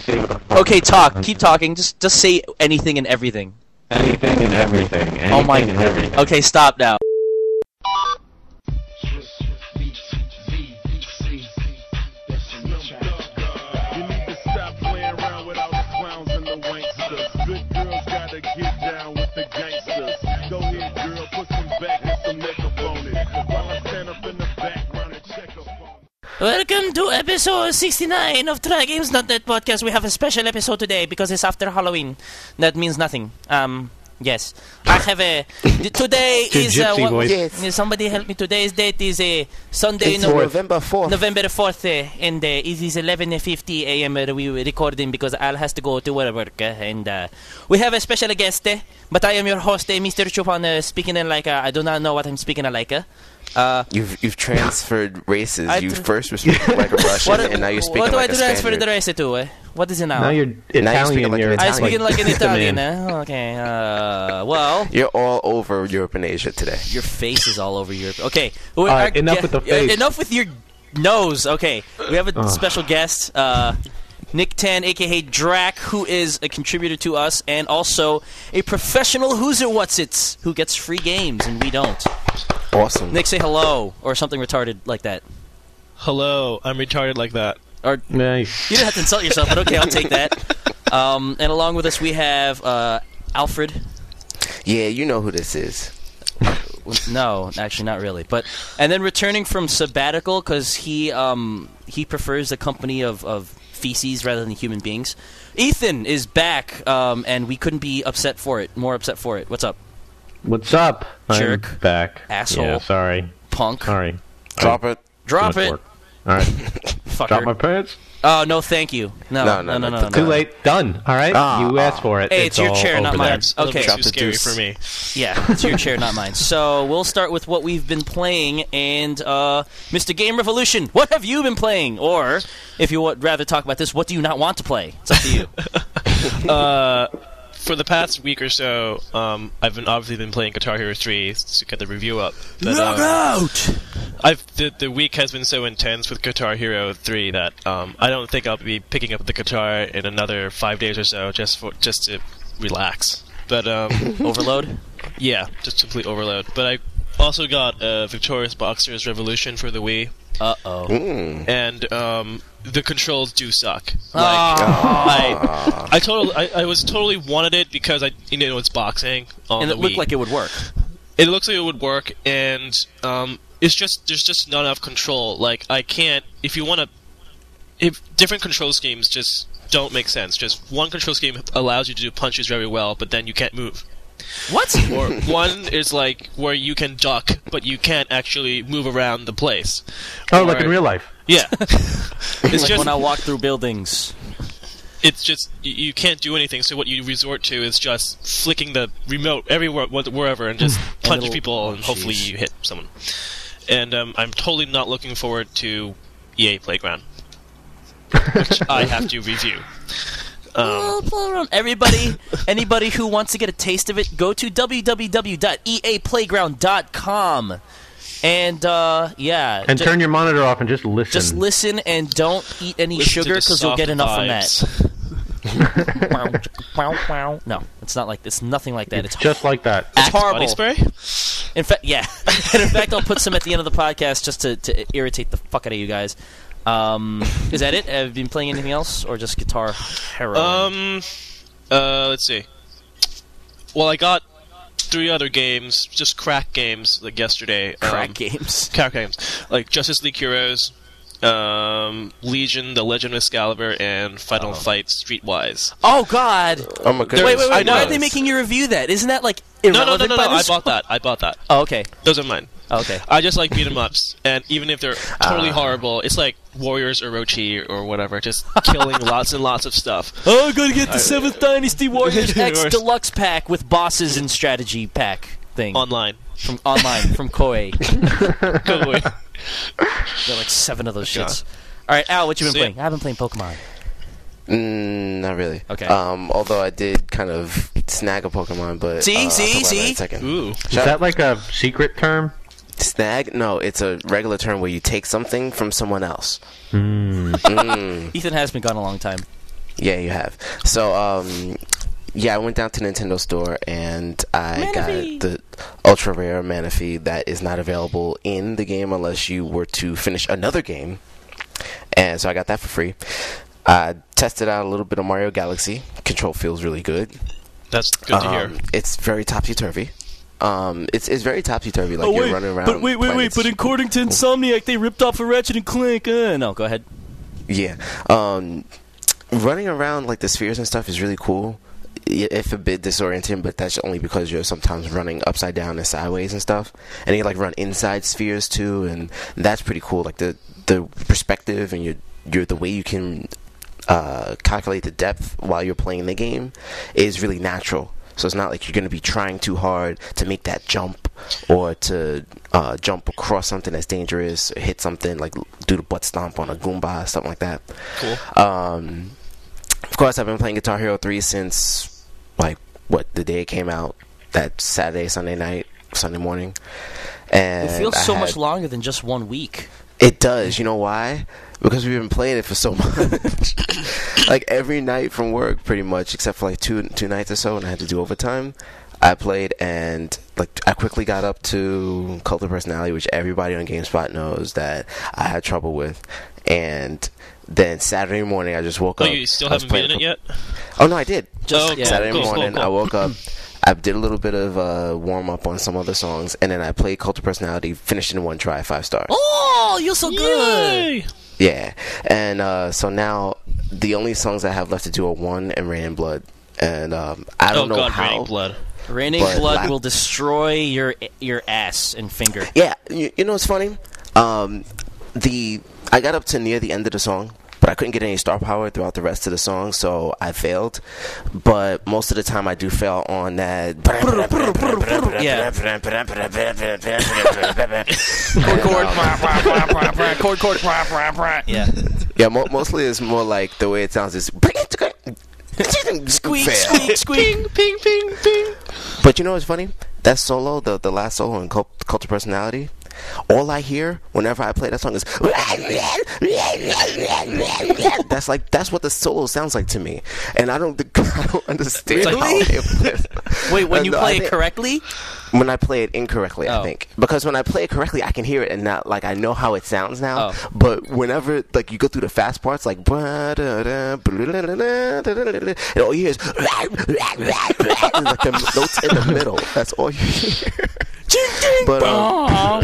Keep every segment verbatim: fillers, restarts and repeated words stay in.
see what the fuck. Okay, talk. Keep talking. Just just say anything and everything. Anything and everything. Anything Oh my. and everything. Okay, stop now. Welcome to episode sixty-nine of Try Games Not Net Podcast. We have a special episode today because it's after Halloween. That means nothing. Um, yes. I have a... Today is... Uh, gypsy what, voice. yes. Somebody help me. Today's date is a Sunday... It's no, November fourth. November the fourth. Uh, and uh, it is eleven fifty a m Uh, we were recording because Al has to go to work. Uh, and uh, we have a special guest. Uh, but I am your host, uh, Mister Chupan, uh, speaking in like... Uh, I do not know what I'm speaking in like... Uh, Uh, You've you've transferred races. I you tr- first were speaking like a Russian, what, and now you're speaking what do like I a transfer Spaniard. the race to? Eh? What is it now? Now you're Now you're Italian. speaking like you're an I'm Italian. speaking like an Italian. Man. Eh? Okay. Uh, well, You're all over Europe and Asia today. your face is all over Europe. Okay. All right, enough with the face. Enough with your nose. Okay. We have a Ugh. special guest, uh, Nick Tan, aka Drac, who is a contributor to us and also a professional Who's It What's It's who gets free games and we don't. Awesome. Nick, say hello or something retarded like that. Hello, I'm retarded like that. Or Nice. you didn't have to insult yourself, but okay, I'll take that. Um, and along with us, we have uh, Alfred. Yeah, you know who this is. No, actually, not really. But and then returning from sabbatical because he um, he prefers the company of, of feces rather than human beings. Ethan is back, um, and we couldn't be upset for it. More upset for it. What's up, What's up? Jerk. I'm back. Asshole. Yeah, sorry. punk? Sorry. Drop it. Drop Too much it, work. All right. fucker. Drop my pants. Oh no, thank you. No, No, no, no, no, no, no. no, Too no. late. Done. All right. Ah, you asked for it. Hey, it's your all chair, not over mine. there. That's a little Okay. bit Drop too the scary deuce. for me. Yeah, it's your chair, not mine. So we'll start with what we've been playing, and uh, Mister Game Revolution, what have you been playing? Or, if you would rather talk about this, what do you not want to play? It's up to you. Uh, for the past week or so, um, I've been obviously been playing Guitar Hero three to get the review up. But, um, out! I've the, the week has been so intense with Guitar Hero three that um, I don't think I'll be picking up the guitar in another five days or so just for just to relax. But um, Overload? yeah, just complete overload. But I also got uh, Victorious Boxers Revolution for the Wii, Uh-oh. Mm. and um, the controls do suck. Like, Ah. I, I totally, I, I was totally wanted it because I, you know, it's boxing on And the it looked Wii. like it would work. It looks like it would work, and um, it's just there's just not enough control. Like I can't. If you want to, if different control schemes just don't make sense. Just one control scheme allows you to do punches very well, but then you can't move. What? Or one is like where you can duck, but you can't actually move around the place. Oh, Or- like in real life. Yeah. It's like just when I walk through buildings. it's just you, you can't do anything. So what you resort to is just flicking the remote everywhere, wh- wherever, and just punch it'll- people, oh, and hopefully jeez. you hit someone. And um, I'm totally not looking forward to E A Playground, which I have to review. Um, Well, play around. Everybody, anybody who wants to get a taste of it, go to w w w dot e a playground dot com. And, uh, yeah. And ju- turn your monitor off and just listen. Just listen and don't eat any listen to sugar the because you'll get soft enough vibes. from that. Wow, wow, wow. No, it's not like it's nothing like that. It's It's just like that. It's Axe horrible. Body spray? In fact, yeah. And in fact, I'll put some at the end of the podcast just to, to irritate the fuck out of you guys. Um, is that it? Have you been playing anything else, or just Guitar Hero? Um, uh, let's see. Well, I got three other games, just crack games, like yesterday. Crack um, games. Crack games, like Justice League Heroes, um, Legion, The Legend of Excalibur, and Final Fight Streetwise. Oh God! Oh my goodness. Wait, wait, I wait! know. Why are they making you review that? Isn't that like No, no, irrelevant no, no, by no! I this bought point? that. I bought that. Oh, okay. Those are mine. Oh, okay. I just like beat 'em ups, and even if they're totally Ah. horrible, it's like Warriors Orochi or whatever, just killing lots and lots of stuff. Oh, I'm gonna get the Seventh Dynasty Warriors X Warriors. Deluxe Pack with bosses and strategy pack thing Online. from online from Koei. Go away. There are like seven of those shits. All right, Al, what you been So, yeah. playing? I've been playing Pokemon. Mm, not really. Okay. Um, although I did kind of snag a Pokemon, but See, uh, I'll see, talk about that in see? a second. Ooh. Is that like a secret term? Snag? No, it's a regular term where you take something from someone else. Hmm. Mm. Ethan has been gone a long time. Yeah, you have. So, um, yeah, I went down to Nintendo Store and I Manaphy. got the ultra rare Manaphy that is not available in the game unless you were to finish another game. And so I got that for free. I tested out a little bit of Mario Galaxy. Control feels really good. That's good to hear. Um, it's very topsy turvy. Um, it's it's very topsy turvy. Like you're running around. But wait, wait, wait! planets. But according to Insomniac, they ripped off a Ratchet and Clank. Uh, no, go ahead. Yeah. Um, running around like the spheres and stuff is really cool. I- If a bit disorienting, but that's only because you're sometimes running upside down and sideways and stuff, and you like run inside spheres too, and that's pretty cool. Like the the perspective and your your the way you can uh, calculate the depth while you're playing the game is really natural. So it's not like you're going to be trying too hard to make that jump or to uh, jump across something that's dangerous or hit something like do the butt stomp on a Goomba, something like that. Cool. Um, of course, I've been playing Guitar Hero three since, like, what, the day it came out, that Saturday, Sunday night, Sunday morning. And It feels I so had- much longer than just one week. It does. You know why? Because we've been playing it for so much. Like every night from work, pretty much, except for like two two nights or so, and I had to do overtime. I played, and like I quickly got up to Cult of Personality, which everybody on GameSpot knows that I had trouble with. And then Saturday morning, I just woke Oh, up. you still I was haven't beaten playing it for- yet? Oh no, I did. Just, yeah. Saturday cool, cool, morning, cool. I woke up. I did a little bit of uh, warm up on some other songs, and then I played Cult of Personality, finished in one try, five stars. Oh, you're so good. Yay! Yeah, and uh, so now the only songs I have left to do are One and Rain and Blood, and um, I don't Oh know god, how. Raining Blood. Raining But blood la- will destroy your your ass and finger. Yeah, you, you know what's funny? Um, the I got up to near the end of the song, but I couldn't get any star power throughout the rest of the song, so I failed. But most of the time, I do fail on that. Yeah. Chord, Chord, chord. Yeah. Yeah, mo- mostly it's more like the way it sounds is Squeak, fail. squeak, squeak. Ping, ping, ping. But you know what's funny? That solo, the the last solo in Cult, Cult of Personality, all I hear whenever I play that song is that's like that's what the solo sounds like to me, and I don't I don't understand. Really? how it- Wait, when you No, I play it think- correctly? when I play it incorrectly, Oh. I think because when I play it correctly, I can hear it and not like I know how it sounds now. Oh. But whenever like you go through the fast parts, like and all you hear is like the notes in the middle. That's all you hear. But um,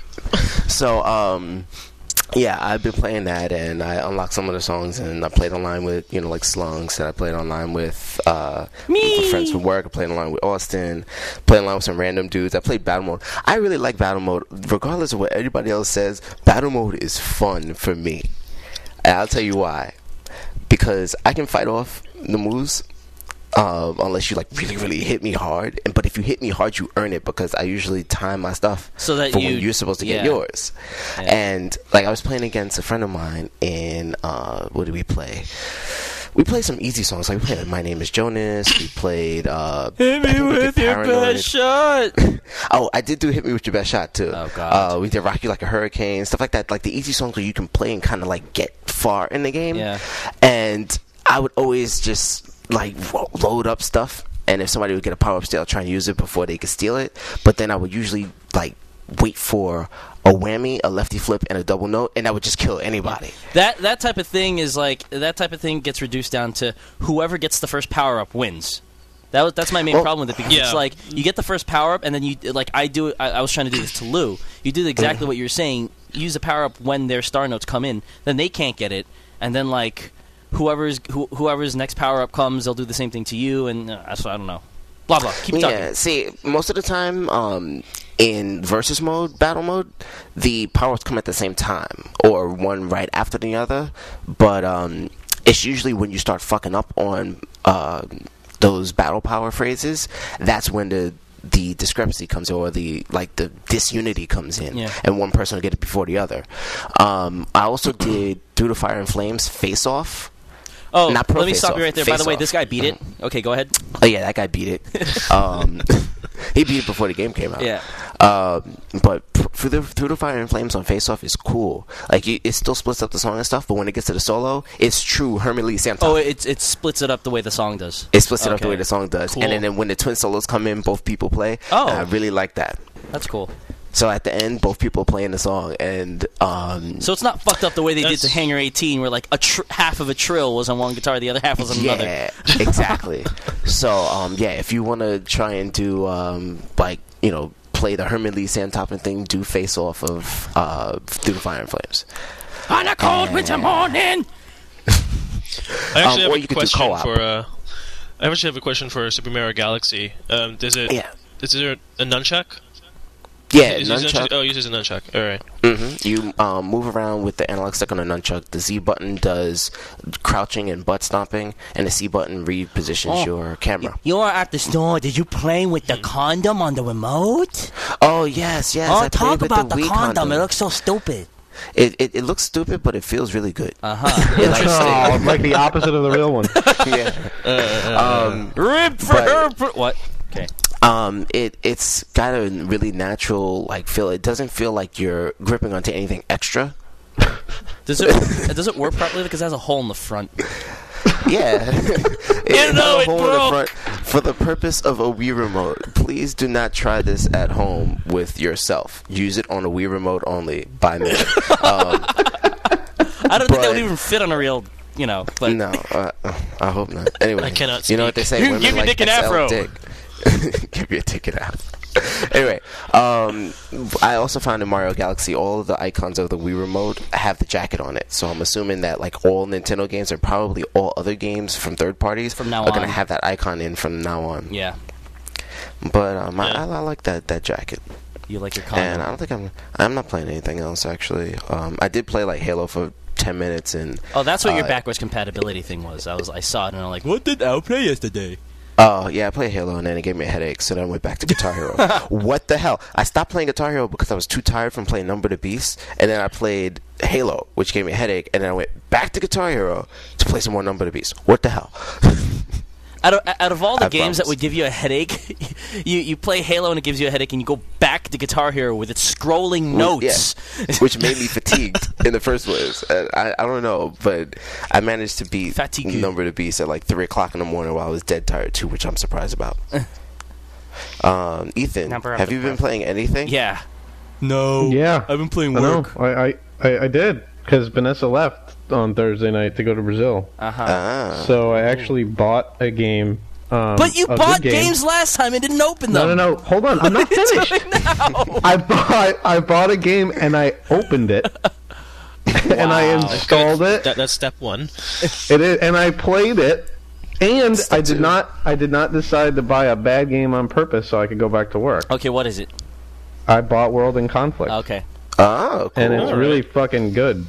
so um. Yeah, I've been playing that, and I unlocked some of the songs, and I played online with, you know, like Slunks, and I played online with uh, Me. friends from work. I played online with Austin, played online with some random dudes. I played Battle Mode. I really like Battle Mode, regardless of what everybody else says. Battle Mode is fun for me, and I'll tell you why. Because I can fight off the moves. Um, unless you like really, really hit me hard, and but if you hit me hard, you earn it because I usually time my stuff So that for you- when you're supposed to get yeah. yours. Yeah. And like I was playing against a friend of mine in uh, what did we play? We played some easy songs. Like we played "My Name Is Jonas." We played uh, Hit I me think we did with your Paranoid. best shot. Oh, I did do "Hit Me With Your Best Shot" too. Oh, God. Uh, we did "Rock You Like a Hurricane," stuff like that. Like the easy songs where you can play and kind of like get far in the game. Yeah. And I would always just like ro- load up stuff, and if somebody would get a power up, I'll try and use it before they could steal it. But then I would usually like wait for a whammy, a lefty flip, and a double note, and that would just kill anybody. That that type of thing is like that type of thing gets reduced down to whoever gets the first power up wins. That was, that's my main Well, problem with it because yeah. it's like you get the first power up and then you like I do. I, I was trying to do this to Lou. You do exactly what you're saying. Use the power up when their star notes come in. Then they can't get it, and then like whoever's who, whoever's next power up comes, they'll do the same thing to you. And uh, so I don't know. Blah blah. Keep talking. Yeah, see, most of the time, um, in versus mode, battle mode, the powers come at the same time, or one right after the other. But um, it's usually when you start fucking up on uh, those battle power phrases, that's when the the discrepancy comes in, or the like the disunity comes in, Yeah. and one person will get it before the other. Um, I also did Through the Fire and Flames Face Off. Oh, Not pro let me face stop off, you right there. By face the way, off. this guy beat it. Okay, go ahead. Oh yeah, that guy beat it. um, he beat it before the game came out. Yeah. Um, but p- through the through the Fire and Flames on Face Off is cool. Like you, it still splits up the song and stuff, but when it gets to the solo, it's true Herman Lee Sam. Oh, it it splits it up the way the song does. It splits it up the Okay. way the song does, Cool. and then, then when the twin solos come in, both people play. Oh. and I really like that. That's cool. So at the end, both people playing the song, and um, So it's not fucked up the way they did That's- to Hangar eighteen, where like a tr- half of a trill was on one guitar, the other half was on another. yeah, exactly. So um, yeah, if you want to try and do um, like you know play the Herman Lee Sandtopping thing, do Face Off of uh, Through the Fire and Flames. On a cold winter morning. I actually Um, have or a you could do question co-op. for. Uh, I actually have a question for Super Mario Galaxy. Um, does it? Yeah, Is there a nunchuck? yeah, Is it nunchuck. Oh, it uses a nunchuck. All right. hmm You um, move around with the analog stick on the nunchuck. The Z button does crouching and butt stomping, and the C button repositions Oh. your camera. You are at the store. Did you play with the condom on the remote? Oh yes, yes. oh, I played talk with about the, the, Wii condom. condom. It looks so stupid. It, it it looks stupid, but it feels really good. Uh huh. It like Oh, like the opposite of the real one. yeah. um, Rib for But- her. For, what? Okay. um, it it's got a really natural like feel. It doesn't feel like you're gripping onto anything extra. Does it does it work properly? Because it has a hole in the front. Yeah. it You has know a it hole in the broke. front. For the purpose of a Wii remote, please do not try this at home with yourself. Use it on a Wii remote only by me. um, I don't think that But- would even fit on a real, you know. But no, uh, I hope not. Anyway, I cannot you know what they speak. say? Women Give me like dick and X L afro. dick. Give me a dick and afro. Anyway, um, I also found in Mario Galaxy all of the icons of the Wii remote have the jacket on it. So I'm assuming that like all Nintendo games and probably all other games from third parties From now are going to on. have that icon in from now on. yeah, But um, I, Yeah. I, I like that that jacket, you like your and I condom. don't think I'm I'm not playing anything else actually. Um, I did play like Halo for ten minutes, and Oh, that's what your uh, backwards compatibility thing was. I was I saw it and I'm like, what did Al play yesterday? Oh, yeah, I played Halo, and then it gave me a headache, so then I went back to Guitar Hero. What the hell? I stopped playing Guitar Hero because I was too tired from playing Number the Beast, and then I played Halo, which gave me a headache, and then I went back to Guitar Hero to play some more Number the Beast. What the hell? Out of, out of all the I games that promise. would give you a headache, you, you play Halo and it gives you a headache, and you go back to Guitar Hero with its scrolling Well, notes. yeah, which made me fatigued in the first place. And I, I don't know, but I managed to beat Fatigue. Number the Beast at like three o'clock in the morning while I was dead tired, too, which I'm surprised about. um, Ethan, Number of have the you been breath. playing anything? Yeah. No. Yeah. I've been playing I know. work. I, I, I, I did, because Vanessa left on Thursday night to go to Brazil. Uh-huh. Ah. So I actually bought a game. Um, But you a good bought game. games last time and didn't open No, them. no, no. Hold on. I'm not finished. I bought I bought a game and I opened it. And I Wow. installed it. That, that's step one. It is, and I played it. And Step I did two. not I did not decide to buy a bad game on purpose so I could go back to work. Okay, what is it? I bought World in Conflict. Okay. Oh, cool. And it's Alright. really fucking good.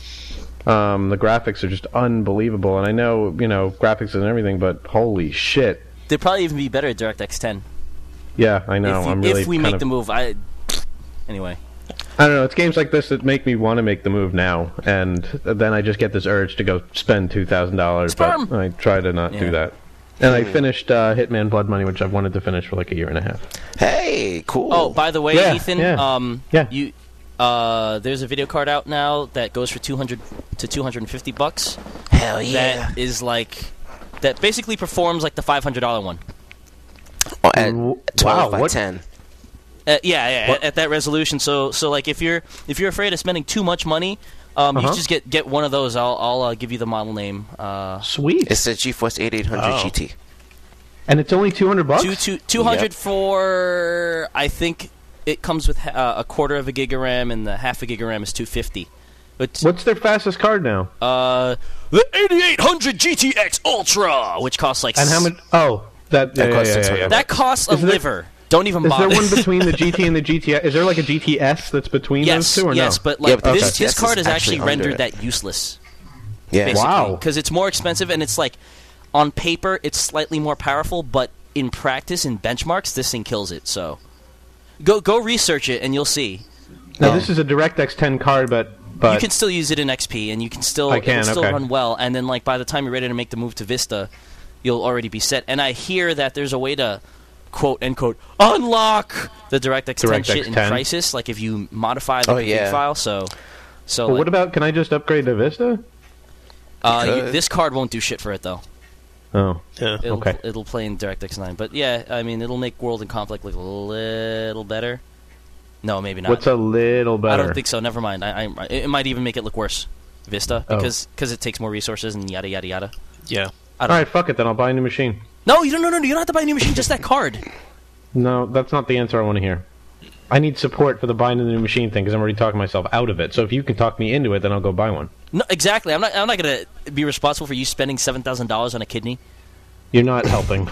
Um, the graphics are just unbelievable, and I know, you know, graphics and everything, but holy shit. They'd probably even be better at DirectX ten. Yeah, I know. if, you- I'm really if we kind make of, the move. I. Anyway. I don't know. It's games like this that make me want to make the move now, and then I just get this urge to go spend two thousand dollars. Sperm! But I try to not Yeah. do that. And I finished uh, Hitman Blood Money, which I've wanted to finish for like a year and a half. Hey, cool. Oh, by the way, Yeah, Ethan, yeah. um, Yeah. you, uh, there's a video card out now that goes for two hundred to two hundred and fifty bucks. hell yeah. That is like, that basically performs like the five hundred dollar one. Oh, at W- twelve wow, by what- ten. Uh, yeah, yeah, What- at, at that resolution. So, so like if you're if you're afraid of spending too much money, um, you Uh-huh. just get get one of those. I'll I'll uh, give you the model name. Uh, Sweet. It's the GeForce eighty-eight hundred Oh. G T. And it's only two hundred bucks? two two two hundred for I think it comes with uh, a quarter of a gig of RAM, and the half a gig of RAM is two fifty. But What's their fastest card now? uh, the eighty-eight hundred G T X Ultra, which costs like And how s- much? Oh, that, That yeah, costs yeah, yeah, six hundred yeah. that costs a Is there- liver. Don't even Is bother. there one between the G T and the G T S? Is there like a G T S that's between yes, those two or yes, no? but like Yeah, but the this, G T S his card is is actually actually under rendered it. that useless. Yeah. Basically, Wow. because it's more expensive, and it's like on paper it's slightly more powerful, but in practice in benchmarks this thing kills it. So go go research it and you'll see. Now Oh. this is a DirectX ten card, but but you can still use it in X P, and you can still I can, it'll still okay. run well. And then like by the time you're ready to make the move to Vista, you'll already be set. And I hear that there's a way to quote unquote unlock the DirectX ten DirectX shit in ten. Crysis. Like if you modify the Oh, config yeah. file, so so Well, like, what about? Can I just upgrade to Vista? uh, you, could. this card won't do shit for it though. Oh, Yeah. It'll, Okay. it'll play in DirectX nine, but yeah, I mean it'll make World and Conflict look a little better. No, maybe not. what's a little better? I don't think so. Never mind. I, I, it might even make it look worse, Vista, Oh. because cause it takes more resources and yada yada yada. Yeah. I All don't right, fuck it. Then I'll buy a new machine. No, you don't. No, no, no. You don't have to buy a new machine. Just that card. No, that's not the answer I want to hear. I need support for the buying the new machine thing because I'm already talking myself out of it. So if you can talk me into it, then I'll go buy one. No, exactly. I'm not. I'm not gonna be responsible for you spending seven thousand dollars on a kidney. You're not helping.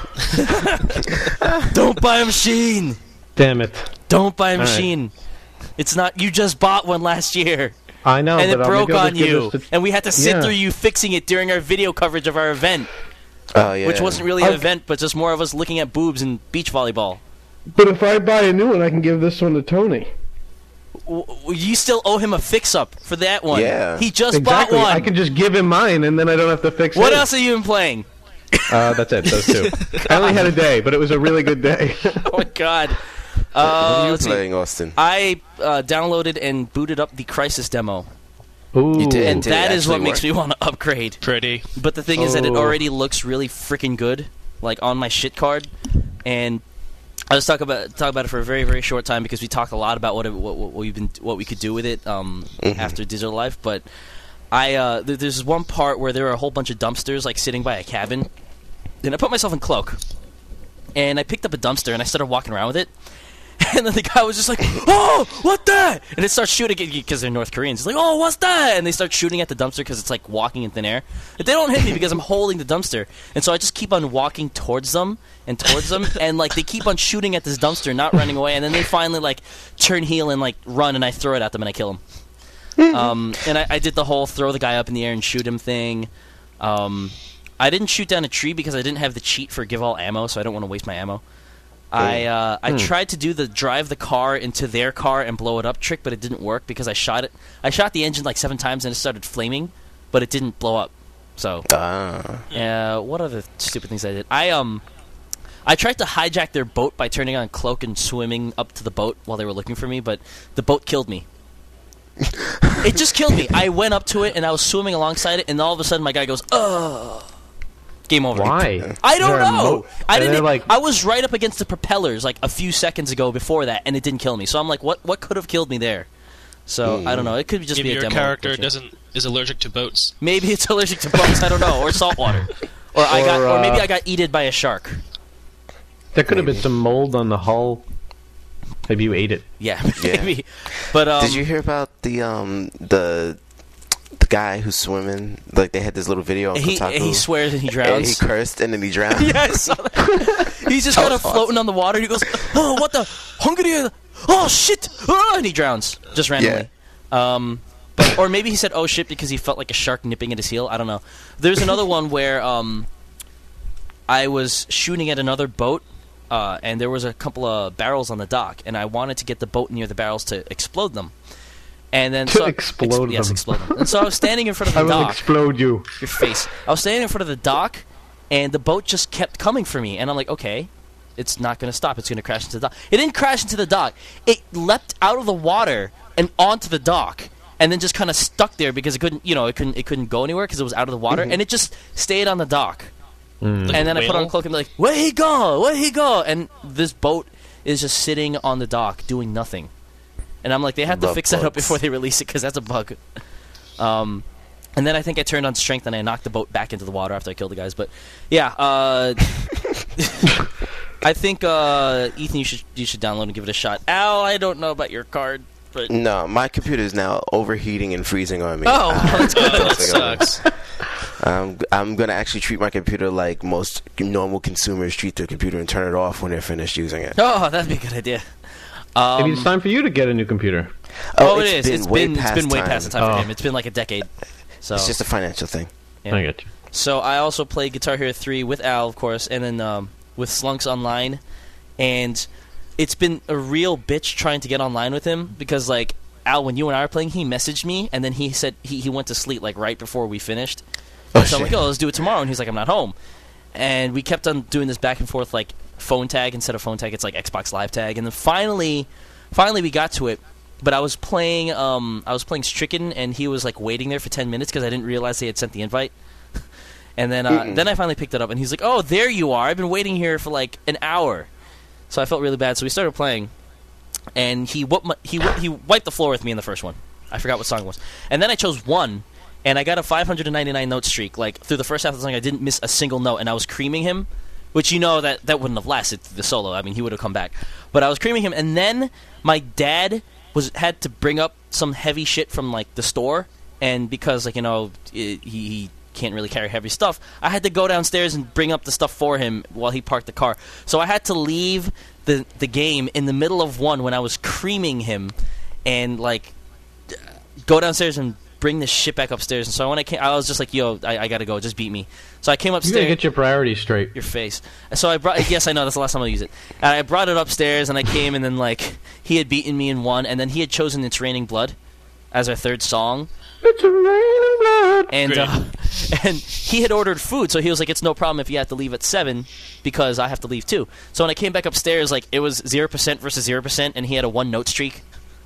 Don't buy a machine. Damn it. Don't buy a All right. machine. It's not. You just bought one last year, I know, and but it I'll broke maybe I'll on just give you, this to- and we had to sit Yeah. through you fixing it during our video coverage of our event, Oh yeah. which wasn't really an I've- event, but just more of us looking at boobs and beach volleyball. But if I buy a new one, I can give this one to Tony. W- w- You still owe him a fix-up for that one. Yeah. He just Exactly. bought one. I can just give him mine, and then I don't have to fix it. What else have you been playing? Uh, that's it. Those two. I only had a day, but it was a really good day. Oh my god. what Uh, are you let's see. playing, Austin? I uh, downloaded and booted up the Crysis demo, Ooh. You did. and did it that is what actually makes work? me want to upgrade. Pretty. But the thing is that it Oh. already looks really freaking good, like on my shit card. And I was talk about talk about it for a very very short time because we talked a lot about what it, what, what we've been what we could do with it um, Mhm. after Digital Life. But I uh, th- there's one part where there are a whole bunch of dumpsters like sitting by a cabin, and I put myself in cloak, and I picked up a dumpster and I started walking around with it. And then the guy was just like, "Oh, what that?" And it starts shooting at you because they're North Koreans. It's like, "Oh, what's that?" And they start shooting at the dumpster because it's like walking in thin air. But they don't hit me because I'm holding the dumpster, and so I just keep on walking towards them and towards them, and like they keep on shooting at this dumpster, not running away. And then they finally like turn heel and like run, and I throw it at them and I kill them. um, and I, I did the whole throw the guy up in the air and shoot him thing. Um, I didn't shoot down a tree because I didn't have the cheat for give all ammo, so I don't want to waste my ammo. I uh, I tried to do the drive the car into their car and blow it up trick, but it didn't work because I shot it. I shot the engine like seven times and it started flaming, but it didn't blow up. So, Ah. uh, what other stupid things I did? I um, I tried to hijack their boat by turning on cloak and swimming up to the boat while they were looking for me, but the boat killed me. It just killed me. I went up to it and I was swimming alongside it, and all of a sudden my guy goes, "Ugh." Game over. Why? I Is don't there a know. mo- I Are didn't. there, like- I was right up against the propellers like a few seconds ago before that, and it didn't kill me. So I'm like, what? What could have killed me there? So I don't know. It could just Maybe be a your demo character glitch. doesn't is allergic to boats. Maybe it's allergic to bugs. I don't know, or salt water, or, I Or, got, or maybe uh, I got eaten by a shark. There could have been some mold on the hull. Maybe you ate it. Yeah, Yeah. maybe. But um, Did you hear about the um the the guy who's swimming? Like they had this little video on he Kotaku. he swears and he and drowns. he cursed and then he drowned. Yeah, I saw that. He's just kind of floating on the water. He goes, "Oh, what the Hungary? Oh shit!" Ah, and he drowns just randomly. Um, but, or maybe he said "oh shit" because he felt like a shark nipping at his heel. I don't know. There's another one where um, I was shooting at another boat, uh, and there was a couple of barrels on the dock, and I wanted to get the boat near the barrels to explode them. And then To so, explode yes, them. explode them. And so I was standing in front of the I will dock. explode you. Your face. I was standing in front of the dock, and the boat just kept coming for me. And I'm like, okay, it's not going to stop. It's going to crash into the dock. It didn't crash into the dock. It leapt out of the water and onto the dock, and then just kind of stuck there because it couldn't, you know, it couldn't, it couldn't go anywhere because it was out of the water, and it just stayed on the dock. Mm. And then I put on a whale? cloak and be like, where he go? Where he go? And this boat is just sitting on the dock doing nothing. And I'm like, they have to Love fix that up boats. before they release it because that's a bug. Um, and then I think I turned on strength and I knocked the boat back into the water after I killed the guys. But yeah, uh, I think uh, Ethan, you should you should download and give it a shot. Al, I don't know about your card, but No, my computer is now overheating and freezing on me. oh, I that's good. don't That think I'm- sucks. Um, I'm gonna actually treat my computer like most normal consumers treat their computer and turn it off when they're finished using it. Oh, that'd be a good idea. Um, Maybe it's time for you to get a new computer. oh, it it's is. It's way been it's past been way time. past the time Oh. for him. It's been like a decade. So It's just a financial thing. Yeah. I get you. So I also played Guitar Hero three with Al, of course, and then um, with Slunks Online, and it's been a real bitch trying to get online with him because, like, Al, when you and I were playing, he messaged me, and then he said he, he went to sleep, like, right before we finished. Oh, so I'm shit. like, oh, let's do it tomorrow, and he's like, I'm not home. And we kept on doing this back and forth, like, phone tag instead of phone tag. It's like Xbox Live Tag. And then finally, finally we got to it. But I was playing, um, I was playing Stricken, and he was like waiting there for ten minutes because I didn't realize they had sent the invite. And then, uh, then I finally picked it up, and he's like, "Oh, there you are! I've been waiting here for like an hour." So I felt really bad. So we started playing, and he whooped my, he wh- he wiped the floor with me in the first one. I forgot what song it was. And then I chose one, and I got a five hundred ninety-nine note streak. Like through the first half of the song, I didn't miss a single note, and I was creaming him, which you know that that wouldn't have lasted through the solo. I mean, he would have come back, but I was creaming him, and then my dad was had to bring up some heavy shit from like the store, and because like you know it, he, he can't really carry heavy stuff, I had to go downstairs and bring up the stuff for him while he parked the car. So I had to leave the the game in the middle of one when I was creaming him, and like go downstairs and bring this shit back upstairs. And so when I came, I was just like, "Yo, I, I gotta go. Just beat me." So I came You upstairs. gotta get your priorities straight. Your face. So I brought. Yes, I know. That's the last time I'll use it. And I brought it upstairs, and I came, and then like he had beaten me in one, and then he had chosen "It's Raining Blood" as our third song. It's raining blood. And uh, and he had ordered food, so he was like, "It's no problem if you have to leave at seven, because I have to leave too." So when I came back upstairs, like it was zero percent versus zero percent, and he had a one note streak.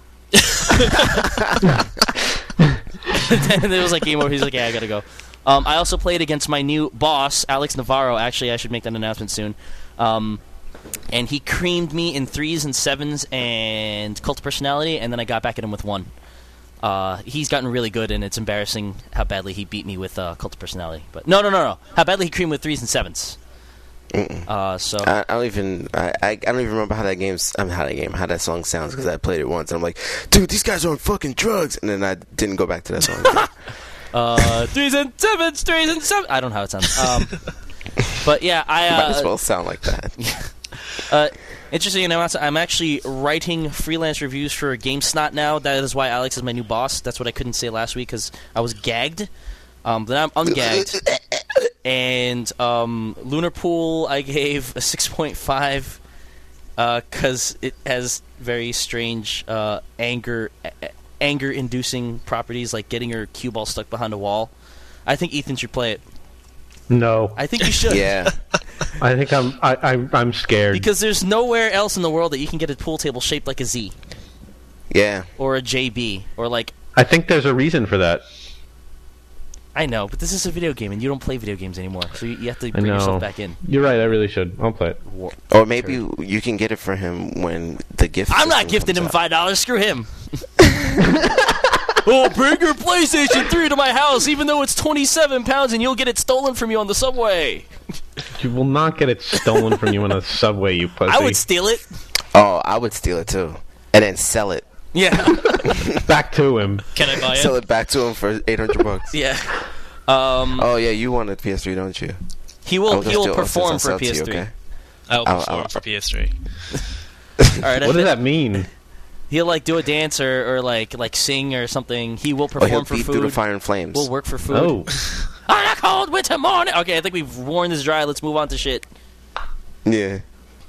And then it was like game over. He's like, "Yeah, I gotta go." Um, I also played against my new boss, Alex Navarro. Actually, I should make that announcement soon. Um, and he creamed me in threes and sevens and Cult of Personality, and then I got back at him with one. Uh, he's gotten really good, and it's embarrassing how badly he beat me with uh, Cult of Personality. But no, no, no, no. How badly he creamed with threes and sevens. Uh, so I, I don't even I, I I don't even remember how that game's I mean, how that game how that song sounds because I played it once and I'm like, dude, these guys are on fucking drugs, and then I didn't go back to that song again. uh, threes and sevens, threes and sevens. I don't know how it sounds. Um, but yeah, I uh, might as well sound like that. uh, interesting enough, I'm actually writing freelance reviews for GameSnot now. That is why Alex is my new boss. That's what I couldn't say last week because I was gagged. Um, but I'm ungagged. And um, Lunar Pool, I gave a six point five because uh, it has very strange uh, anger, a- anger-inducing properties, like getting your cue ball stuck behind a wall. I think Ethan should play it. No, I think you should. Yeah. I think I'm I, I, I'm scared Because there's nowhere else in the world that you can get a pool table shaped like a Z Yeah. or a J B or like. I think there's a reason for that. I know, but this is a video game, and you don't play video games anymore, so you, you have to I bring know. yourself back in. You're right. I really should. I'll play it. Or maybe you can get it for him when the gift. I'm not system gifting comes him out. five dollars. Screw him. Oh, bring your PlayStation three to my house, even though it's twenty-seven pounds, and you'll get it stolen from you on the subway. You will not get it stolen from you on a subway, you pussy. I would steal it. Oh, I would steal it too, and then sell it. Yeah. Back to him. Can I buy it? Sell it back to him for eight hundred bucks. Yeah. Um, Oh yeah, you wanted P S three, don't you? he will. I'll He will still- I'll perform still for sell to you, P S three. okay? I'll I'll- perform I'll- for P S three. All right. I What does bet that mean? He'll like do a dance or, or like like sing or something. He will Or he'll perform for beat through the food. fire and flames. We'll work for food. Oh, On a cold winter morning. Okay, I think we've worn this dry. Let's move on to shit. Yeah.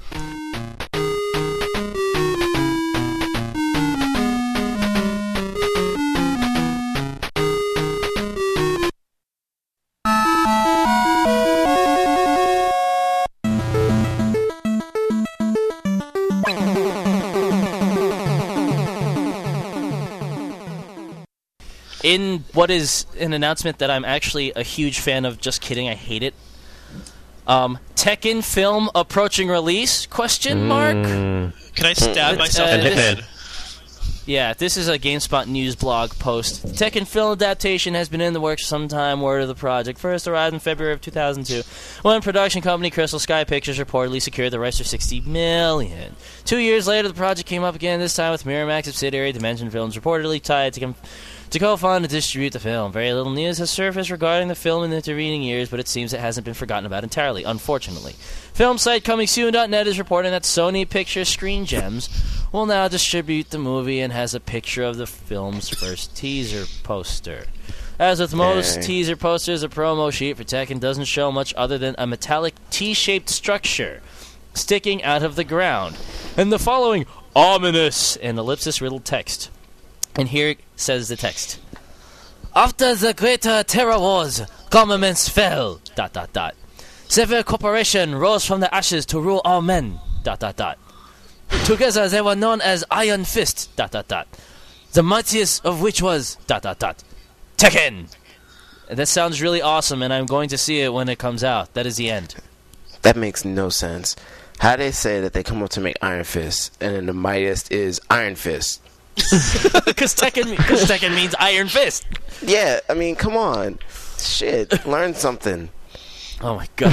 In what is an announcement that I'm actually a huge fan of. Just kidding, I hate it. Um, Tekken film approaching release? Question mark. Mm. Can I stab Uh, myself uh, in the this- head? Yeah, this is a GameSpot news blog post. Tekken film adaptation has been in the works for some time. Word of the project first arrived in February of two thousand two, when production company Crystal Sky Pictures reportedly secured the rights for sixty million dollars. Two years later, the project came up again. This time with Miramax subsidiary Dimension Films reportedly tied to. Com- To co-fund and distribute the film. Very little news has surfaced regarding the film in the intervening years, but it seems it hasn't been forgotten about entirely, unfortunately. Film site coming soon dot net is reporting that Sony Pictures Screen Gems will now distribute the movie and has a picture of the film's first teaser poster. As with most Yay. teaser posters, a promo sheet for Tekken doesn't show much other than a metallic T-shaped structure sticking out of the ground, and the following ominous and ellipsis-riddled text. And here says the text. After the greater terror wars, governments fell, dot, dot, dot. Sever Corporation rose from the ashes to rule all men. Dot dot dot. Together they were known as Iron Fist. Dot dot dot. The mightiest of which was dot dot dot. Tekken. That sounds really awesome, and I'm going to see it when it comes out. That is the end. That makes no sense. How they say that they come up to make Iron Fist, and then the mightiest is Iron Fist. Because Tekken, cause Tekken means Iron Fist. Yeah, I mean, come on. Shit, learn something. Oh my god.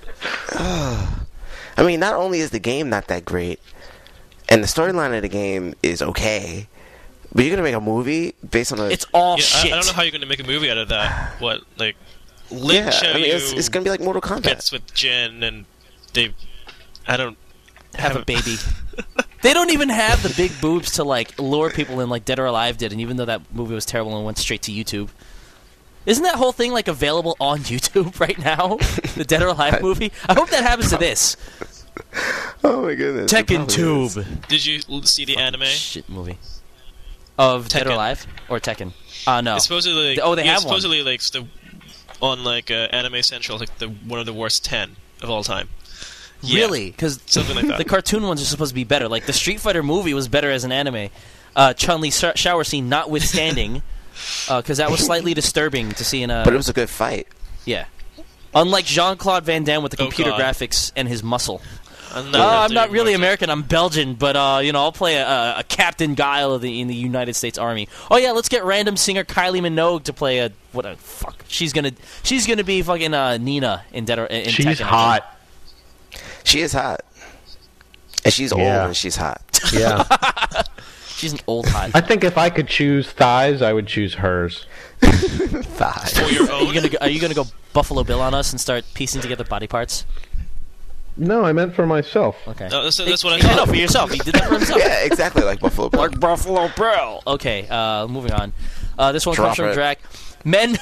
I mean, not only is the game not that great, and the storyline of the game is okay, but you're gonna make a movie based on a... It's all Yeah, shit. I, I don't know how you're going to make a movie out of that. What, like, Link yeah, show I mean, you it's, it's gonna be like Mortal Kombat. gets with Jin, and they, I don't have a baby. They don't even have the big boobs to like lure people in like Dead or Alive did, and even though that movie was terrible and went straight to YouTube. Isn't that whole thing like available on YouTube right now? The Dead or Alive movie? I hope that happens to this. Oh my goodness. it Tekken probably Tube. is. Did you l- see the anime? Shit movie. Of Dead or Tekken. Alive? Or Tekken? Uh, no. It's supposedly like, Oh, they yeah, have it's supposedly like it's the on like uh, Anime Central, like the one of the worst ten of all time. Yeah, Really? Because something like that. the cartoon ones are supposed to be better. Like, the Street Fighter movie was better as an anime. Uh, Chun-Li sh- shower scene notwithstanding, because that was slightly disturbing to see in a... But it was a good fight. Yeah. Unlike Jean-Claude Van Damme with the Oh, computer God. graphics and his muscle. I'm Uh, not, I'm not really American. I'm Belgian, but uh, you know, I'll play a, a, a Captain Guile of the, in the United States Army. Oh yeah, let's get random singer Kylie Minogue to play a what? A, fuck, she's gonna she's gonna be fucking uh, Nina in Dead or in She's Tekken, I hot. She is hot. And she's old Yeah. and she's hot. Yeah. think. She's an old hot. I think if I could choose thighs, I would choose hers. Thigh. for your Are you own. gonna go, are you gonna go Buffalo Bill on us and start piecing together body parts? No, I meant for myself. Okay. No, that's, that's what I Yeah, no, thought. for yourself. He did that for himself. Yeah, exactly like Buffalo Bill. Like Buffalo Bill. Okay, uh, moving on. Uh, this one Drop comes from it. Drac. Men,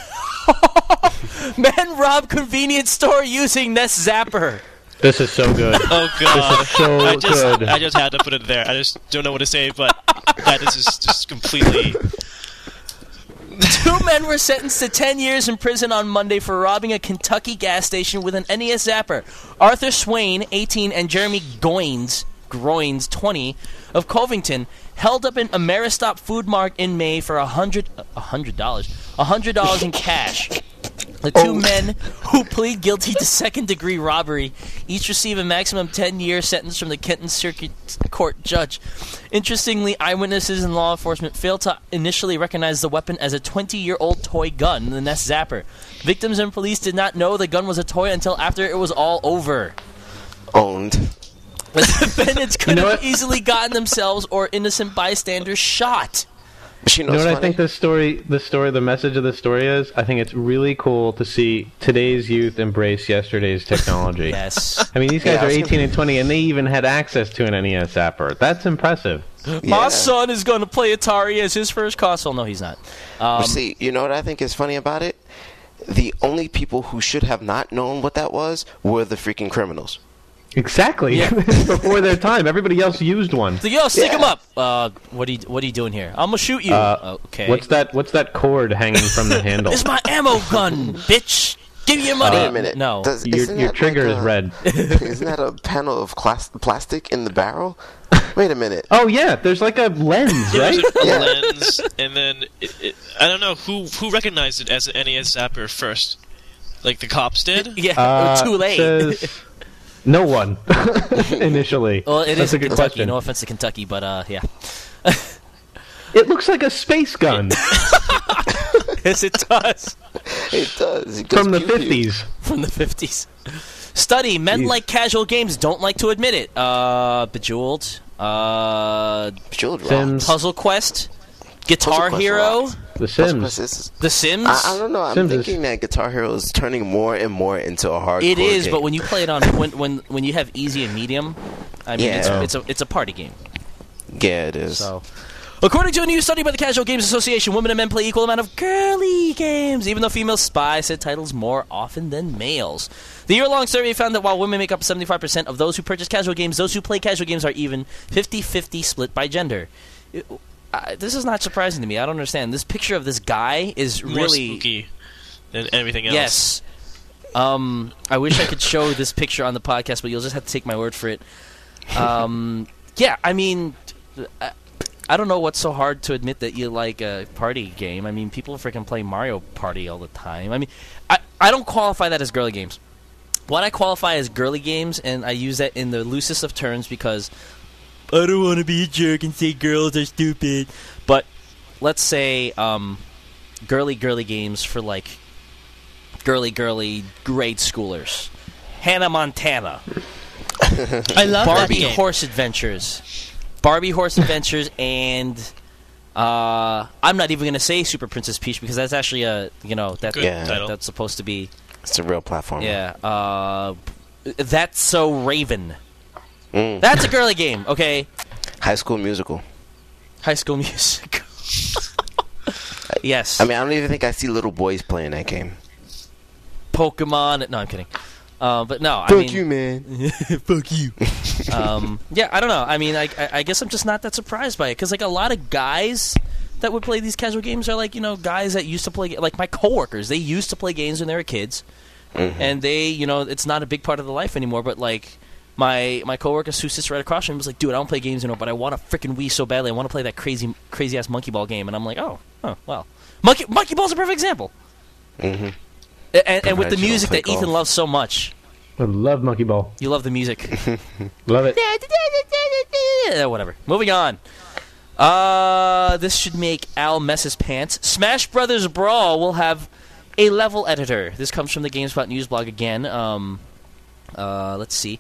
men rob convenience store using Nest Zapper. This is so good. Oh god. So I just, good. I just had to put it there. I just don't know what to say, but that is just, just completely. Two men were sentenced to ten years in prison on Monday for robbing a Kentucky gas station with an N E S Zapper. Arthur Swain, eighteen, and Jeremy Goins, Groins, twenty, of Covington, held up an Ameristop Food Mart in May for a hundred, a hundred dollars, a hundred dollars in cash. The two Oh. men who plead guilty to second-degree robbery each receive a maximum ten-year sentence from the Kenton Circuit Court judge. Interestingly, eyewitnesses and law enforcement failed to initially recognize the weapon as a twenty-year-old toy gun, the Nest Zapper. Victims and police did not know the gun was a toy until after it was all over. Owned. The defendants could know have what? easily gotten themselves or innocent bystanders shot. But she You knows know what I funny. think this story, the story, the message of the story is? I think it's really cool to see today's youth embrace yesterday's technology. Yes. I mean, these guys Yeah, I are was eighteen gonna- and twenty, and they even had access to an N E S Zapper. That's impressive. My Yeah. son is going to play Atari as his first console. No, he's not. Um, But see, you know what I think is funny about it? The only people who should have not known what that was were the freaking criminals. Exactly. Yeah. Before their time, everybody else used one. So, yo, stick Yeah. him up. Uh, what are you What are you doing here? I'm gonna shoot you. Uh, okay. What's that? What's that cord hanging from the handle? It's my ammo gun, bitch. Give me your money. Wait a minute. No. Does, Your isn't your that trigger like is a- red. Isn't that a panel of clas- plastic in the barrel? Wait a minute. Oh yeah, there's like a lens, There was right? a Yeah. lens, and then it, it, I don't know who who recognized it as an N E S Zapper first. Like the cops did. yeah. Uh, too late. says no one initially. well, it That's is a good Kentucky. question. No offense to Kentucky, but uh, yeah. It looks like a space gun Yes, it does. It does. It goes from the pew-pew. fifties. From the fifties. Study: Men Jeez. like casual games, don't like to admit it. Uh, Bejeweled. Uh, Bejeweled Sims. Puzzle Quest. Guitar Puzzle Quest Hero. rocks. The Puzzle Sims. Quest is- The Sims. I, I don't know. I'm Sims is- thinking that Guitar Hero is turning more and more into a hardcore It is, game. but when you play it on when when when you have easy and medium, I mean, Yeah. it's, it's a it's a party game. Yeah, it is. So, according to a new study by the Casual Games Association, women and men play equal amount of girly games, even though females spy said titles more often than males. The year-long survey found that while women make up seventy-five percent of those who purchase casual games, those who play casual games are even fifty-fifty split by gender. It- I, this is not surprising to me. I don't understand. This picture of this guy is More really spooky than everything else. yes. Um, I wish I could show this picture on the podcast, but you'll just have to take my word for it. Um, yeah, I mean, I, I don't know what's so hard to admit that you like a party game. I mean, people freaking play Mario Party all the time. I mean, I, I don't qualify that as girly games. What I qualify as girly games, and I use that in the loosest of terms because I don't want to be a jerk and say girls are stupid. But let's say um, girly, girly games for, like, girly, girly grade schoolers. Hannah Montana. I love Barbie that game. Horse Adventures. Barbie Horse Adventures and uh, I'm not even going to say Super Princess Peach because that's actually a, you know, that, Good Yeah. title. that's supposed to be, It's a real platform. yeah, uh, That's So Raven. Mm. That's a girly game, okay? High School Musical. High School Music. Yes. I mean, I don't even think I see little boys playing that game. Pokemon. No, I'm kidding. Uh, but no, I Fuck mean, you, man. fuck you. um, yeah, I don't know. I mean, I, I, I guess I'm just not that surprised by it because, like, a lot of guys that would play these casual games are like, you know, guys that used to play, like my coworkers. They used to play games when they were kids, Mhm. and they, you know, it's not a big part of their life anymore. But like, my my coworker who sits right across from him was like, dude, I don't play games anymore, but I want a freaking Wii so badly. I want to play that crazy crazy ass Monkey Ball game, and I'm like, oh, oh, well, Monkey Monkey Ball's a perfect example. Mm-hmm. And, and, and with the Professional music that play Ethan golf. loves so much, I love Monkey Ball. you love the music. Love it. Yeah, whatever. Moving on. Uh, this should make Al mess his pants. Smash Brothers Brawl will have a level editor. This comes from the GameSpot news blog again. Um, uh, let's see.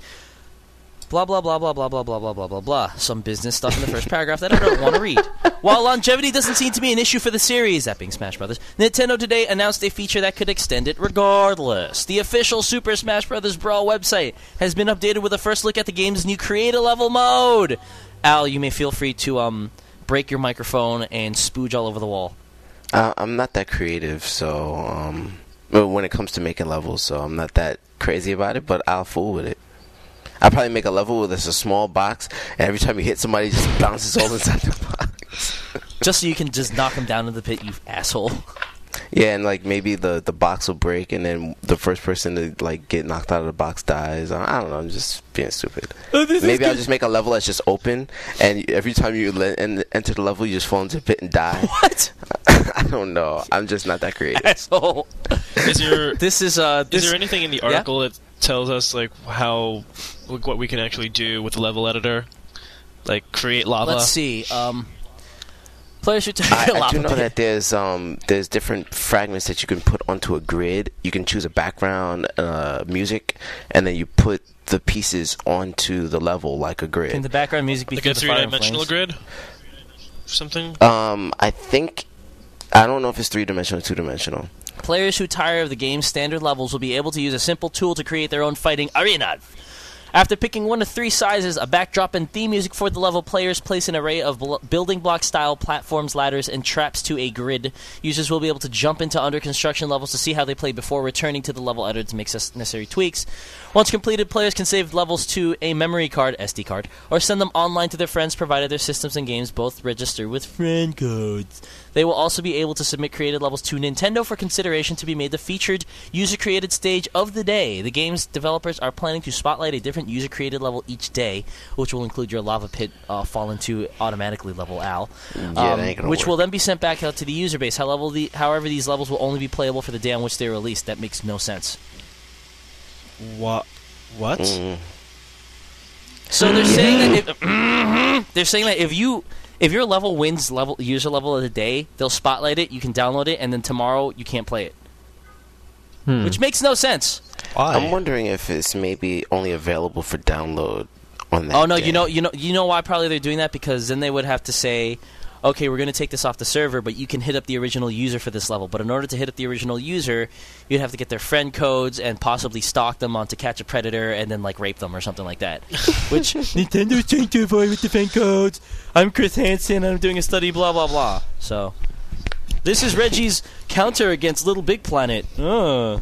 Blah, blah, blah, blah, blah, blah, blah, blah, blah, blah, blah. Some business stuff in the first paragraph that I don't want to read. While longevity doesn't seem to be an issue for the series, that being Smash Brothers, Nintendo today announced a feature that could extend it regardless. The official Super Smash Brothers Brawl website has been updated with a first look at the game's new Create a Level mode. Al, you may feel free to um break your microphone and spooge all over the wall. Uh, I'm not that creative, so um, well, when it comes to making levels, so I'm not that crazy about it. But I'll fool with it. I'll probably make a level where there's a small box, and every time you hit somebody, it just bounces all inside the box. Just so you can just knock him down in the pit, you asshole. Yeah, and like maybe the, the box will break, and then the first person to like get knocked out of the box dies. I don't know. I'm just being stupid. Oh, this is Maybe I'll good. just make a level that's just open, and every time you le- en- enter the level, you just fall into the pit and die. What? I don't know. I'm just not that creative. Asshole. Is there This is, uh... This, is there anything in the Yeah? article that tells us like how like, what we can actually do with the level editor? Like create lava. Let's see. Um, players should I, I lava do know pit. that there's um there's different fragments that you can put onto a grid. You can choose a background, uh, music, and then you put the pieces onto the level like a Can grid. the background music be Like through a the fire and three-dimensional flames? grid, something. Um, I think I don't know if it's three dimensional or two dimensional. Players who tire of the game's standard levels will be able to use a simple tool to create their own fighting arena. After picking one of three sizes, a backdrop and theme music for the level, players place an array of bl- building block-style platforms, ladders, and traps to a grid. Users will be able to jump into under-construction levels to see how they play before returning to the level editor to make s- necessary tweaks. Once completed, players can save levels to a memory card, S D card, or send them online to their friends, provided their systems and games both register with friend codes. They will also be able to submit created levels to Nintendo for consideration to be made the featured user-created stage of the day. The game's developers are planning to spotlight a different user-created level each day, which will include your lava pit uh, fall into automatically level Al, Yeah, um, that ain't gonna which work. will then be sent back out to the user base. However, the, however, these levels will only be playable for the day on which they are released. That makes no sense. What? What? Mm. So they're saying that if, they're saying that if you if your level wins level user level of the day, they'll spotlight it. You can download it, and then tomorrow you can't play it, Hmm. which makes no sense. Why? I'm wondering if it's maybe only available for download on that. Oh no, day. you know, you know, you know why probably they're doing that, because then they would have to say, okay, we're going to take this off the server, but you can hit up the original user for this level. But in order to hit up the original user, you'd have to get their friend codes and possibly stalk them on To Catch a Predator and then like rape them or something like that. Which Nintendo's trying to avoid with the friend codes. I'm Chris Hansen. I'm doing a study. Blah blah blah. So this is Reggie's counter against Little Big Planet. Uh,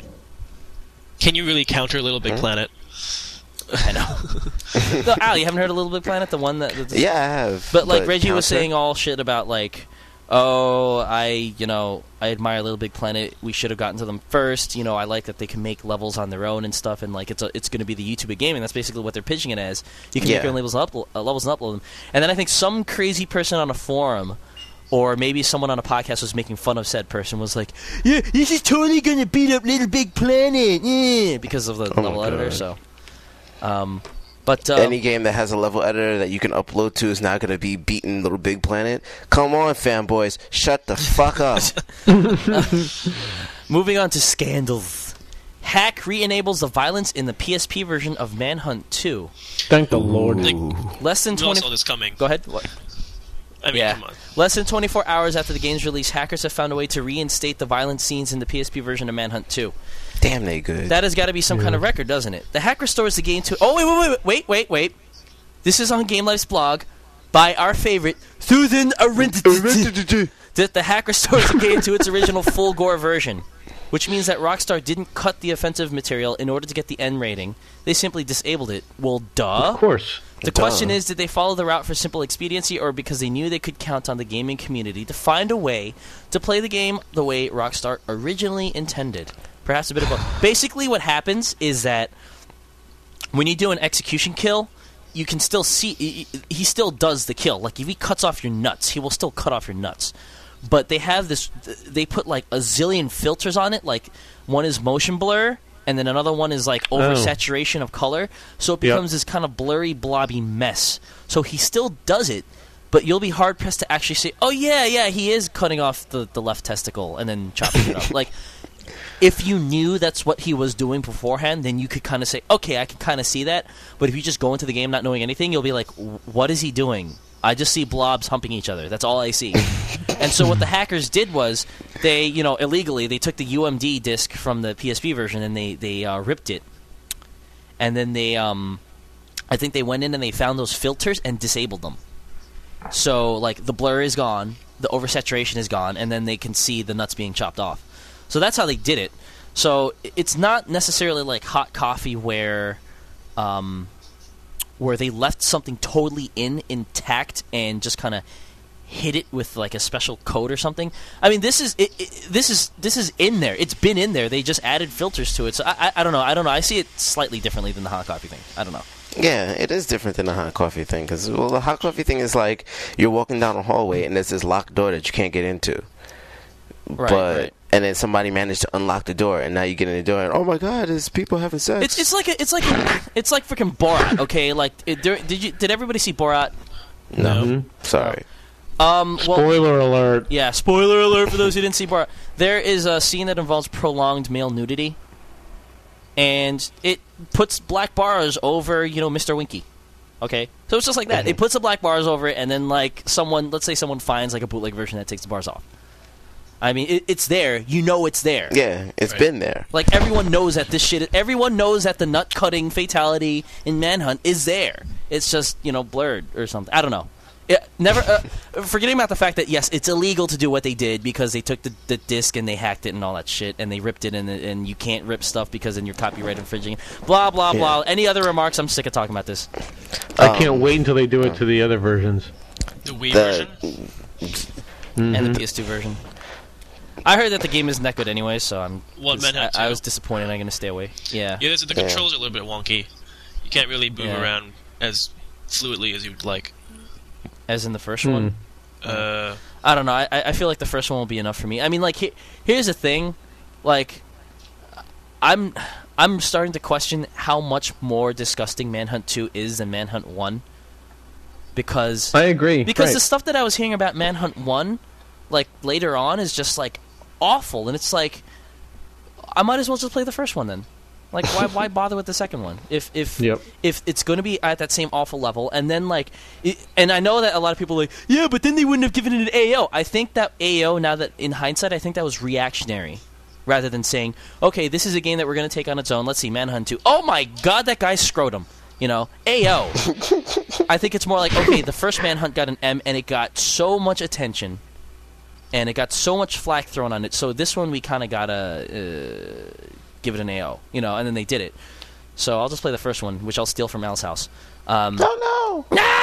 Can you really counter Little Big Huh? Planet? I know. No, Al, you haven't heard of Little Big Planet, the one that. That's, Yeah, I have. But like Reggie was counter- saying all shit about like oh, I, you know, I admire Little Big Planet. We should have gotten to them first. You know, I like that they can make levels on their own and stuff, and like it's a, it's going to be the YouTube of gaming. That's basically what they're pitching it as. You can Yeah. make your own levels, up, uh, levels and upload them. And then I think some crazy person on a forum, or maybe someone on a podcast was making fun of said person, was like, "Yeah, this is totally going to beat up Little Big Planet," yeah, because of the Oh my level editor. God. So, um, but uh, Any game that has a level editor that you can upload to is not going to be beating Little Big Planet. Come on, fanboys, shut the fuck up. moving on to scandals. Hack re-enables the violence in the P S P version of Manhunt two. Thank the Lord. Like, Less than we all twenty. saw this coming. Go ahead. What? I mean, Yeah. come on. Less than twenty-four hours after the game's release, hackers have found a way to reinstate the violent scenes in the P S P version of Manhunt two. Damn, they good. That has got to be some kind of record, doesn't it? The hack restores the game to... Oh, wait, wait, wait, wait, wait, wait. This is on Game Life's blog by our favorite, Susan Arendt. That the hack restores the game to its original full gore version, which means that Rockstar didn't cut the offensive material in order to get the N rating. They simply disabled it. Well, duh. Of course. The Duh. question is, did they follow the route for simple expediency, or because they knew they could count on the gaming community to find a way to play the game the way Rockstar originally intended? Perhaps a bit of both. Basically, what happens is that when you do an execution kill, you can still see... He, he still does the kill. Like, if he cuts off your nuts, he will still cut off your nuts. But they have this... They put, like, a zillion filters on it. Like, one is motion blur, and then another one is like oversaturation of color, so it becomes Yep. this kind of blurry, blobby mess. So he still does it, but you'll be hard pressed to actually say, "Oh yeah, yeah, he is cutting off the, the left testicle and then chopping it off." Like, if you knew that's what he was doing beforehand, then you could kind of say, "Okay, I can kind of see that." But if you just go into the game not knowing anything, you'll be like, "What is he doing? I just see blobs humping each other. That's all I see." And so what the hackers did was they, you know, illegally, they took the U M D disc from the P S P version and they, they uh, ripped it. And then they, um, I think they went in and they found those filters and disabled them. So, like, the blur is gone, the oversaturation is gone, and then they can see the nuts being chopped off. So that's how they did it. So it's not necessarily like Hot Coffee where... Um, where they left something totally in intact and just kind of hit it with like a special coat or something. I mean, this is it, it, this is this is in there. It's been in there. They just added filters to it. So I, I I don't know. I don't know. I see it slightly differently than the Hot Coffee thing. I don't know. Yeah, it is different than the hot coffee thing. Because, well, the hot coffee thing is like you're walking down a hallway and there's this locked door that you can't get into. Right, but right. And then somebody managed to unlock the door, and now you get in the door, and oh my god, there's people having sex. It's it's like a, it's like a, it's like freaking Borat. Okay, like it, there, did you did everybody see Borat? no, Mhm. sorry. Um, well, Spoiler alert. yeah. Spoiler alert for those who didn't see Borat. There is a scene that involves prolonged male nudity, and it puts black bars over, you know, Mister Winky. Okay, so it's just like that. It puts the black bars over it, and then like someone, let's say someone finds like a bootleg version that takes the bars off. I mean, it, it's there. You know, it's there. Yeah, it's Right. been there. Like everyone knows that this shit. Everyone knows that the nut cutting fatality in Manhunt is there. It's just, you know, blurred or something. I don't know. It, never uh, forgetting about the fact that yes, it's illegal to do what they did because they took the, the disc and they hacked it and all that shit and they ripped it and and you can't rip stuff because then you're copyright infringing. Blah blah Yeah. blah. Any other remarks? I'm sick of talking about this. I can't wait until they do it to the other versions. The Wii The- version? Mhm. And the P S two version. I heard that the game isn't that good anyway, so I'm. What, Manhunt I, I two? was disappointed. I'm gonna stay away. Yeah. Yeah, there's, the Yeah. controls are a little bit wonky. You can't really move Yeah. around as fluidly as you'd like. As in the first Hmm. one. Uh, I don't know. I, I feel like the first one will be enough for me. I mean, like, he, here's the thing. Like, I'm I'm starting to question how much more disgusting Manhunt two is than Manhunt one. Because I agree. because right. the stuff that I was hearing about Manhunt one, like, later on, is just, like, awful. And it's like, I might as well just play the first one then. Like, why why bother with the second one if if Yep. if it's going to be at that same awful level? And then like, it, and I know that a lot of people are like, yeah, but then they wouldn't have given it an A O. I think that A O, now that in hindsight, I think that was reactionary, rather than saying, okay, this is a game that we're going to take on its own. Let's see, Manhunt two. Oh my God, that guy's scrotum. You know, A O. I think it's more like, okay, the first Manhunt got an M, and it got so much attention, and it got so much flack thrown on it. So this one we kind of gotta. Uh, give it an A O, you know, and then they did it. So I'll just play the first one, which I'll steal from Al's house. Um, Oh no! no!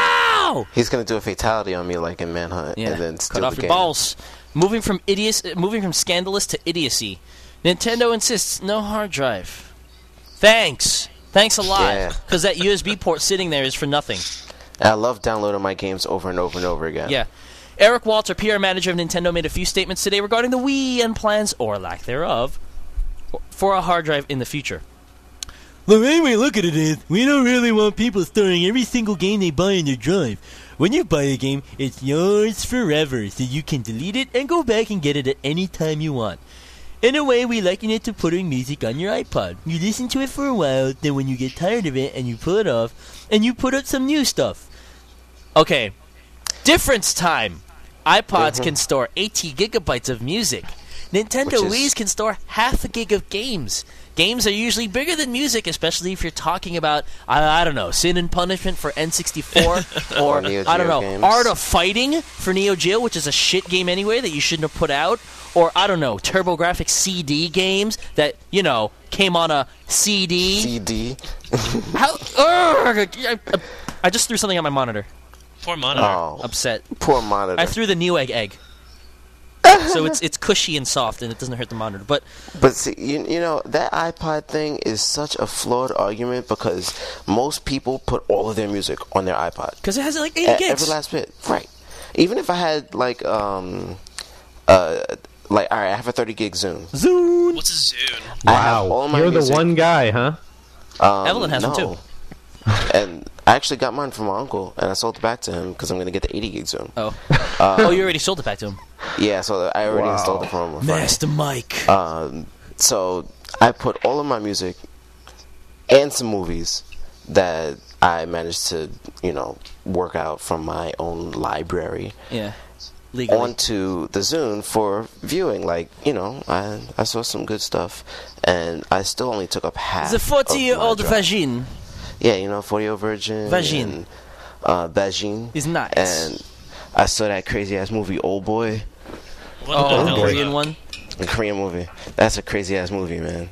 Pow! He's gonna do a fatality on me like in Manhunt, Yeah, and then steal cut off the your game. balls. Moving from idiocy, moving from scandalous to idiocy. Nintendo insists no hard drive. Thanks, thanks a lot. Yeah. Because that U S B port sitting there is for nothing. And I love downloading my games over and over and over again. Yeah. Eric Walter, P R manager of Nintendo, made a few statements today regarding the Wii and plans, or lack thereof, for a hard drive in the future. The way we look at it is, we don't really want people storing every single game they buy in their drive. When you buy a game, it's yours forever, so you can delete it and go back and get it at any time you want. In a way, we liken it to putting music on your iPod. You listen to it for a while, then when you get tired of it and you pull it off, and you put up some new stuff. Okay, difference time. iPods Mhm. can store eighty gigabytes of music. Nintendo Which is- Wii's can store half a gig of games. Games are usually bigger than music, especially if you're talking about, I, I don't know, Sin and Punishment for N sixty-four, or, Or Neo I don't Geo know, games. Art of Fighting for Neo Geo, which is a shit game anyway that you shouldn't have put out, or, I don't know, TurboGrafx C D games that, you know, came on a C D. C D. How? Ugh, I, I just threw something on my monitor. Poor monitor. Oh, Upset. poor monitor. I threw the Newegg egg. So it's it's cushy and soft, and it doesn't hurt the monitor. But But see, you, you know, that iPod thing is such a flawed argument because most people put all of their music on their iPod. because it has like eighty E- gigs. Every last bit. Right. Even if I had, like, um, uh, like, alright, I have a thirty gig Zune. Zune. What's a Zune? I have all Wow, of my you're the music. one guy, huh? Um, Evelyn has no. one too. And I actually got mine from my uncle, and I sold it back to him because I'm going to get the eighty gig Zune. Oh, Uh, oh, you already sold it back to him. Yeah, so I already Wow. installed it from him. Master Mike. Um, so I put all of my music and some movies that I managed to, you know, work out from my own library Yeah, legally. onto the Zune for viewing. Like, you know, I I saw some good stuff, and I still only took up half. The forty-year-old of my drive. vagine Yeah, you know, forty-year-old virgin. Vagine. And, uh, Vagine. is nice. And I saw that crazy ass movie, Old Boy, What oh, the the hell is Korean that? one. the Korean movie. That's a crazy ass movie, man.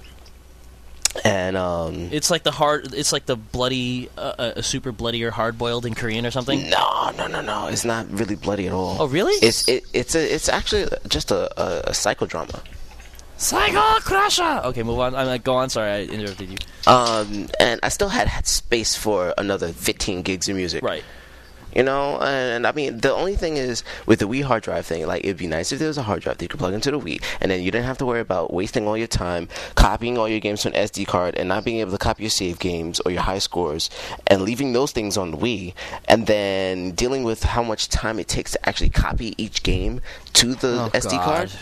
And um. It's like the hard. It's like the bloody, uh, a super bloody or hard boiled in Korean or something. No, no, no, no. It's not really bloody at all. Oh, really? It's it, it's a it's actually just a, a, a psychodrama. Psycho Crusher. Okay, move on. I'm like, go on. Sorry, I interrupted you. Um, and I still had, had space for another fifteen gigs of music. Right. You know, and I mean, the only thing is with the Wii hard drive thing, like, it'd be nice if there was a hard drive that you could plug into the Wii, and then you didn't have to worry about wasting all your time copying all your games to an S D card and not being able to copy your save games or your high scores and leaving those things on the Wii, and then dealing with how much time it takes to actually copy each game to the Oh, S D God. card.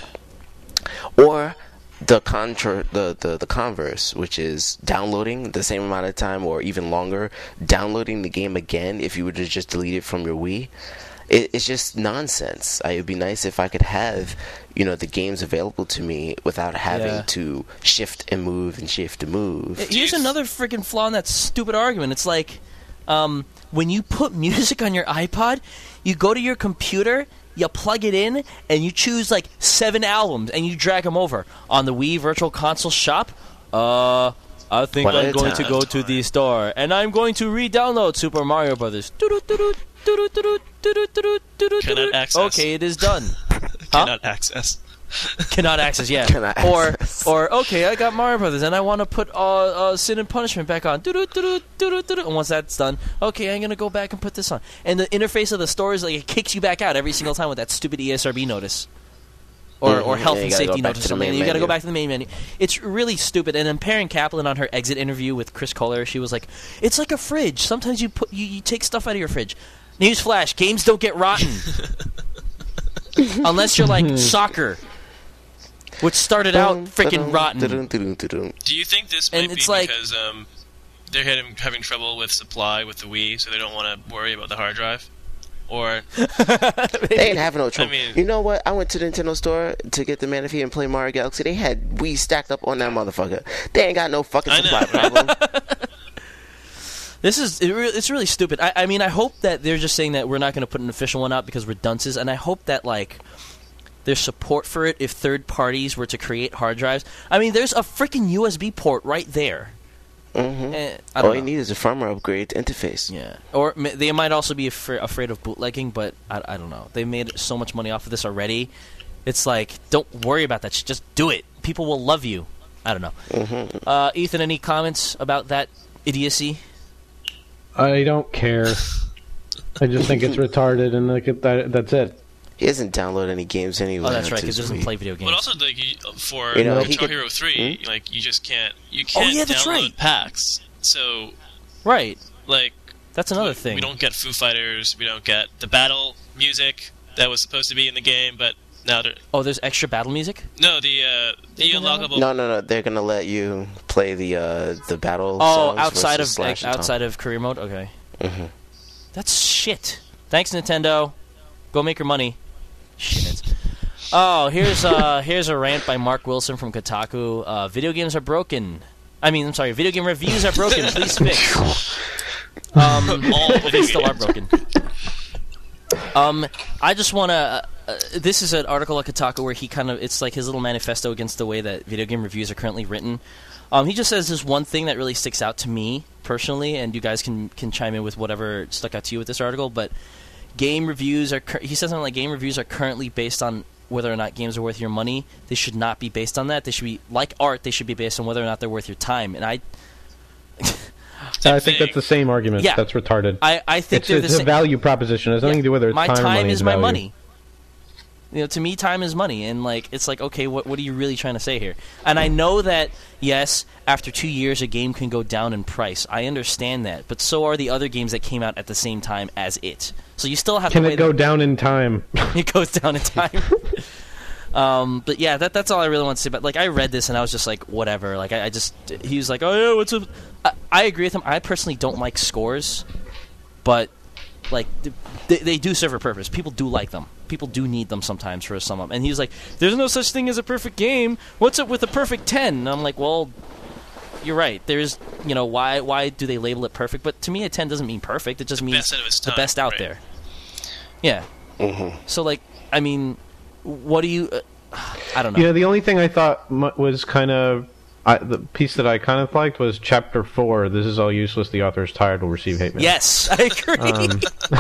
Or the contra- the, the the converse, which is downloading the same amount of time or even longer, downloading the game again if you were to just delete it from your Wii. It, it's just nonsense. I, it'd be nice if I could have, you know, the games available to me without having Yeah. to shift and move and shift and move. Here's another freaking flaw in that stupid argument. It's like, um, when you put music on your iPod, you go to your computer, you plug it in, and you choose like seven albums, and you drag them over. On the Wii Virtual Console shop, uh, I think One at I'm a going to time. go to the store, and I'm going to re-download Super Mario Brothers. Cannot access. Okay, it is done. Cannot access. Cannot access, yeah. Cannot or, access. or okay, I got Mario Brothers, and I want to put uh, uh, Sin and Punishment back on. And once that's done, okay, I'm gonna go back and put this on. And the interface of the store is like it kicks you back out every single time with that stupid E S R B notice, or Mhm, or health yeah, you and gotta go safety back notice to or the something. main You got to go menu. back to the main menu. It's really stupid. And then Perrin Kaplan on her exit interview with Chris Kohler, she was like, "It's like a fridge. Sometimes you put you, you take stuff out of your fridge." Newsflash: games don't get rotten unless you're like soccer, which started out freaking rotten. Do you think this And might it's be like- because um, they're having, having trouble with supply with the Wii, so they don't want to worry about the hard drive? Or They ain't having no trouble. mean- You know what? I went to the Nintendo store to get the Manaphy and play Mario Galaxy. They had Wii stacked up on that motherfucker. They ain't got no fucking I know, supply right? problem. This is it re- it's really stupid. I, I mean, I hope that they're just saying that we're not going to put an official one out because we're dunces, and I hope that like there's support for it if third parties were to create hard drives. I mean, there's a freaking U S B port right there. Mm-hmm. Eh, I All don't you know. need is a firmware upgrade interface. Yeah, or ma- they might also be afra- afraid of bootlegging, but I, I don't know. They made so much money off of this already. It's like, don't worry about that shit. Just do it. People will love you. I don't know. Mm-hmm. Uh, Ethan, any comments about that idiocy? I don't care. I just think it's retarded, and like that, that's it. He doesn't download any games anyway. Oh, that's right, onto because he his doesn't Wii. play video games. But also, like you, for You know, Guitar he could- Hero three, Hmm? like you just can't you Oh, can't yeah, that's download right. packs. So Right. like That's another we, thing. we don't get Foo Fighters. We don't get the battle music that was supposed to be in the game, but now they're Oh, there's extra battle music? no the uh, the Isn't that unlockable. No, no, no. They're gonna let you play the uh, the battle. Oh, songs outside of versus Slash and outside of career mode? Okay. Mhm. That's shit. Thanks, Nintendo. Go make your money. Shit. Oh, here's uh here's a rant by Mark Wilson from Kotaku. Uh, video games are broken. I mean, I'm sorry. Video game reviews are broken. Please fix. Um, All well, they still are broken. Um, I just want to. Uh, uh, this is an article at Kotaku where he kind of it's like his little manifesto against the way that video game reviews are currently written. Um, he just says this one thing that really sticks out to me personally, and you guys can can chime in with whatever stuck out to you with this article. But game reviews are. Cur- he says something like game reviews are currently based on whether or not games are worth your money. They should not be based on that. They should be like art. They should be based on whether or not they're worth your time. And I, I think that's the same argument. Yeah. That's retarded. I, I think It's, they're the it's a same. value proposition. It has nothing to do with whether it's my time, or money. is it's my value. money. You know, to me, time is money, and like it's like, okay, what what are you really trying to say here? And I know that yes, after two years, a game can go down in price. I understand that, but so are the other games that came out at the same time as it. So you still have Can to it wait. go down in time? It goes down in time. um, but yeah, that that's all I really want to say. But like, I read this and I was just like, whatever. Like, I, I just he was like, oh yeah, what's up? I, I agree with him. I personally don't like scores, but like they, they do serve a purpose. People do like them. People do need them sometimes for a sum up. And he was like, there's no such thing as a perfect game. What's up with a perfect ten? And I'm like, well, you're right. There's, you know, why why do they label it perfect? But to me, a ten doesn't mean perfect. It just means best out of its the time, best out right. there. Yeah. Mhm. So, like, I mean, what do you... Uh, I don't know. You know, the only thing I thought mu- was kind of I, the piece that I kind of liked was chapter four. This is all useless. The author is tired. Will receive hate mail. Yes, I agree. Um,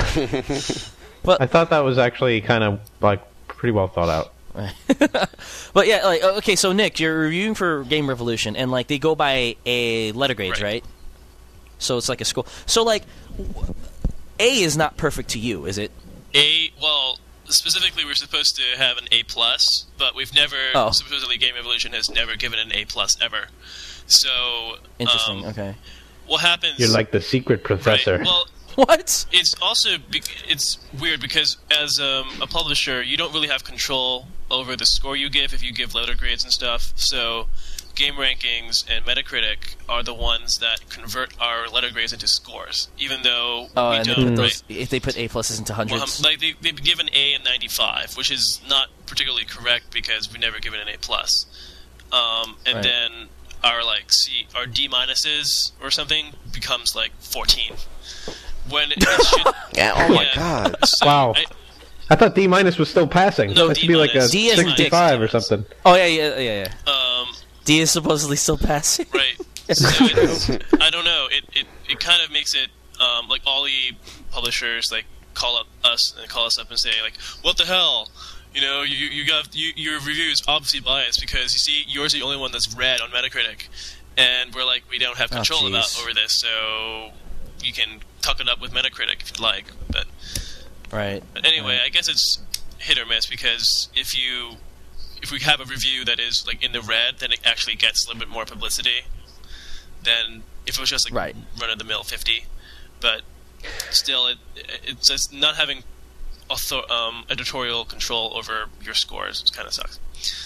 I thought that was actually kind of like pretty well thought out. But yeah, like, okay, so Nick, you're reviewing for Game Revolution, and like they go by a letter grades, right? Right. So it's like a school. So like, w- A is not perfect to you, is it? A well, specifically, we're supposed to have an A plus, but we've never Oh. supposedly Game Evolution has never given an A plus ever. So Interesting. um, okay. what happens? You're like the secret professor. Right, well, What? it's also be- it's weird because as um, a publisher, you don't really have control over the score you give if you give letter grades and stuff. So, Game Rankings and Metacritic are the ones that convert our letter grades into scores, even though Oh, we and they don't. put right? those. If they put A pluses into Well, hundreds. um, like they they've given A and ninety-five, which is not particularly correct because we've never given an A plus. Um, and Right. then our like C our D minuses or something becomes like fourteen. When it should, Yeah, oh my yeah. god. So Wow. I, I thought D minus was still passing. No, That should D be like a minus. D is sixty-five or ridiculous. something. oh yeah, yeah, yeah, yeah. um, D is supposedly still passing. right. So it's, I don't know. It, it it kind of makes it um, like all the publishers like call up us and call us up and say like, "What the hell? You know, you you got you, your review is obviously biased because you see yours is the only one that's red on Metacritic," and we're like, "We don't have Oh, control about jeez. over this, so you can tuck it up with Metacritic if you'd like." But, Right. but anyway, Right. I guess it's hit or miss because if you if we have a review that is like in the red, then it actually gets a little bit more publicity than if it was just like Right. run of the mill fifty. But still, it it's just not having author, um, editorial control over your scores. It kind of sucks.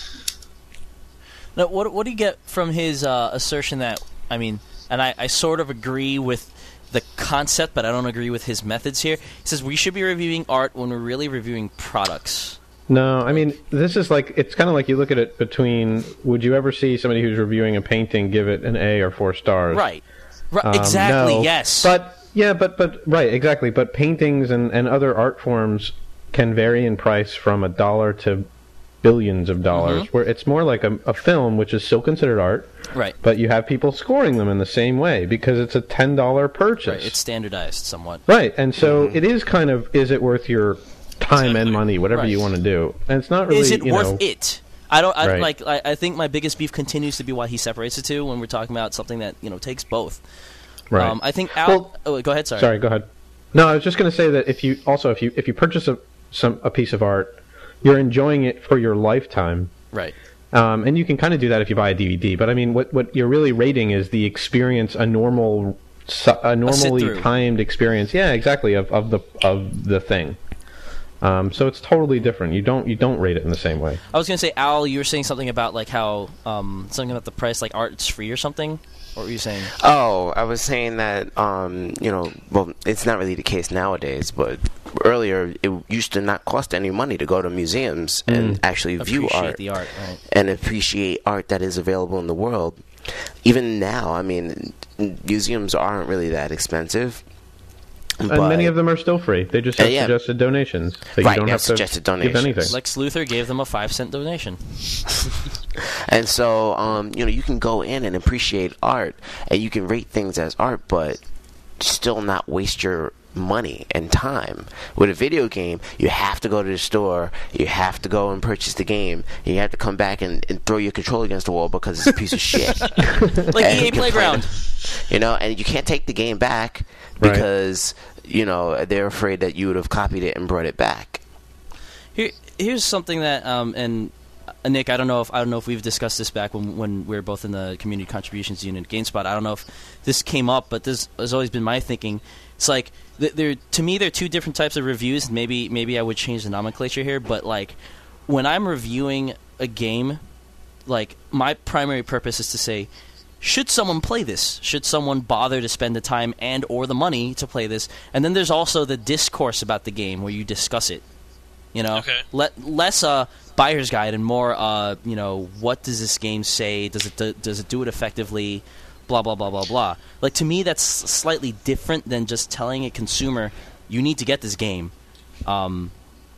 Now, what what do you get from his uh, assertion that I mean, and I, I sort of agree with the concept, but I don't agree with his methods here. He says we should be reviewing art when we're really reviewing products. No, I mean, this is like, it's kind of like you look at it between, would you ever see somebody who's reviewing a painting give it an A or four stars? Right. Right. Um, exactly. no. Yes. But, yeah, but, but, right, exactly. But paintings and, and other art forms can vary in price from a dollar to billions of dollars. Mhm. Where it's more like a, a film, which is still considered art, Right. but you have people scoring them in the same way because it's a ten dollar purchase. Right. It's standardized somewhat. Right, and so it is kind of, is it worth your time and Exactly. money, whatever Right. you want to do? And it's not really, Is it you worth know, it? I don't. I, Right. Like. I, I think my biggest beef continues to be why he separates the two when we're talking about something that you know takes both. right. Um, I think Al. Well- oh, go ahead. Sorry. Sorry, go ahead. No, I was just going to say that if you also if you if you purchase a some a piece of art, you're enjoying it for your lifetime. Right. Um, and you can kind of do that if you buy a D V D. But I mean, what what you're really rating is the experience, a normal, su- a normally sit-through. timed experience. Yeah, exactly, of, of the of the thing. Um, so it's totally different. You don't you don't rate it in the same way. I was gonna say, Al, you were saying something about like how um, something about the price, like art's free or something. What were you saying? Oh, I was saying that, um, you know, well, it's not really the case nowadays, but earlier it used to not cost any money to go to museums and actually view Appreciate art, the art, right? and appreciate art that is available in the world. Even now, I mean, museums aren't really that expensive. And but- many of them are still free. They just have Uh, yeah. suggested donations. So Right, you don't they have have to suggested give donations. anything. Lex Luthor gave them a five cent donation. And so, um, you know, you can go in and appreciate art, and you can rate things as art, but still not waste your money and time. With a video game, you have to go to the store, you have to go and purchase the game, and you have to come back and, and throw your controller against the wall because it's a piece of shit. Like And E A you can Playground. play- You know, and you can't take the game back Right. because, you know, they're afraid that you would have copied it and brought it back. Here, here's something that, um, and uh, Nick, I don't know if I don't know if we've discussed this back when when we were both in the community contributions unit at GameSpot. I don't know if this came up, but this has always been my thinking. It's like th- there to me, there are two different types of reviews. Maybe maybe I would change the nomenclature here, but like when I'm reviewing a game, like my primary purpose is to say, should someone play this? Should someone bother to spend the time and or the money to play this? And then there's also the discourse about the game where you discuss it. You know, Okay. Le- less uh, buyer's guide and more, uh, you know, what does this game say? Does it do- does it do it effectively? Blah blah blah blah blah. Like to me, that's slightly different than just telling a consumer you need to get this game. Um,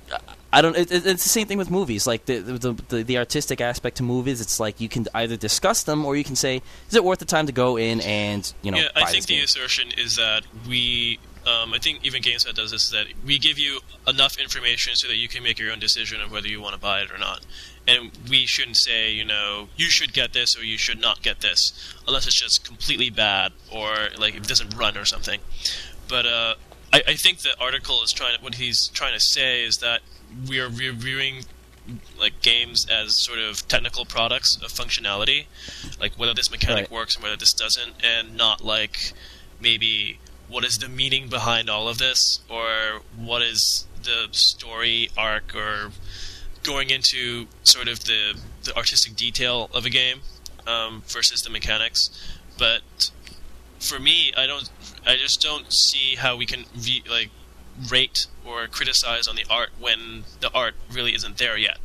I don't. It, it- it's the same thing with movies. Like the, the the the artistic aspect to movies, it's like you can either discuss them or you can say, is it worth the time to go in and you know? yeah, buy I think this the game? assertion is that we, um, I think even GameSpot does this, is that we give you enough information so that you can make your own decision of whether you want to buy it or not. And we shouldn't say, you know, you should get this or you should not get this, unless it's just completely bad or like it doesn't run or something. But uh, I, I think the article is trying. What he's trying to say is that we are reviewing like games as sort of technical products of functionality, like whether this mechanic Right. works and whether this doesn't, and not like maybe what is the meaning behind all of this, or what is the story arc, or going into sort of the the artistic detail of a game um, versus the mechanics. But for me, I don't, I just don't see how we can re- like rate or criticize on the art when the art really isn't there yet.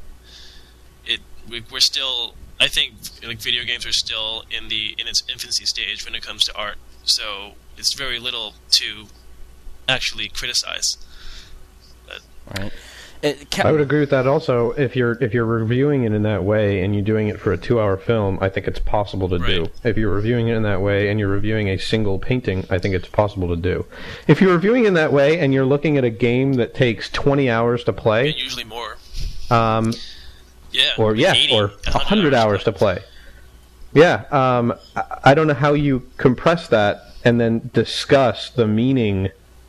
It we, we're still, I think, like video games are still in the in its infancy stage when it comes to art. So it's very little to actually criticize. But, Right. It, ca- I would agree with that. Also, if you're if you're reviewing it in that way and you're doing it for a two-hour film, I think it's possible to do. Right. If you're reviewing it in that way and you're reviewing a single painting, I think it's possible to do. If you're reviewing in that way and you're looking at a game that takes twenty hours to play, and usually more. um, Yeah. or yeah, eighty, or one one hundred hours to play. Yeah, um, I, I don't know how you compress that and then discuss the meaning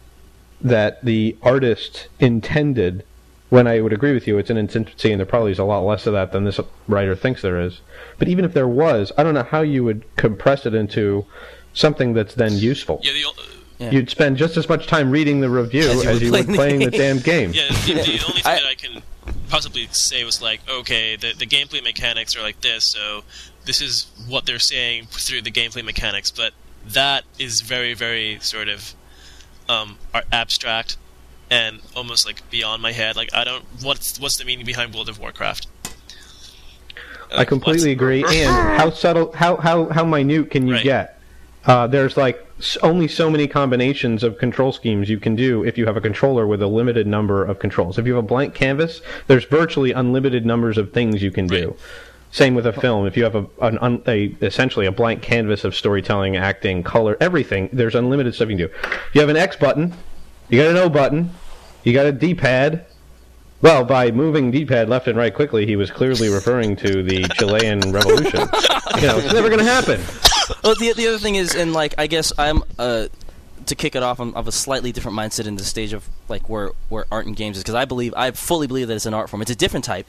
that the artist intended. When I would agree with you, it's in its infancy, and there probably is a lot less of that than this writer thinks there is. But even if there was, I don't know how you would compress it into something that's then useful. Yeah, the, o- Yeah. You'd spend just as much time reading the review As as you you, would would playing playing the the damn game. yeah, the, the only thing I- that I can possibly say was like, okay, the, the gameplay mechanics are like this, so this is what they're saying through the gameplay mechanics, but that is very, very sort of um, ar- abstract and almost like beyond my head. Like, I don't, what's what's the meaning behind World of Warcraft? I completely What's- agree. And how subtle, how how how minute can you Right. get? Uh, there's like s- only so many combinations of control schemes you can do if you have a controller with a limited number of controls. If you have a blank canvas, there's virtually unlimited numbers of things you can do. Same with a film. If you have a, an un, a essentially a blank canvas of storytelling, acting, color, everything, there's unlimited stuff you can do. You have an X button, you got an O button, you got a D-pad. Well, by moving D-pad left and right quickly, he was clearly referring to the Chilean Revolution. You know, it's never going to happen. Well, the the other thing is, and like I guess I'm uh, to kick it off, I'm of a slightly different mindset in the stage of like where where art and games is, because I believe I fully believe that it's an art form. It's a different type.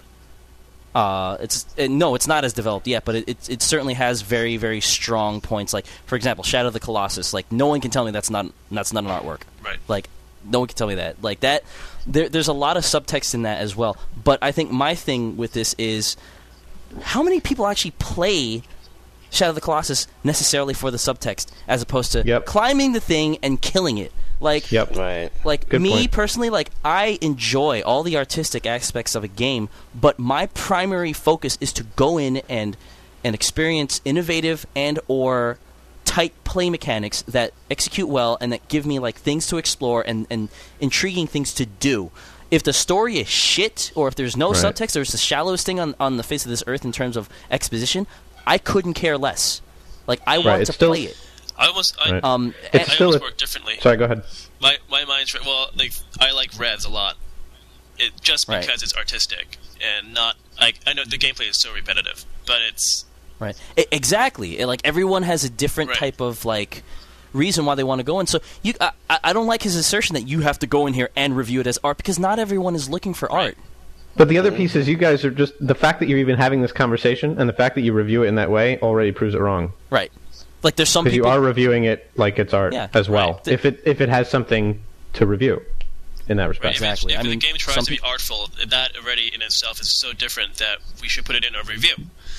Uh, it's it, no, it's not as developed yet, but it, it it certainly has very very strong points. Like for example, Shadow of the Colossus. Like no one can tell me that's not that's not an artwork. Right. Like no one can tell me that. Like that. There, there's a lot of subtext in that as well. But I think my thing with this is how many people actually play Shadow of the Colossus necessarily for the subtext, as opposed to Yep. climbing the thing and killing it. Like, Yep. Right. like Good me point. personally, like I enjoy all the artistic aspects of a game, but my primary focus is to go in and and experience innovative and or tight play mechanics that execute well and that give me like things to explore and, and intriguing things to do. If the story is shit, or if there's no Right. subtext, or it's the shallowest thing on, on the face of this earth in terms of exposition, I couldn't care less. Like I want it's to still- play it. I almost, I, Right. Um, It's I still almost a- work differently. Sorry, go ahead. My my mind's well, like I like Reds a lot. It just Right. because it's artistic and not like I know the gameplay is so repetitive, but it's Right. I- exactly. It- like everyone has a different Right. type of like reason why they want to go in. So you, I, I I don't like his assertion that you have to go in here and review it as art, because not everyone is looking for art. But the other piece is you guys are just the fact that you're even having this conversation and the fact that you review it in that way already proves it wrong. Right. Like there's some Because you people. are reviewing it like it's art Yeah, as well. right. If it if it has something to review in that right, respect. if, it- Exactly. if I mean, the game tries some to be peop- artful, that already in itself is so different that we should put it in a review.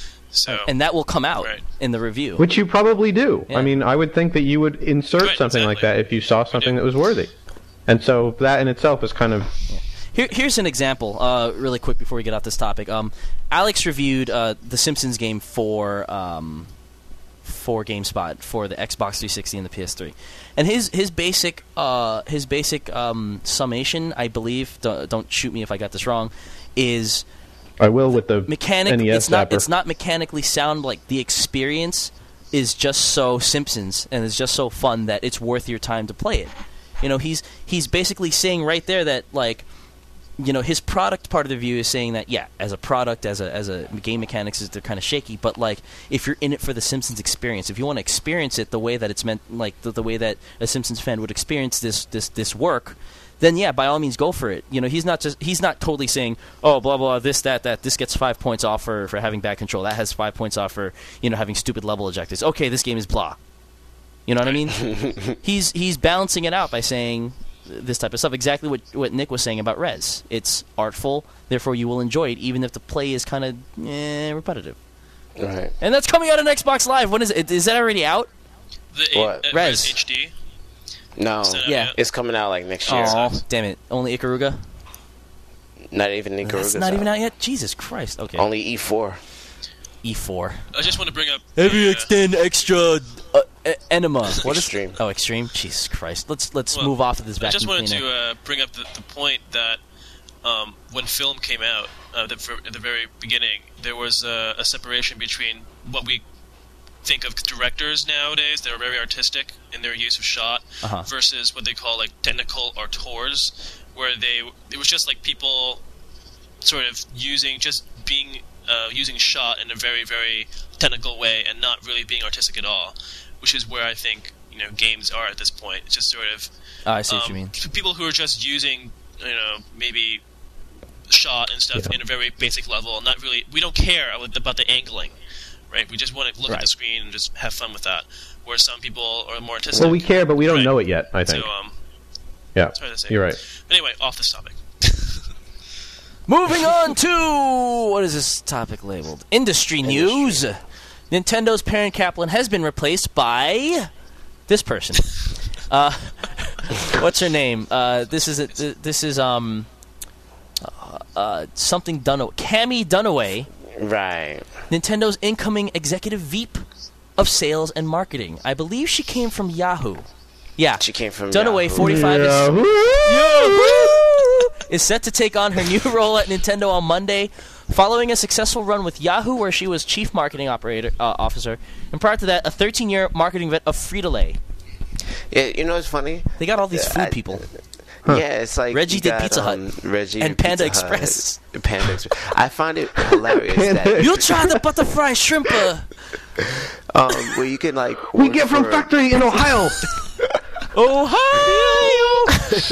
So and that will come out Right. in the review. Which you probably do. Yeah. I mean, I would think that you would insert Right, something like exactly. that if you saw something do. that was worthy. And so that in itself is kind of Here, here's an example, uh, really quick before we get off this topic. Um, Alex reviewed uh, the Simpsons game for um, for GameSpot for the Xbox three sixty and the P S three, and his his basic uh, his basic um, summation, I believe, don't, don't shoot me if I got this wrong, is I will with the mechanic. N E S It's not zapper. it's not mechanically sound. Like the experience is just so Simpsons and it's just so fun that it's worth your time to play it. You know, he's he's basically saying right there that like. You know, his product part of the review is saying that, yeah, as a product, as a as a game mechanics, is they're kind of shaky. But like, if you're in it for the Simpsons experience, if you want to experience it the way that it's meant, like the, the way that a Simpsons fan would experience this this this work, then yeah, by all means, go for it. You know, he's not just he's not totally saying, oh, blah blah, this that that this gets five points off for for having bad control. That has five points off for you know having stupid level objectives. Okay, this game is blah. You know what I mean? he's he's balancing it out by saying this type of stuff. Exactly what what Nick was saying about Rez. It's artful, therefore you will enjoy it, even if the play is kind of eh, repetitive. Right. And that's coming out on Xbox Live. When is it? Is that already out? the What? uh, Res. Res H D. No. So, Yeah. It's coming out like next year. Oh, damn it! Only Ikaruga. Not even Ikaruga's That's not even out yet. Jesus Christ. Okay. Only E four. E four. I just want to bring up Every the, uh, extend extra. Uh, e- Enema. What is Extreme. Oh, Extreme. Jesus Christ. Let's let's Well, move off of this I vacuum just wanted cleaner. to uh, bring up the, the point that um, when film came out, uh, the, at the very beginning, there was uh, a separation between what we think of directors nowadays that are very artistic in their use of shot Uh-huh. versus what they call like technical auteurs, where they it was just like people sort of using just being uh, using shot in a very very technical way and not really being artistic at all, which is where I think you know games are at this point. It's just sort of Oh, I see what um, you mean. p- people who are just using, you know, maybe shot and stuff Yeah. in a very basic level, not really. We don't care about the angling, right? We just want to look at Right. the screen and just have fun with that. Whereas some people are more artistic. Well, we care, but we don't Right. know it yet, I think. So, um, yeah, sorry to say. you're right. Anyway, off this topic. Moving on to what is this topic labeled? Industry, news. Nintendo's parent Kaplan has been replaced by this person. uh, what's her name? Uh, this is a, this is um uh, uh, something Dunaway. Cammy Dunaway, Right. Nintendo's incoming executive V P. of Sales and Marketing. I believe she came from Yahoo. Yeah. She came from Dunaway, Yahoo. forty-five, Yahoo! is, is set to take on her new role at Nintendo on Monday, following a successful run with Yahoo, where she was Chief Marketing operator uh, Officer, and prior to that, a thirteen-year marketing vet of Frito-Lay. Yeah, you know what's funny? They got all these food I- people. Yeah, it's like Reggie you did got, Pizza Hut. um, Reggie And did Panda Pizza Hut, Express. Panda Express. I find it hilarious that You'll try the butterfly shrimp. Uh, um, where you can like We order get from for- factory in Ohio. Ohio.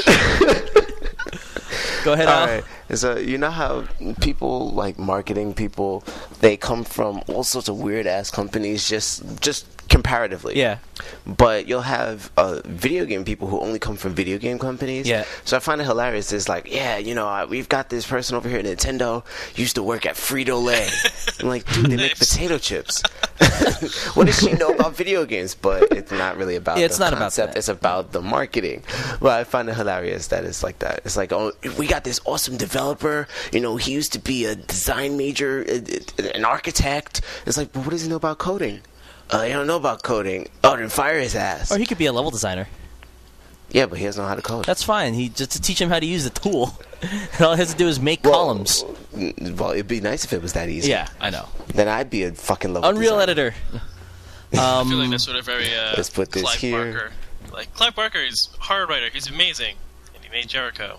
Go ahead, All Al. right. So you know how people like marketing people, they come from all sorts of weird ass companies, just just comparatively. Yeah. But you'll have uh, video game people who only come from video game companies. Yeah. So I find it hilarious. It's like, yeah, you know, uh, we've got this person over here at Nintendo, used to work at Frito-Lay. I'm like, dude, they make potato chips. What does she know about video games? But it's not really about Yeah, it's the not about concept. that. It's about the marketing. Well, I find it hilarious that it's like that. It's like, oh, we got this awesome developer. You know, he used to be a design major, an architect. It's like, well, what does he know about coding? Uh, I don't know about coding. Oh, then fire his ass. Or he could be a level designer. Yeah, but he doesn't know how to code. That's fine. He just to teach him how to use the tool. And all he has to do is make Well, columns. n- Well, it'd be nice if it was that easy. Yeah, I know. Then I'd be a fucking level Unreal designer. Editor. I feel like Um, that's sort of very uh, Let's put this Clive here. Barker. Like Clive Barker is a horror writer. He's amazing, and he made Jericho.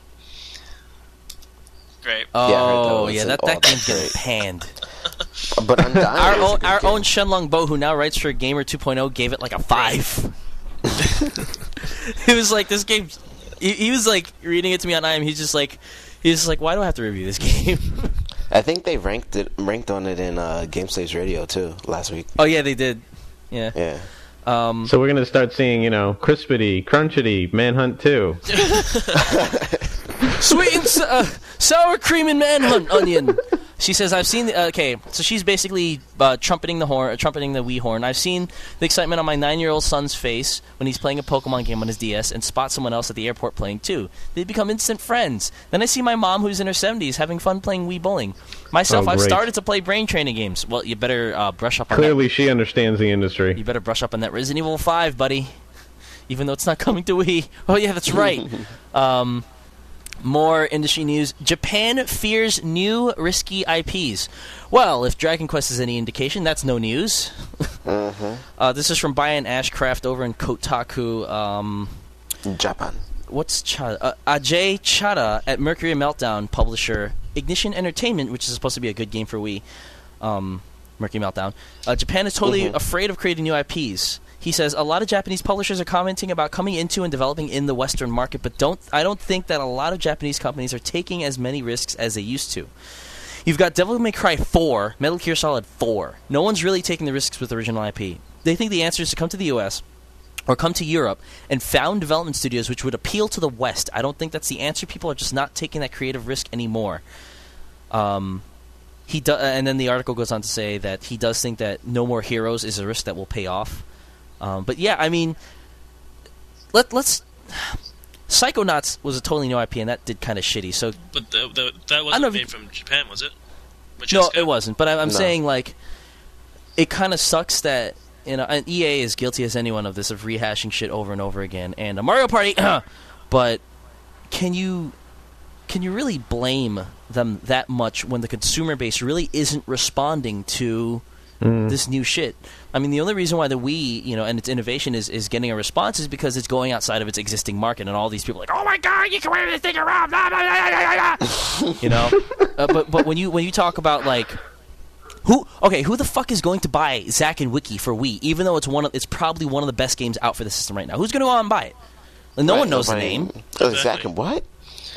Great. oh, Yeah, I heard that was yeah, an- that, oh, that game's that's getting great. panned. But Undying Our is a own, good our game. own Shenlong Bo, who now writes for Gamer two point oh, gave it like a five. It was like, this game... He, he was like, reading it to me on I M, he's just like... He's just like, why do I have to review this game? I think they ranked it ranked on it in uh, GameSlaves Radio too last week. Oh, yeah, they did. Yeah. Yeah. Um, So we're gonna start seeing, you know, Crispity, Crunchity, Manhunt two. Sweet and so- uh, sour cream and manhunt onion. She says, "I've seen." The, uh, okay, so she's basically uh, trumpeting the horn, uh, trumpeting the Wii horn. I've seen the excitement on my nine-year-old son's face when he's playing a Pokemon game on his D S and spots someone else at the airport playing too. They become instant friends. Then I see my mom, who's in her seventies, having fun playing Wii bowling. Myself, Oh, I've great. started to play brain training games. Well, you better uh, brush up on Clearly, she understands the that. industry. You better brush up on that Resident Evil five, buddy. Even though it's not coming to Wii. Oh yeah, that's right. um. More industry news. Japan fears new risky I Ps. Well, if Dragon Quest is any indication, that's no news. Mm-hmm. uh, this is from Brian Ashcraft over in Kotaku. Um, Japan. what's Chada? Uh, Ajay Chada at Mercury Meltdown publisher Ignition Entertainment, which is supposed to be a good game for Wii. Um, Mercury Meltdown. Uh, Japan is totally Mhm. afraid of creating new I Ps. He says a lot of Japanese publishers are commenting about coming into and developing in the Western market, but don't I don't think that a lot of Japanese companies are taking as many risks as they used to. You've got Devil May Cry four, Metal Gear Solid four. No one's really taking the risks with original I P. They think the answer is to come to the U S or come to Europe and found development studios which would appeal to the West. I don't think that's the answer. People are just not taking that creative risk anymore. Um, he do- and then the article goes on to say that he does think that No More Heroes is a risk that will pay off. Um, but yeah, I mean, let let's. Psychonauts was a totally new I P, and that did kind of shitty. So But the, the, that I know wasn't if made you- from Japan, was it? Which no, is good. it wasn't. But I, I'm No. saying like, it kind of sucks that you know, and E A is guilty as anyone of this, of rehashing shit over and over again. And a Mario Party, but can you can you really blame them that much when the consumer base really isn't responding to this new shit? I mean, the only reason why the Wii, you know, and its innovation is, is getting a response is because it's going outside of its existing market, and all these people are like, oh my god, you can wave this thing around, blah, blah, blah, blah, blah. You know. uh, but but when you when you talk about like, who okay, who the fuck is going to buy Zack and Wiki for Wii, even though it's one of it's probably one of the best games out for the system right now? Who's going to go out and buy it? Like, no Right, one knows the nobody- name. Oh, Exactly. Zack and what?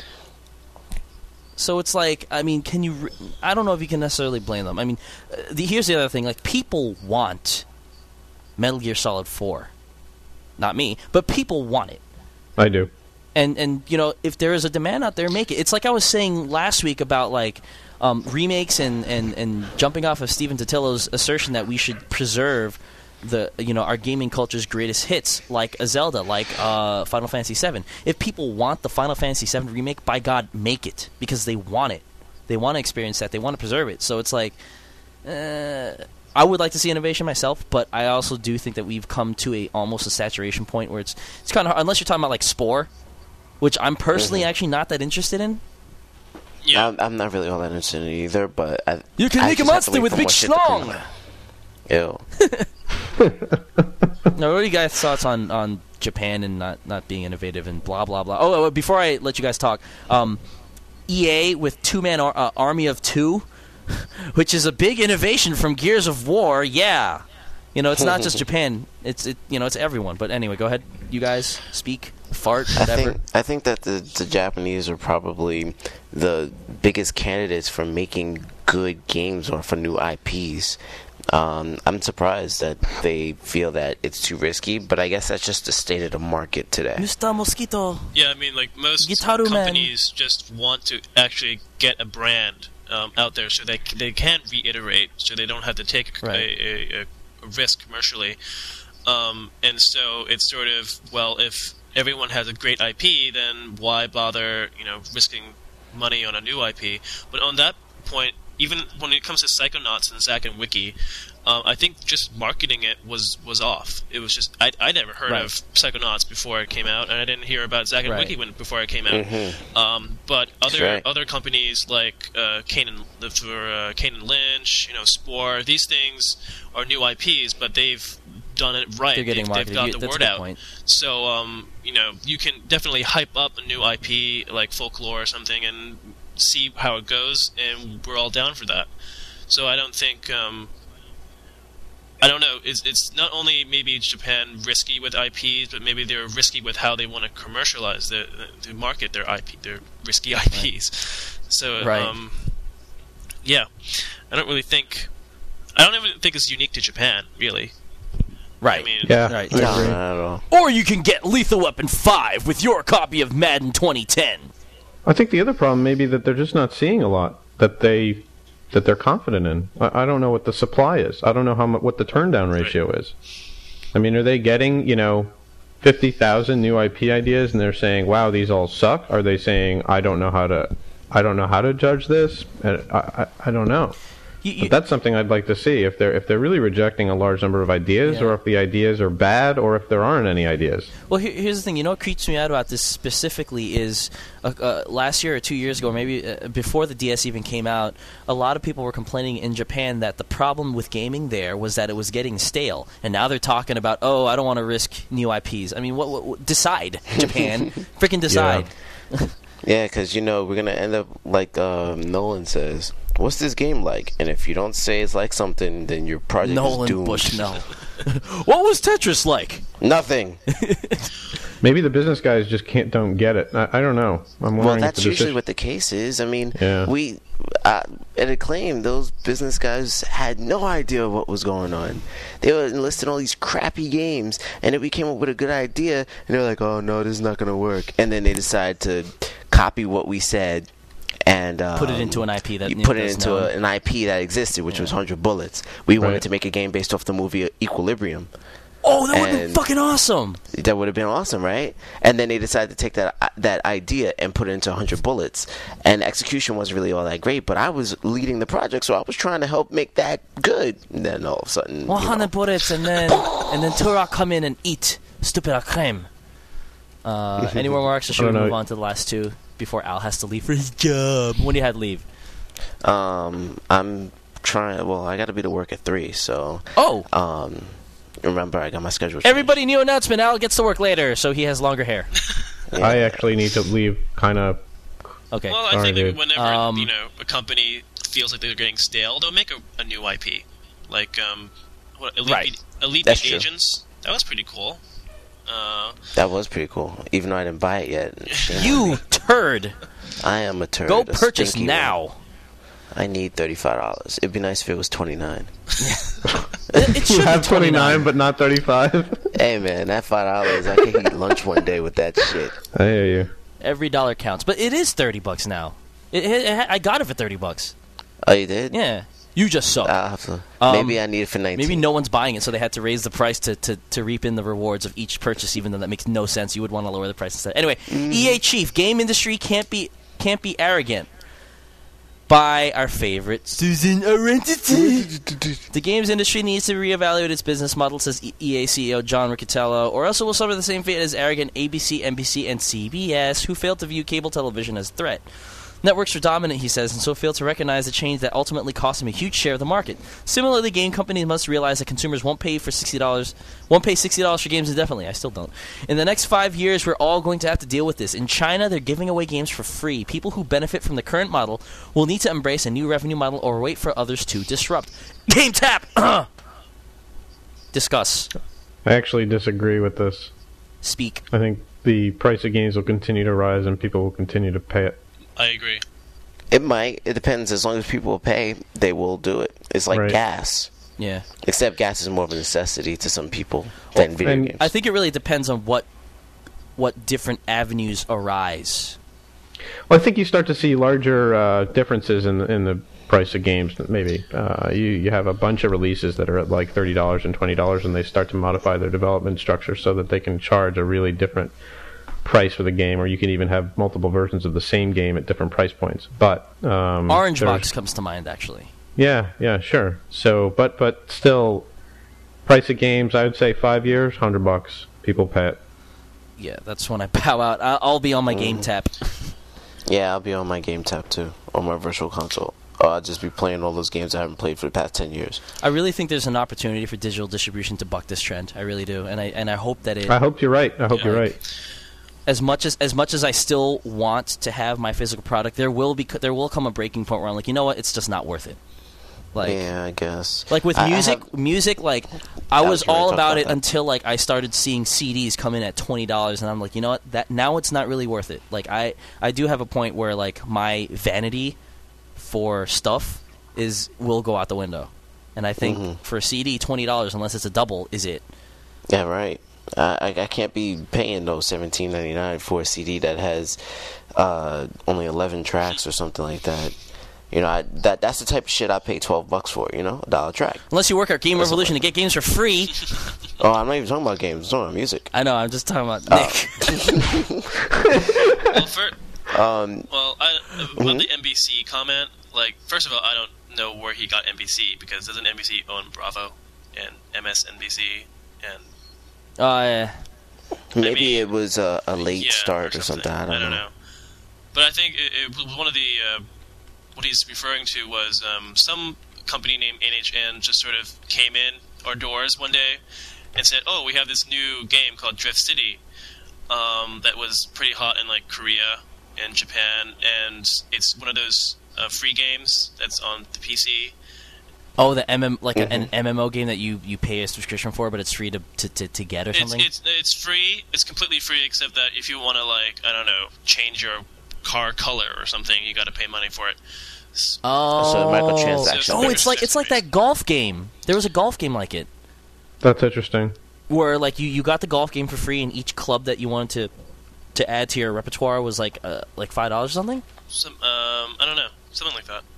So it's like, I mean, can you? Re- I don't know if you can necessarily blame them. I mean, uh, the, here's the other thing: like, people want Metal Gear Solid four, not me, but people want it. I do. And and you know, if there is a demand out there, make it. It's like I was saying last week about like um, remakes and, and, and jumping off of Stephen Totillo's assertion that we should preserve the you know our gaming culture's greatest hits, like a Zelda, like uh, Final Fantasy seven. If people want the Final Fantasy seven remake, by God, make it, because they want it. They want to experience that. They want to preserve it. So it's like, uh, I would like to see innovation myself, but I also do think that we've come to a almost a saturation point where it's it's kind of hard, unless you're talking about like Spore, which I'm personally Mm-hmm. actually not that interested in. Yeah. I'm, I'm not really all that interested in it either, but I, You can I make a just have to monster wait with for big more shit to come schlong. out. Ew. Now, what are you guys' thoughts on, on Japan and not, not being innovative and blah blah blah? Oh, uh, before I let you guys talk, um, E A with two man ar- uh, army of two, which is a big innovation from Gears of War. Yeah, you know it's not just Japan. It's it you know it's everyone. But anyway, go ahead, you guys speak, fart, I whatever. think I think that the, the Japanese are probably the biggest candidates for making good games or for new I Ps. Um, I'm surprised that they feel that it's too risky, but I guess that's just the state of the market today. Mister Mosquito. Yeah, I mean, like most Gitaru Man. companies just want to actually get a brand um, out there, so they they can reiterate, so they don't have to take a, Right. a, a, a risk commercially. Um, and so it's sort of, well, if everyone has a great I P, then why bother, you know, risking money on a new I P? But on that point, even when it comes to Psychonauts and Zack and Wiki, uh, I think just marketing it was, was off. It was just I I never heard Right. of Psychonauts before it came out, and I didn't hear about Zack and Right. Wiki when, before it came out. Mhm. Um, but other right. other companies like uh, Kane and for uh, Kane and Lynch, you know, Spore, these things are new I Ps, but they've done it right. They're getting they've, they've marketed. got You- the that's a word good out. point. So, um, you know, you can definitely hype up a new I P like Folklore or something and see how it goes, and we're all down for that. So I don't think, um, I don't know, it's, it's not only maybe Japan risky with I Ps, but maybe they're risky with how they want to commercialize, the, to market their I P, their risky I Ps. So, Right. um, yeah, I don't really think, I don't even think it's unique to Japan, really. Right. I mean, Yeah, Right. I No, agree. not at all. Or you can get Lethal Weapon five with your copy of Madden twenty ten. I think the other problem may be that they're just not seeing a lot that they that they're confident in. I, I don't know what the supply is. I don't know how mu- what the turn down ratio is. I mean, are they getting you know fifty thousand new I P ideas and they're saying, "Wow, these all suck"? Are they saying, "I don't know how to I don't know how to judge this"? I I, I don't know. You, you, But that's something I'd like to see if they're if they're really rejecting a large number of ideas, Yeah. or if the ideas are bad, or if there aren't any ideas. Well, here, here's the thing. You know what creeps me out about this specifically is uh, uh, last year or two years ago, or maybe uh, before the D S even came out, a lot of people were complaining in Japan that the problem with gaming there was that it was getting stale. And now they're talking about, oh, I don't want to risk new I Ps. I mean, what, what, what decide, Japan. Freaking decide. Yeah, because, you know, we're going to end up like um, Nolan says. What's this game like? And if you don't say it's like something, then your project is Nolan doomed. Bushnell. What was Tetris like? Nothing. Maybe the business guys just can't don't get it. I, I don't know. I'm wondering Well, if that's the usually decision- what the case is. I mean, Yeah. we uh, at Acclaim, those business guys had no idea what was going on. They were enlisting all these crappy games, and then we came up with a good idea, and they're like, "Oh no, this is not going to work." And then they decide to copy what we said and um, Put it into an I P that you you put know, it that's into known. a, an I P that existed, which was one hundred Bullets. We Right. wanted to make a game based off the movie Equilibrium. Oh, that would have been And- fucking awesome. That would have been awesome, right? And then they decided to take that that idea and put it into one hundred Bullets. And execution wasn't really all that great, but I was leading the project, so I was trying to help make that good. And then all of a sudden, one you know, hundred bullets, and then and then Turok come in and eat stupid Akrem. Uh, any more remarks, or should I we don't move know. on to the last two before Al has to leave for his job? When do you have to leave? um, I'm trying. Well, I got to be to work at three, so Oh, um, remember I got my schedule. changed. everybody, new announcement. Al gets to work later, so he has longer hair. I actually need to leave kind of. Okay. Well, I Sorry, think that dude. whenever Um, you know a company feels like they're getting stale, they'll make a, a new I P, like um, what, Elite, Right. Beat- Elite That's Beat true. Agents. That was pretty cool. Uh, That was pretty cool, even though I didn't buy it yet. You turd. I am a turd. Go a purchase stinky now. one. I need thirty-five dollars. It'd be nice if it was twenty-nine. It, it should You be have twenty-nine. twenty-nine, but not thirty-five. Hey man, that five dollars, I could eat lunch one day with that shit. I hear you. Every dollar counts, but it is thirty bucks now. It, it, it, I got it for thirty bucks. Oh, you did? Yeah, you just suck. I'll have to. Um, maybe I need it for nineteen. Maybe no one's buying it, so they had to raise the price to, to, to reap in the rewards of each purchase, even though that makes no sense. You would want to lower the price instead. Anyway, Mm. E A chief, game industry can't be can't be arrogant. by our favorite Susan Arendt. The games industry needs to reevaluate its business model, says E A C E O John Riccitiello, or else it will suffer the same fate as arrogant A B C, N B C, and C B S, who failed to view cable television as a threat. Networks are dominant, he says, and so fail to recognize the change that ultimately cost them a huge share of the market. Similarly, game companies must realize that consumers won't pay for sixty dollars, won't pay sixty dollars for games indefinitely. I still don't. In the next five years, we're all going to have to deal with this. In China, they're giving away games for free. People who benefit from the current model will need to embrace a new revenue model or wait for others to disrupt. Game tap. Discuss. I actually disagree with this. Speak. I think the price of games will continue to rise and people will continue to pay it. I agree. It might. It depends. As long as people will pay, they will do it. It's like Right. gas. Yeah. Except gas is more of a necessity to some people than video and games. I think it really depends on what what different avenues arise. Well, I think you start to see larger uh, differences in the, in the price of games. Maybe uh, you you have a bunch of releases that are at like thirty dollars and twenty dollars, and they start to modify their development structure so that they can charge a really different price for the game, or you can even have multiple versions of the same game at different price points. But um, Orange there's- Box comes to mind, actually. Yeah, yeah, sure. So, but but still, price of games, I would say five years, hundred bucks. People pay it. Yeah, that's when I bow out. I- I'll be on my game tap. Yeah, I'll be on my game tab too, on my virtual console. Or I'll just be playing all those games I haven't played for the past ten years. I really think there's an opportunity for digital distribution to buck this trend. I really do, and I and I hope that it. I hope you're right. I hope Yeah. you're right. As much as as much as I still want to have my physical product, there will be there will come a breaking point where I'm like, you know what, it's just not worth it. Like, yeah, I guess. like with I- I music, have- music, like I I was was gonna all talk about about it that. until like I started seeing C Ds come in at twenty dollars, and I'm like, you know what, that now it's not really worth it. Like I I do have a point where like my vanity for stuff is will go out the window, and I think Mhm. for a C D, twenty dollars unless it's a double is it. Yeah, right. I I can't be paying those seventeen ninety nine for a C D that has uh, only eleven tracks or something like that. You know, I, that that's the type of shit I pay twelve bucks for. You know, a dollar track. Unless you work at Game That's Revolution to get games for free. Oh, I'm not even talking about games. I'm talking about music. I know. I'm just talking about Oh. Nick. Well, for, Um, well, I, about the N B C comment, like, first of all, I don't know where he got N B C, because doesn't N B C own Bravo and M S N B C and Uh, yeah. maybe mean, it was a, a late yeah, start or something. I don't, know. But I think it, it was one of the uh, what he's referring to was um, some company named N H N just sort of came in our doors one day and said, "Oh, we have this new game called Drift City um, that was pretty hot in like Korea and Japan, and it's one of those uh, free games that's on the P C." Oh, the M M like Mhm. an M M O game that you, you pay a subscription for, but it's free to to, to, to get or It's, something. it's it's free. It's completely free, except that if you want to, like, I don't know, change your car color or something, you got to pay money for it. S- oh, So microtransaction oh, based. it's like it's like that golf game. There was a golf game like it That's interesting. where like you, you got the golf game for free, and each club that you wanted to to add to your repertoire was like uh, like five dollars or something. Some um, I don't know, something like that.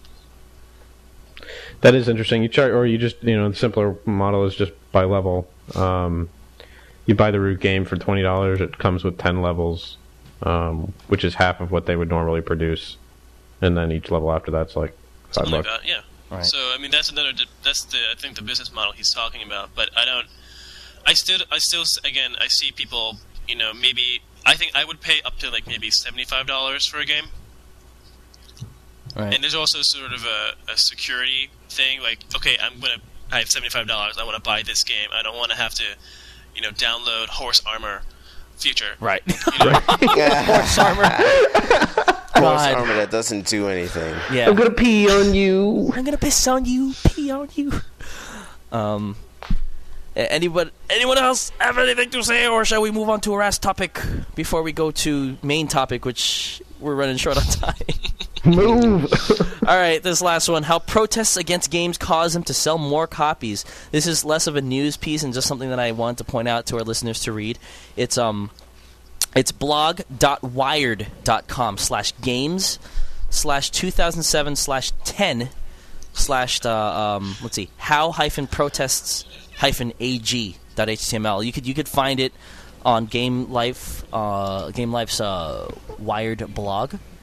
That is interesting. You charge, or you just, you know, the simpler model is just by level. Um, you buy the root game for twenty dollars. It comes with ten levels, um, which is half of what they would normally produce, and then each level after that's like five Something like bucks. that, yeah. Right. So I mean, that's another. di- That's the I think the business model he's talking about. But I don't. I still. I still. s- Again, I see people. You know, maybe I think I would pay up to like maybe seventy-five dollars for a game. Right. And there's also sort of a, a security thing. Like, okay, I'm gonna. I have seventy-five dollars. I want to buy this game. I don't want to have to, you know, download Horse Armor Future. Right. You know? Horse armor. Horse God. armor that doesn't do anything. Yeah. gonna pee on you. I'm gonna piss on you, pee on you. Um, a- anyone, anyone else have anything to say, or shall we move on to our last topic before we go to main topic, which we're running short on time? Move. All right, this last one: how protests against games cause them to sell more copies. This is less of a news piece and just something that I want to point out to our listeners to read. It's um, it's blog dot wired dot com slash games slash two thousand seven slash ten slash uh, um, let's see how hyphen protests hyphen ag dot html. You could you could find it on Game Life uh, Game Life's uh, Wired blog.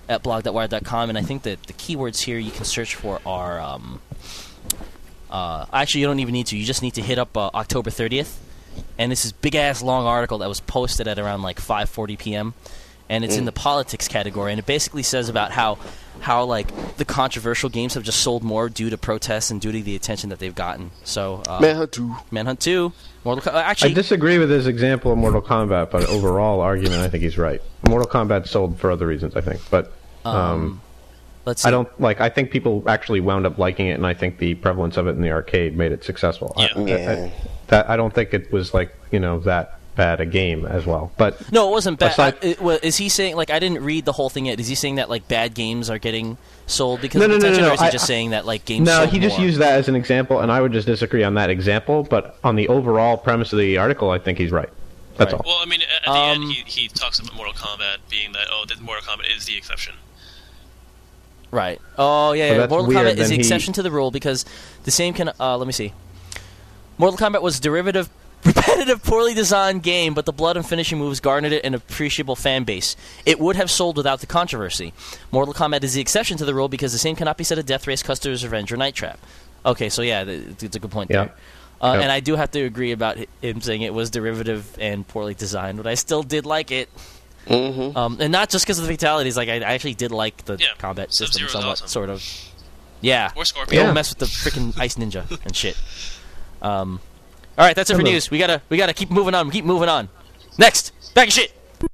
at blog dot wired dot com, and I think that the keywords here you can search for are. Um, uh, actually, you don't even need to. You just need to hit up uh, October thirtieth, and this is big ass long article that was posted at around like five forty p.m. and it's mm. in the politics category, and it basically says about how how like the controversial games have just sold more due to protests and due to the attention that they've gotten. So uh, Manhunt two, Manhunt two, Mortal Kombat. Actually, I disagree with his example of Mortal Kombat, but overall argument, I think he's right. Mortal Kombat sold for other reasons, I think, but um, um, let's see. I don't like. I think people actually wound up liking it, and I think the prevalence of it in the arcade made it successful. Yeah. I, yeah. I, I, that I don't think it was like you know that bad a game as well. But no, it wasn't bad. aside, I, it, well, is he saying like I didn't read the whole thing yet? Is he saying that like bad games are getting sold because no, of no, attention, no, no, or is he I, just saying that like games? No, sold he just more? used that as an example, and I would just disagree on that example. But on the overall premise of the article, I think he's right. That's Right. all. Well, I mean, at the Um, end, he, he talks about Mortal Kombat being that, oh, that Mortal Kombat is the exception. Right. Oh yeah, So yeah. that's Mortal weird, Kombat is then the he- exception to the rule because the same can. Uh, let me see. Mortal Kombat was a derivative, repetitive, poorly designed game, but the blood and finishing moves garnered it an appreciable fan base. It would have sold without the controversy. Mortal Kombat is the exception to the rule because the same cannot be said of Death Race, Custer's Revenge, or Night Trap. Okay, so yeah, th- it's a good point Yeah. there. Uh, Yep. And I do have to agree about hi- him saying it was derivative and poorly designed, but I still did like it. Mm-hmm. Um, and not just because of the fatalities. Like I, I actually did like the Yeah, combat system Sub-Zero's somewhat, awesome. sort of. Yeah. Or Scorpion. Don't Yeah. mess with the freaking Ice Ninja and shit. Um, all right, that's it for Hello. news. We gotta we gotta keep moving on. Keep moving on. Next, bag of shit.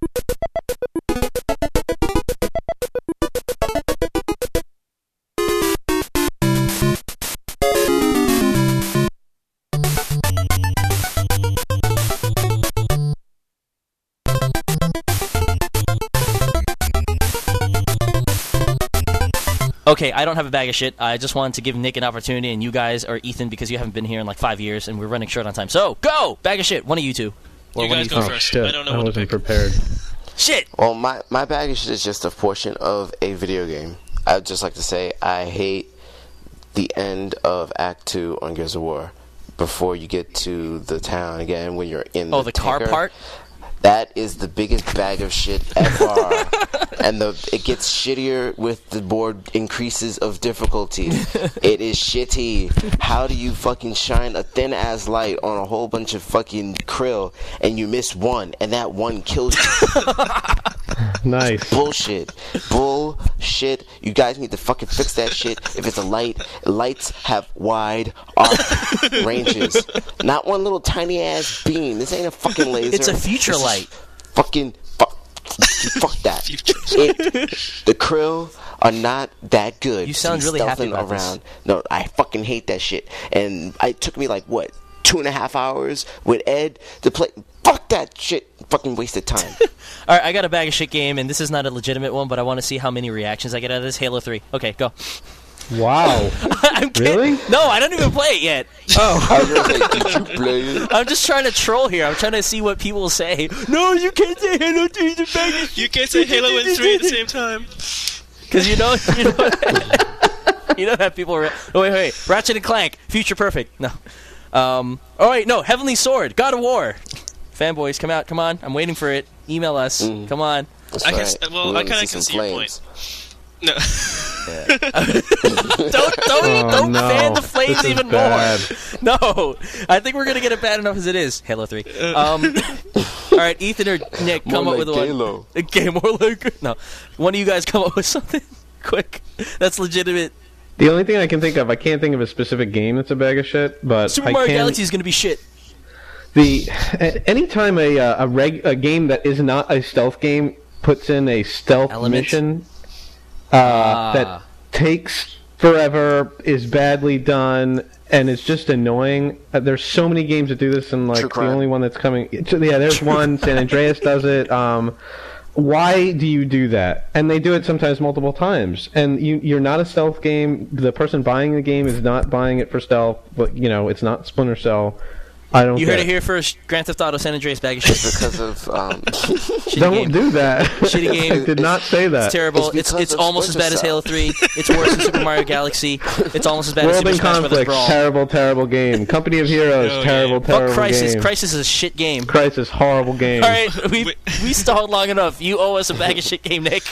Okay, I don't have a bag of shit. I just wanted to give Nick an opportunity, and you guys, or Ethan, because you haven't been here in like five years, and we're running short on time. So, go! Bag of shit. One of you two. Or You one guys of go you Oh three. first. shit! I don't know I what to wasn't pick. prepared. Shit! Well, my my baggage is just a portion of a video game. I'd just like to say I hate the end of Act Two on Gears of War. Before you get to the town again, when you're in Oh, the the car tanker, part? That is the biggest bag of shit ever. And the it gets shittier with the more increases of difficulty. It is shitty. How do you fucking shine a thin ass light on a whole bunch of fucking krill and you miss one and that one kills you? Nice. Bullshit. Bullshit. You guys need to fucking fix that shit. If it's a light, lights have wide arc ranges. Not one little tiny ass beam. This ain't a fucking laser. It's a future This is light. Fucking fuck. Fuck that. It, the krill are not that good. You to sound be really happy stealthing about this. around. No, I fucking hate that shit. And it took me like what two and a half hours with Ed to play. Fuck that shit. Fucking wasted time. All right, I got a bag of shit game, and this is not a legitimate one, but I want to see how many reactions I get out of this. Halo three. Okay, go. Wow. I'm kidding. Really? No, I don't even play it yet. Oh. I was gonna say, did you play it? I'm just trying to troll here. I'm trying to see what people say. No, you can't say Halo three is a bag of shit. You can't say Halo and three at the same time. Because you know, you know, you know that people. Are, oh wait, wait, Ratchet and Clank, Future Perfect. No. Um. Oh wait, no, Heavenly Sword, God of War. Fanboys, come out, come on. I'm waiting for it. Email us. Mm. Come on. That's I can right. s- well, We I wanna kinda see can some see your flames. No. Don't don't Oh, don't no. fan the flames This is even bad. more. No, I think we're gonna get it bad enough as it is. Halo three. Um. All right, Ethan or Nick, come More up like with one. Halo. Okay, more like no. One of you guys come up with something quick. That's legitimate. The only thing I can think of, I can't think of a specific game that's a bag of shit, but Super I Mario can. Galaxy is gonna be shit. The a- anytime a uh, a reg a game that is not a stealth game puts in a stealth Element? mission uh, Ah. that takes forever, is badly done, and it's just annoying. Uh, there's so many games that do this, and like True the crime. only one that's coming. Yeah, there's one. San Andreas does it. Um, why do you do that? And they do it sometimes multiple times. And you, you're not a stealth game. The person buying the game is not buying it for stealth. But you know, it's not Splinter Cell. I don't. You get heard it here first. Grand Theft Auto San Andreas bag of shit. Because of um, Shitty Don't game. do that. Shitty game. I did not say that. It's terrible. It's It's because it's of almost as Splinter bad as Cell. Halo three. It's worse than Super Mario Galaxy. It's almost as bad as World Super in Smash Brothers Conflict, Brawl. terrible, terrible game. Company of Heroes, No terrible, game. terrible Fuck Crisis. game. Crisis is a shit game. Crisis, horrible game. All right, we Wait. we stalled long enough. You owe us a bag of shit game, Nick.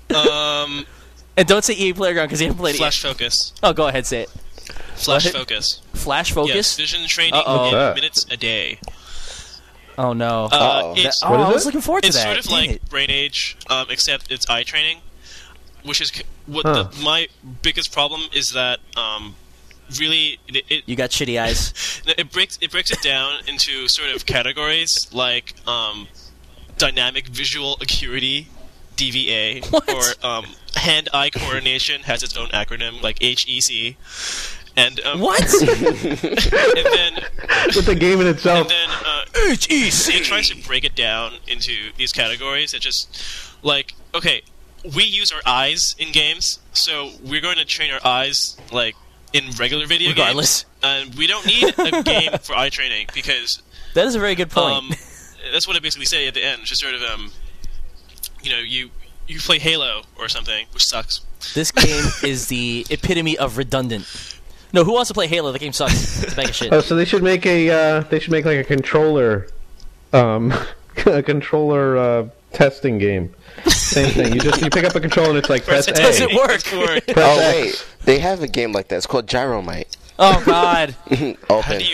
Um, And don't say E A Playground because you haven't played Flash it yet. Focus. Oh, go ahead, say it. Flash What? Focus. Flash Focus? Yes, vision training Uh-oh. in That? minutes a day. Oh, no. Uh, Uh-oh. it's oh, What is I was it? looking forward to it's that. sort of Dang like it. Brain Age, um, except it's eye training, which is c- what Huh. the, my biggest problem is that um, really it, it You got shitty eyes. it breaks it breaks it down into sort of categories like um, dynamic visual acuity D V A What? or um, hand-eye coordination has its own acronym like H E C, and um, What? and then With the game in itself. and then uh, H E C. it tries to break it down into these categories. It just like okay, we use our eyes in games, so we're going to train our eyes like in regular video Regardless. games, and we don't need a game for eye training because That is a very good point. um, that's what I basically say at the end. Just sort of um, you know, you you play Halo or something, which sucks. This game is the epitome of redundant. No, who wants to play Halo? The game sucks. It's a bag of shit. Oh, so they should make a uh, they should make like a controller, um, a controller uh, testing game. Same thing. You just you pick up a controller and it's like press, It doesn't A. work. Press Oh X. wait, they have a game like that. It's called Gyromite. Oh, God. Open, How do you?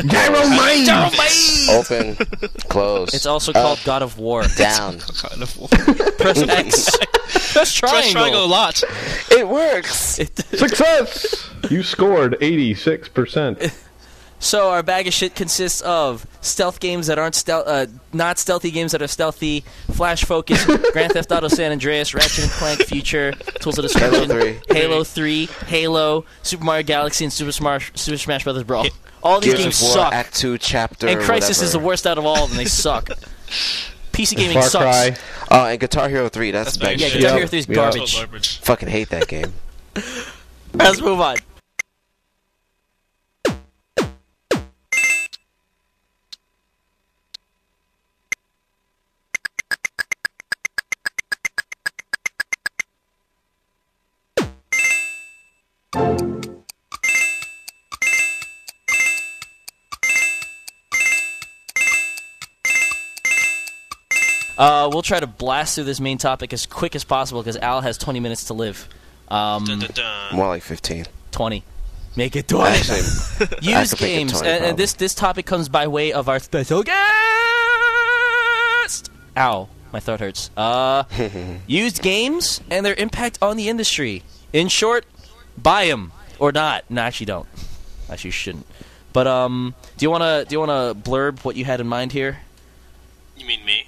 Gyromite! open, close. It's also up, called God of War. down. Kind of Press X. Press triangle. Press triangle a lot. It works. Success! You scored eighty-six percent. So our bag of shit consists of stealth games that aren't stealth, uh, not stealthy games that are stealthy, Flash Focus, Grand Theft Auto San Andreas, Ratchet and Clank Future, Tools of Destruction, Halo three. Halo three, Halo, Super Mario Galaxy, and Super Smash, Super Smash Bros. Brawl. Hit- All these Gears games of War suck, Act Two Chapter. and Crysis whatever. is the worst out of all of them. They suck. P C gaming Far sucks. Cry. Oh, and Guitar Hero Three. That's, That's bad Yeah, nice. shit. Guitar Yeah. Hero three is Yeah. garbage. Oh, garbage. Fucking hate that game. Let's move on. Uh, we'll try to blast through this main topic as quick as possible because Al has twenty minutes to live. Um, Dun, dun, dun. More like fifteen. twenty. Make it twenty. Actually, I Used could make it games, twenty, and, and probably. this this topic comes by way of our special guest. Ow, my throat hurts. Uh, used games and their impact on the industry. In short, buy them or not. No, actually, don't. Actually, you shouldn't. But um, do you wanna do you wanna blurb what you had in mind here? You mean me?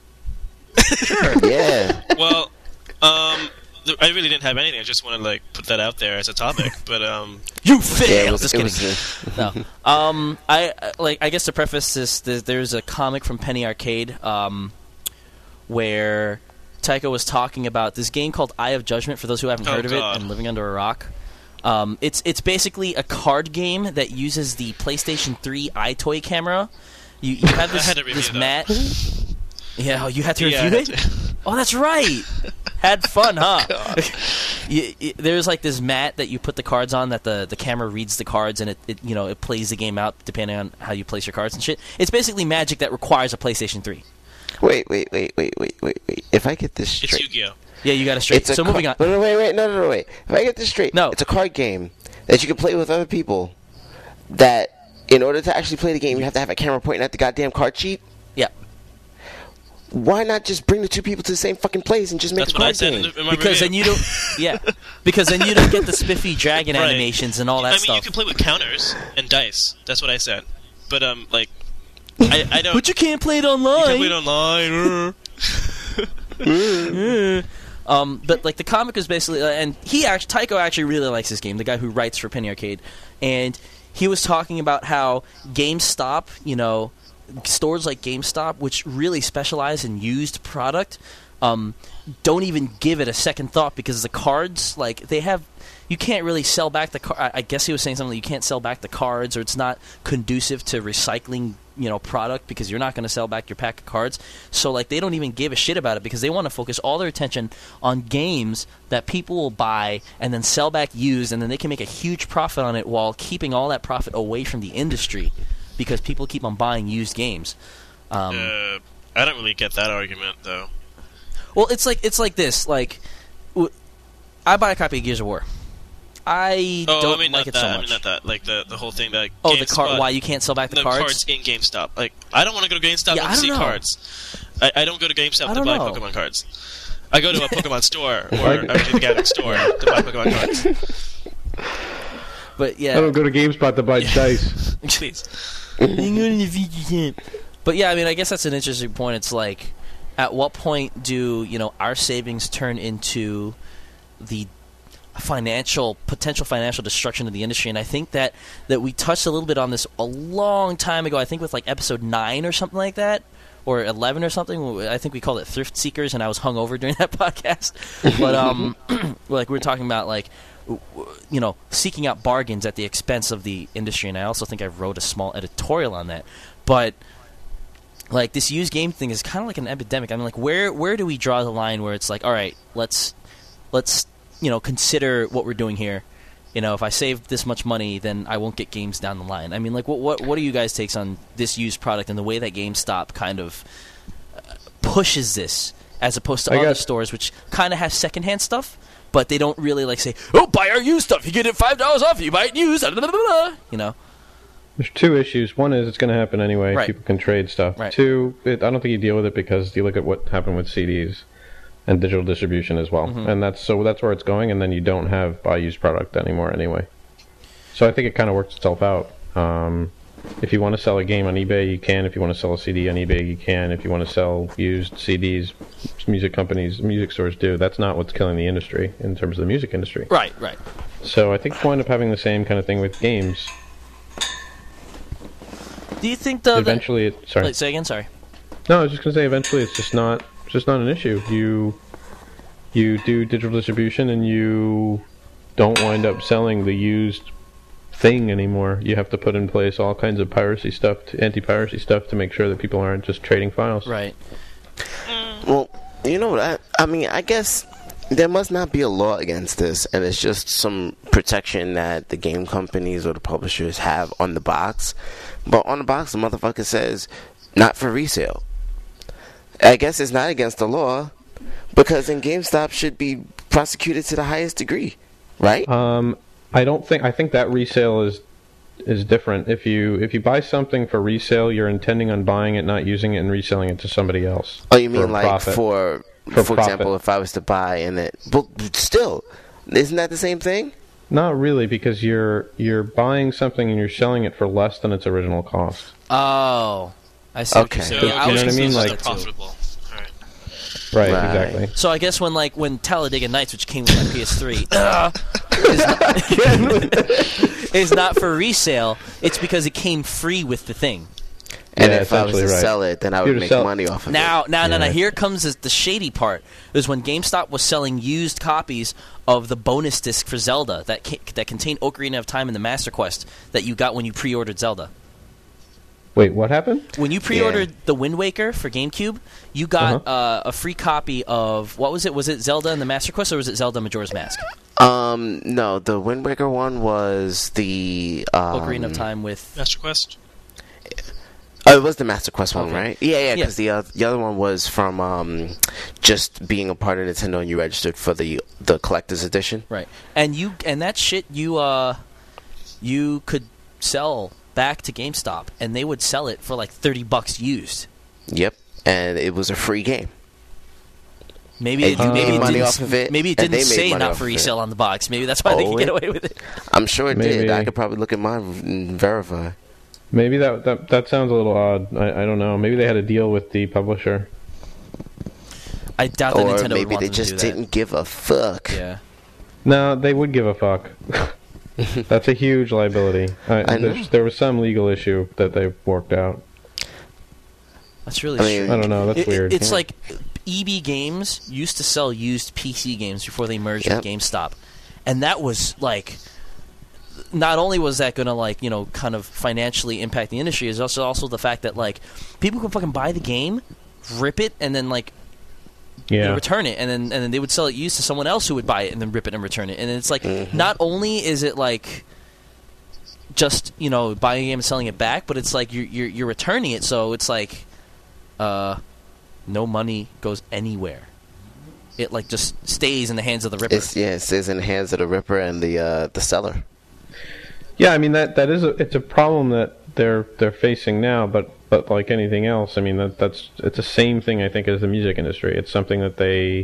yeah. Well, um, th- I really didn't have anything. I just want to like put that out there as a topic. But um, You Yeah, failed. it was, Just it kidding. was, uh, No. Um, I I- like. I guess to preface this, th- there's a comic from Penny Arcade, um, where Taiko was talking about this game called Eye of Judgment. For those who haven't Oh, heard of God. it and living under a rock, um, it's it's basically a card game that uses the PlayStation three iToy camera. You you have I this had to review this that. mat. Yeah, oh, you had to Yeah, I review had it. to. Oh, that's right. Had fun, huh? you, you, there's like this mat that you put the cards on that the, the camera reads the cards and it, it you know it plays the game out depending on how you place your cards and shit. It's basically Magic that requires a PlayStation three. wait, wait, wait, wait, wait, wait, wait. If I get this it's straight, Yu-Gi-Oh. Yeah, you got it straight. it's a So car- moving on. No, no, wait, wait, no, no, no, wait. If I get this straight, No. it's a card game that you can play with other people. That in order to actually play the game, you have to have a camera pointing at the goddamn card sheet. Yeah, Why not just bring the two people to the same fucking place and just make That's a what I card said game? in, the, in my because then review. you don't. Yeah, because then you don't get the spiffy dragon Right. animations and all that I mean, stuff. you can play with counters and dice. That's what I said. But um, like, I, I don't. But you can't play it you online. can play it online. Um, but like the comic was basically, uh, and he actually Taiko actually really likes this game. The guy who writes for Penny Arcade, and he was talking about how GameStop, you know, stores like GameStop, which really specialize in used product, um, don't even give it a second thought because the cards, like they have, you can't really sell back the car. I I guess he was saying something like you can't sell back the cards, or it's not conducive to recycling, you know, product because you're not going to sell back your pack of cards. So like they don't even give a shit about it because they want to focus all their attention on games that people will buy and then sell back used, and then they can make a huge profit on it while keeping all that profit away from the industry because people keep on buying used games. Um, uh, I don't really get that argument though. Well, it's like it's like this. Like w- I buy a copy of Gears of War. I Oh, don't I mean like not it that. so I much. mean not that. Like the the whole thing that. oh, the GameSpot- card. Why you can't sell back the no, cards? in GameStop. Like I don't want to go to GameStop Yeah, I to don't see know. cards. I, I don't go to GameStop I to don't buy know. Pokemon cards. I go to a Pokemon store or Like- I mean, the Gathering store to buy Pokemon cards. But yeah, I don't go to GameSpot to buy dice. Please. Hang on in the future camp. But yeah, I mean, I guess that's an interesting point. It's like, at what point do you know our savings turn into the financial potential financial destruction of the industry? And I think that that we touched a little bit on this a long time ago. I think with like episode nine or something like that, or eleven or something. I think we called it Thrift Seekers, and I was hungover during that podcast. But um, like we were talking about like. You know, seeking out bargains at the expense of the industry, and I also think I wrote a small editorial on that. But like this used game thing is kind of like an epidemic. I mean, like where where do we draw the line where it's like, all right, let's let's you know consider what we're doing here. You know, if I save this much money, then I won't get games down the line. I mean, like what what what are you guys' takes on this used product and the way that GameStop kind of uh, pushes this as opposed to I other guess- stores which kind of have secondhand stuff? But they don't really like say, "Oh, buy our used stuff. You get it five dollars off. You buy it used." Blah, blah, blah, blah. You know, There's two issues. One is it's going to happen anyway. Right. People can trade stuff. Right. Two, it, I don't think you deal with it because you look at what happened with C Ds and digital distribution as well, Mhm. and that's so that's where it's going. And then you don't have buy used product anymore anyway. So I think it kind of works itself out. Um, if you want to sell a game on eBay, you can. If you want to sell a C D on eBay, you can. If you want to sell used C Ds, music companies, music stores do. That's not what's killing the industry in terms of the music industry. right, right. So I think we'll end up having the same kind of thing with games. Do you think though? Eventually, it, That, sorry. wait, say again. Sorry. No, I was just gonna say eventually it's just not it's just not an issue. You you do digital distribution and you don't wind up selling the used thing anymore. You have to put in place all kinds of piracy stuff, to, anti-piracy stuff, to make sure that people aren't just trading files. Right. Well, you know what? I, I mean, I guess there must not be a law against this, and it's just some protection that the game companies or the publishers have on the box. But on the box, the motherfucker says, not for resale. I guess it's not against the law, because then GameStop should be prosecuted to the highest degree, right? Um, I don't think I think that resale is is different. If you if you buy something for resale, you're intending on buying it, not using it, and reselling it to somebody else. Oh, you for mean like profit. for, For for, profit. example, if I was to buy and it, but still, isn't that the same thing? Not really, because you're you're buying something and you're selling it for less than its original cost. Oh, I see. Okay. What So you're saying. You I know was what I mean? confused Like- with that, too. profitable. All right. Right, Right. exactly. So I guess when like when Talladega Nights, which came with my P S three, uh, is, not, is not for resale, it's because it came free with the thing. And Yeah, if I was to essentially, right. sell it, then I You're would to make sell- money off of Now, now, now, now, Yeah. here comes the, the shady part. Is when GameStop was selling used copies of the bonus disc for Zelda that ca- that contained Ocarina of Time and the Master Quest that you got when you pre-ordered Zelda. Wait, what happened? When you pre-ordered the Wind Waker for GameCube, you got Uh-huh. uh, a free copy of what was it? Was it Zelda and the Master Quest, or was it Zelda Majora's Mask? it. Um, no, the Wind Waker one was the um, Ocarina of Time with Master Quest. Oh, it was the Master Quest one, Okay. right? Yeah, yeah. Yeah. Because the other, the other one was from um, just being a part of Nintendo, and you registered for the the collector's edition. right, and you and that shit you uh you could sell back to GameStop, and they would sell it for like thirty bucks used. Yep, and it was a free game. Maybe And it, you maybe made it money didn't, off of it, maybe it and didn't they made say money not off for of it. resale on the box. Maybe that's why they Oh, could get it- away with it. I'm sure it did. Maybe. I could probably look at mine and verify. Maybe that that, that sounds a little odd. I, I don't know. Maybe they had a deal with the publisher. I doubt that Or Nintendo would maybe want they them just to do didn't give a fuck. that. Yeah. No, they would give a fuck. That's a huge liability. I, I know. there's- There was some legal issue that they worked out. That's really I mean, strange. I don't know. That's It- it- weird. It's Yeah. like E B Games used to sell used P C games before they merged Yep. with GameStop, and that was like, not only was that going to like you know kind of financially impact the industry, is also also the fact that like people could fucking buy the game, rip it, and then like you know, yeah. return it, and then and then they would sell it used to someone else who would buy it and then rip it and return it, and it's like Mhm. not only is it like just you know buying a game and selling it back, but it's like you're you're, you're returning it, so it's like uh, no money goes anywhere. it like just stays in the hands of the Ripper. It's, yeah, it stays in the hands of the Ripper and the uh, the seller. Yeah, I mean that that is a, it's a problem that they're they're facing now, but but like anything else, I mean that that's it's the same thing I think as the music industry. It's something that they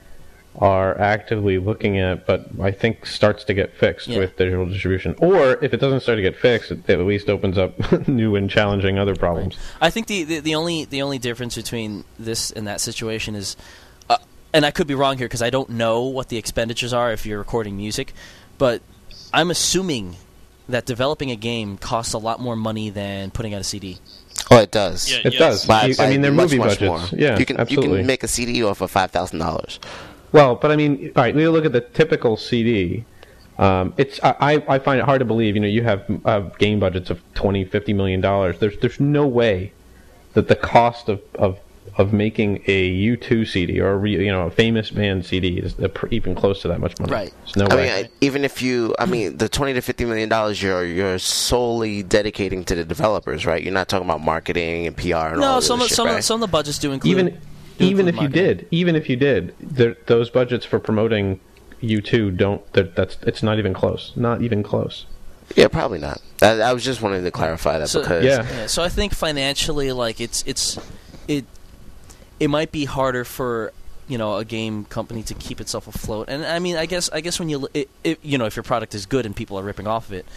are actively looking at, but I think starts to get fixed Yeah. with digital distribution. Or if it doesn't start to get fixed, it at least opens up new and challenging other problems. I think the, the the only the only difference between this and that situation is, uh, and I could be wrong here because I don't know what the expenditures are if you're recording music, but I'm assuming that developing a game costs a lot more money than putting out a C D. Oh, it does. Yeah, It yes. does. By- You- by I mean, they're much, movie much budgets. more. Yeah, you can absolutely. you can make a C D off of five thousand dollars. Well, but I mean, all right. We look at the typical C D. Um, it's I, I find it hard to believe. You know, you have uh, game budgets of twenty, fifty million dollars. There's there's no way that the cost of, of, of making a U two C D or a re, you know a famous band C D is the, even close to that much money. Right. There's no I way. mean, I, even if you, I mean, the twenty to fifty million dollars you're you're solely dedicating to the developers, right? You're not talking about marketing and P R and all No, this some of, shit, some right? of, some of the budgets do include even do even include if you marketing. did, even if you did, there, those budgets for promoting U two don't. That, that's it's not even close. Not even close. Yeah, probably not. I, I was just wanting to clarify that So- because Yeah. Yeah, so I think financially, like it's it's it it might be harder for you know a game company to keep itself afloat. And I mean, I guess I guess when you it, it, you know if your product is good and people are ripping off of it,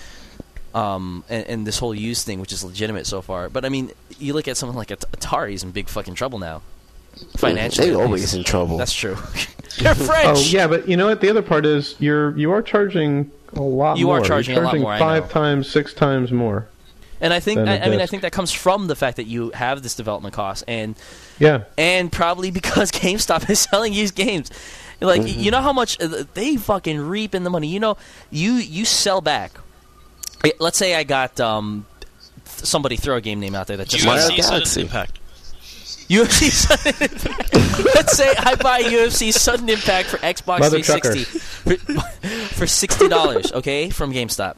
um, and, and this whole used thing, which is legitimate so far. But I mean, you look at someone like At- Atari's in big fucking trouble now, financially. they're at always least. in trouble. That's true. They're French. Oh yeah, but you know what? The other part is you're you are charging a lot You more. are charging a You're lot charging more, I five know. times, six times more. And I think than a I, I mean I disc. think that comes from the fact that you have this development cost and. Yeah. And probably because GameStop is selling used games. Like, you know how much uh, they fucking reap in the money. You know, you you sell back. Eh, Let's say I got um, th- somebody throw a game name out there that just U F Mario C Sudden Galaxy. Impact. U F C Sudden Impact. Let's say I buy U F C Sudden Impact for Xbox Mother three sixty for, for sixty dollars, okay, from GameStop.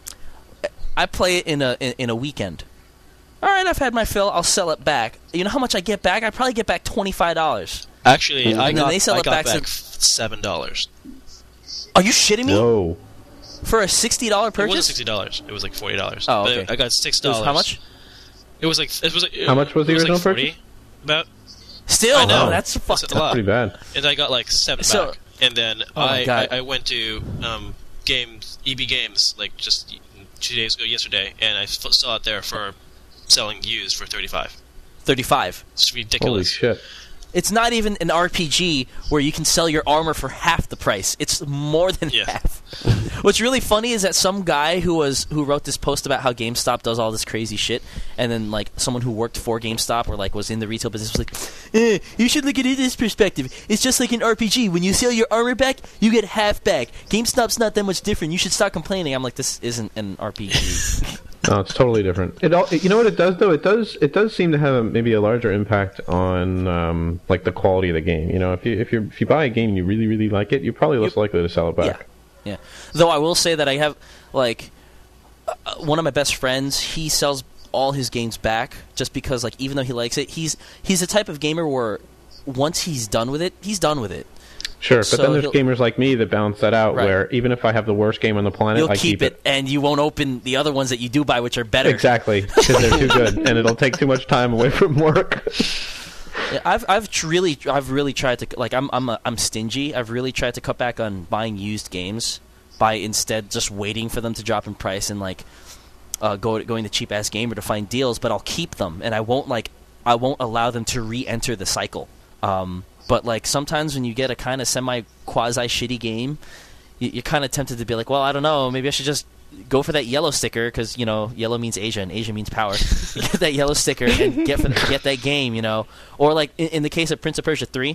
I play it in a in, in a weekend. All right, I've had my fill. I'll sell it back. You know how much I get back? I probably get back twenty-five dollars. Actually, And I then got, they sell I it got back back, to- seven dollars. Are you shitting me? Whoa. For a sixty dollar It wasn't purchase? sixty dollars. It was like forty dollars. Oh, But okay. I got six It was dollars. how much? It was like it was. Like, How much was the it was original like forty, purchase? About, Still, I know. no, that's That's fucked a up. lot. Pretty bad. and I got like seven So- back. And then Oh my I, God. I I went to um, games E B Games like just two days ago yesterday, and I f- saw it there for selling used for thirty five. thirty-five. It's Holy ridiculous. shit. It's not even an R P G where you can sell your armor for half the price. It's more than Yeah. half. What's really funny is that some guy who was who wrote this post about how GameStop does all this crazy shit, and then like someone who worked for GameStop or like was in the retail business was like, eh, "You should look at it this perspective. It's just like an R P G. When you sell your armor back, you get half back. GameStop's not that much different. You should stop complaining." I'm like, "This isn't an R P G." No, it's totally different. It all, you know what it does though? It does it does seem to have a, maybe a larger impact on um, like the quality of the game. You know, if you if you if you buy a game and you really really like it, you're probably less likely to sell it back. Yeah. Though I will say that I have, like, uh, one of my best friends, he sells all his games back just because, like, even though he likes it, he's he's the type of gamer where once he's done with it, he's done with it. Sure, but So then there's he'll- gamers like me that balance that out, Right. where even if I have the worst game on the planet, You'll I keep, it, and you won't open the other ones that you do buy, which are better. Exactly, because they're too good, and it'll take too much time away from work. Yeah, I've I've tr- really I've really tried to like I'm I'm a, I'm stingy. I've really tried to cut back on buying used games by instead just waiting for them to drop in price and like uh, go going to cheap ass gamer to find deals. But I'll keep them and I won't like I won't allow them to re-enter the cycle. Um, but like sometimes when you get a kind of semi quasi shitty game, you, you're kind of tempted to be like, well, I don't know, maybe I should just go for that yellow sticker because you know yellow means Asia and Asia means power. You get that yellow sticker and get for the, get that game, you know. Or like in, in the case of Prince of Persia three,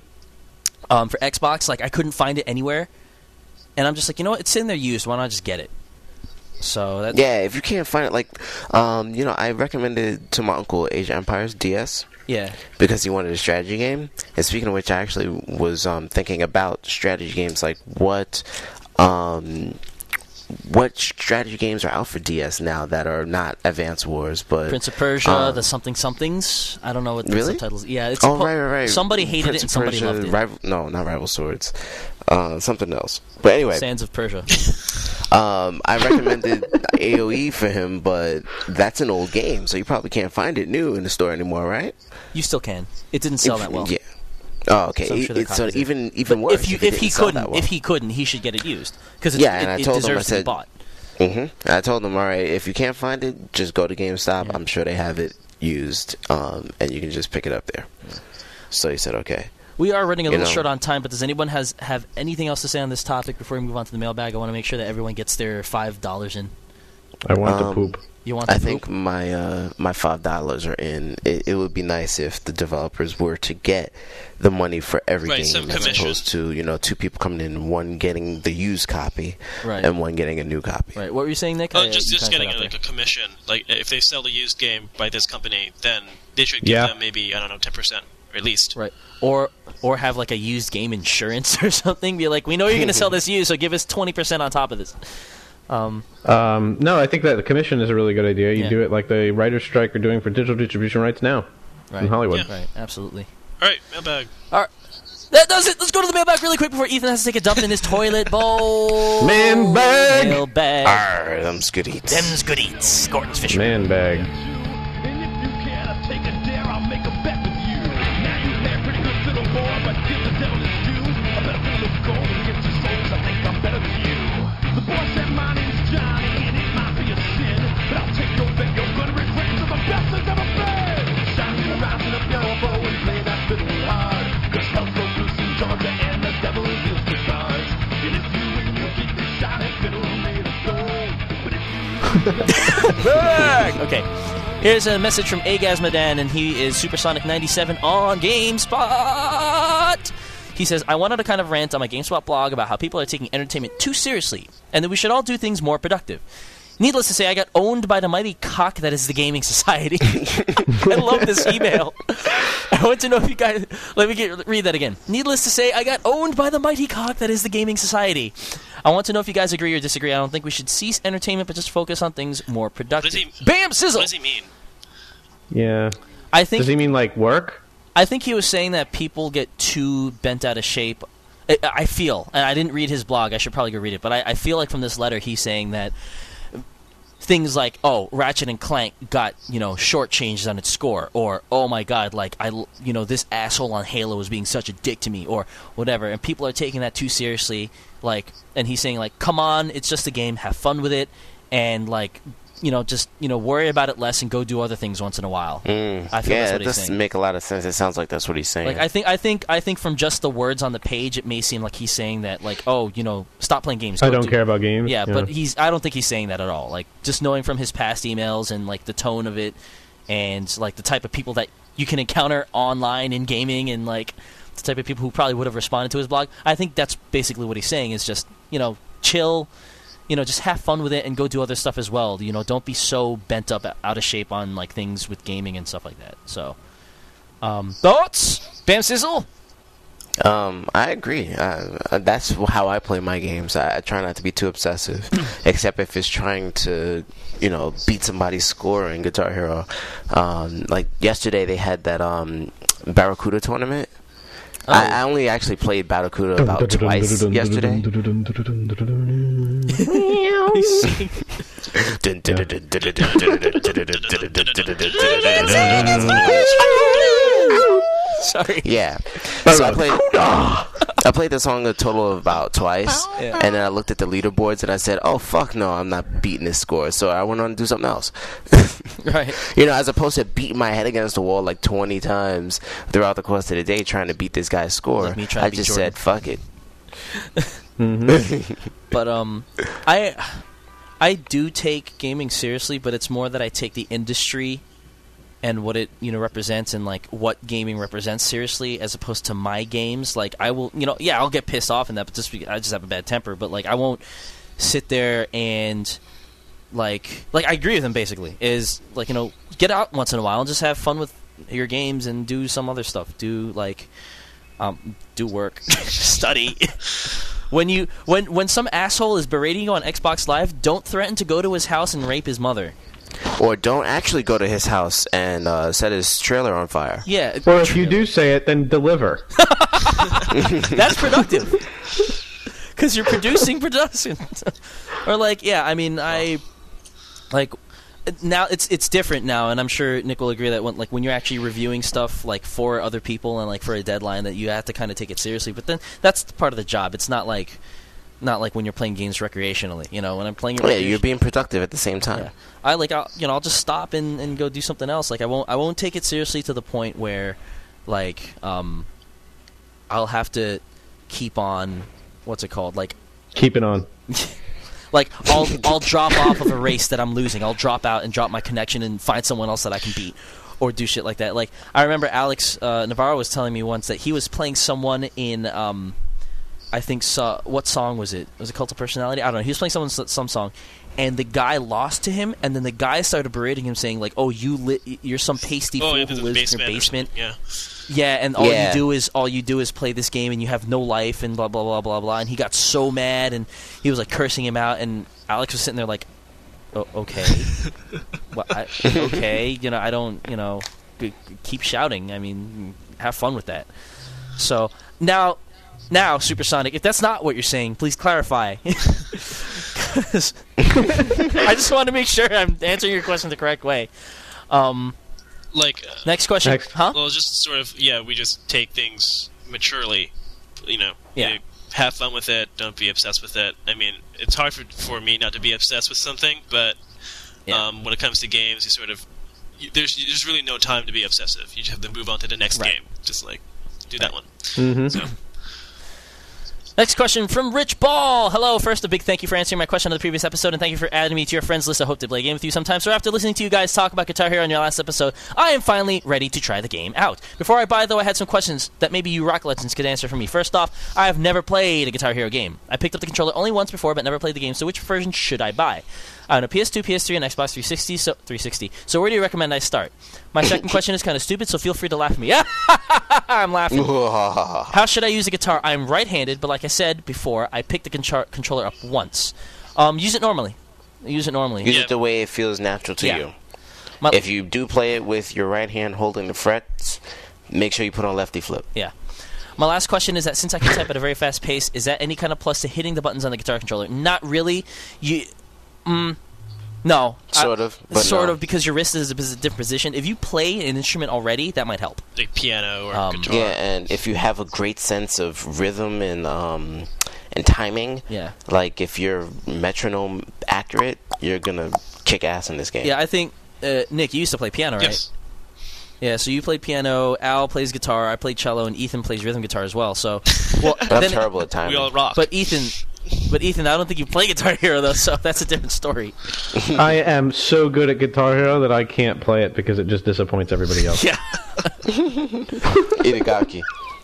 um, for Xbox, like I couldn't find it anywhere, and I'm just like, you know what, it's sitting there used. Why not just get it? So that Yeah, if you can't find it, like, um, you know, I recommended to my uncle Age of Empires D S yeah, because he wanted a strategy game. And speaking of which, I actually was um, thinking about strategy games, like what, um, what strategy games are out for D S now that are not Advance Wars, but Prince of Persia, um, the something somethings. I don't know what the really? subtitles. Yeah, it's oh po- right, right, right. Somebody hated Prince it and of somebody Persia, loved it. Rival, no, not Rival Swords. Uh, something else. But anyway, Sands of Persia. um, I recommended A O E for him, but that's an old game, so you probably can't find it new in the store anymore, right? You still can. It didn't sell that well. Yeah. Oh, okay. So I'm It- sure their it's so copies are- even even But worse. if you if, it if he didn't sell couldn't that well. if he couldn't he should get it used because Yeah, and I it, it told him, I deserves to be said- bought. hmm I told them, all right, if you can't find it, just go to GameStop. Yeah. I'm sure they have it used, um, and you can just pick it up there. So he said, okay. We are running a You little know. short on time, but does anyone has have anything else to say on this topic before we move on to the mailbag? I want to make sure that everyone gets their five dollars in. I want Um, to poop. You want? To I think poop? my uh, my five dollars are in. It, it would be nice if the developers were to get the money for every Right, game, some as commission. opposed to you know two people coming in, one getting the used copy Right. and one getting a new copy. Right. What were you saying, Nick? Oh, I- just you just kinda getting cut out like there. a commission. Like if they sell the used game by this company, then they should give Yeah. them maybe I don't know ten percent at least. Right. Or or have like a used game insurance or something. Be like, we know you're going to sell this used, so give us twenty percent on top of this. Um, Um, no, I think that the commission is a really good idea. You Yeah. do it like the writers' strike are doing for digital distribution rights now right. in Hollywood. Yeah. Right. Absolutely. All right, mailbag. All right. That does it. Let's go to the mailbag really quick before Ethan has to take a dump in his toilet bowl. Man bag! Mailbag. Arr, them's good eats. Them's good eats. Gordon's Fisher. Man bag. And if you can't take a dare, I'll make a bet with you. Now you play a pretty good little boy, but give the devil his due. A better fill of gold and get your souls. I think I'm better than you. The boy said my name's Johnny, and it might be a sin, but I'll take your bet. You're gonna regret to the best that's ever been. Shine rising up your bow and play that fiddle hard. 'Cause hell goes loose in Georgia and the devil deals the cards. And if you win, you'll keep this shiny fiddle made of gold. But if you Okay. Here's a message from Agasmadan, and he is Supersonic ninety-seven on GameSpot. He says, I wanted to kind of rant on my GameSpot blog about how people are taking entertainment too seriously, and that we should all do things more productive. Needless to say, I got owned by the mighty cock that is the gaming society. I love this email. I want to know if you guys... Let me get, read that again. Needless to say, I got owned by the mighty cock that is the gaming society. I want to know if you guys agree or disagree. I don't think we should cease entertainment, but just focus on things more productive. What does he- Bam! Sizzle! What does he mean? Yeah. I think Does he mean like work? I think he was saying that people get too bent out of shape. I, I feel, and I didn't read his blog. I should probably go read it. But I, I feel like from this letter, he's saying that things like, oh, Ratchet and Clank got, you know, shortchanged on its score, or oh my god, like I, you know, this asshole on Halo was being such a dick to me, or whatever. And people are taking that too seriously. Like, and he's saying like, come on, it's just a game. Have fun with it, and like, you know, just you know, worry about it less and go do other things once in a while. Mm. I feel yeah, that's what it he's does saying. make a lot of sense. It sounds like that's what he's saying. Like I think, I think, I think from just the words on the page, it may seem like he's saying that, like, oh, you know, stop playing games. I go don't do- care about games. Yeah, but he's. I don't think he's saying that at all. Like just knowing from his past emails and like the tone of it, and like the type of people that you can encounter online in gaming, and like the type of people who probably would have responded to his blog. I think that's basically what he's saying. Is just you know chill. You know, just have fun with it and go do other stuff as well. You know, don't be so bent up, out of shape on like things with gaming and stuff like that. So, um, thoughts, Bam Sizzle? Um, I agree. Uh, that's how I play my games. I, I try not to be too obsessive, except if it's trying to, you know, beat somebody's score in Guitar Hero. Um, like yesterday, they had that um, Barracuda tournament. Oh. I, I only actually played Barracuda about twice yesterday. Sorry. Yeah. So I played I played the song a total of about twice, Yeah. and then I looked at the leaderboards and I said, "Oh fuck no, I'm not beating this score." So I went on to do something else. Right. You know, as opposed to beating my head against the wall like twenty times throughout the course of the day trying to beat this guy's score. Like me trying to I beat just Jordan. said, "Fuck it." But um, I I do take gaming seriously, but it's more that I take the industry and what it you know represents and like what gaming represents seriously, as opposed to my games. Like I will, you know, yeah, I'll get pissed off in that, but just be, I just have a bad temper. But like I won't sit there and like like I agree with him. Basically, is like you know get out once in a while and just have fun with your games and do some other stuff. Do like um do work, study. when you when when some asshole is berating you on Xbox Live, don't threaten to go to his house and rape his mother. Or don't actually go to his house and uh, set his trailer on fire. Yeah. Or if you do say it, then deliver. That's productive. Because you're producing production. Or like, yeah, I mean, I like now it's it's different now, and I'm sure Nick will agree that when like when you're actually reviewing stuff like for other people and like for a deadline, that you have to kind of take it seriously. But then that's part of the job. It's not like not like when you're playing games recreationally. You know, when I'm playing, oh, yeah, you're being productive at the same time. Yeah. I like, I'll, you know, I'll just stop and, and go do something else. Like I won't I won't take it seriously to the point where like um I'll have to keep on. What's it called? Like, keep it on. Like, I'll I'll drop off of a race that I'm losing. I'll drop out and drop my connection and find someone else that I can beat, or do shit like that. Like, I remember Alex uh, Navarro was telling me once that he was playing someone in, um, I think, so, what song was it? Was it Cult of Personality? I don't know. He was playing someone some song, and the guy lost to him, and then the guy started berating him, saying like, "Oh, you li- you're some pasty Oh, fool yeah, who the lives in your basement. basement." Yeah. Yeah, and all Yeah. you do is all you do is play this game, and you have no life, and blah blah blah blah blah. And he got so mad, and he was like cursing him out. And Alex was sitting there like, oh, "Okay, well, I, okay, you know, I don't, you know, g- g- keep shouting. I mean, have fun with that." So now, now, Supersonic, if that's not what you're saying, please clarify. 'Cause I just want to make sure I'm answering your question the correct way. Um, Like, uh, next question, Next. huh? well, just sort of, yeah, we just take things maturely, you know. Yeah. You have fun with it, don't be obsessed with it. I mean, it's hard for, for me not to be obsessed with something, but Yeah. um, when it comes to games, you sort of, you, there's there's really no time to be obsessive. You just have to move on to the next Right. game. Just, like, do that one. Mm-hmm. So, Next question from Rich Ball. Hello. First, a big thank you for answering my question on the previous episode, and thank you for adding me to your friends list. I hope to play a game with you sometime. So after listening to you guys talk about Guitar Hero on your last episode, I am finally ready to try the game out. Before I buy, though, I had some questions that maybe you Rock Legends could answer for me. First off, I have never played a Guitar Hero game. I picked up the controller only once before, but never played the game, so which version should I buy? I own a P S two, P S three, and Xbox three sixty, so three sixty. So where do you recommend I start? My second question is kind of stupid, so feel free to laugh at me. I'm laughing. How should I use a guitar? I'm right-handed, but like I said before, I picked the contra- controller up once. Um, use it normally. Use it normally. Use Yeah. it the way it feels natural to Yeah. you. My- If you do play it with your right hand holding the frets, make sure you put on lefty flip. Yeah. My last question is that since I can type at a very fast pace, is that any kind of plus to hitting the buttons on the guitar controller? Not really. You, mm, no. Sort I- of, but sort no. of, because your wrist is a is a different position. If you play an instrument already, that might help. like piano or Um, guitar. Yeah, and if you have a great sense of rhythm and um and timing, Yeah. like if you're metronome accurate, you're gonna kick ass in this game. Yeah, I think, uh, Nick, you used to play piano, right? Yes. Yeah, so you played piano, Al plays guitar, I played cello, and Ethan plays rhythm guitar as well. So, well, I'm then- terrible at timing. We all rock. But Ethan, but Ethan, I don't think you play Guitar Hero though, so that's a different story. I am so good at Guitar Hero that I can't play it because it just disappoints everybody else. Yeah, Itagaki.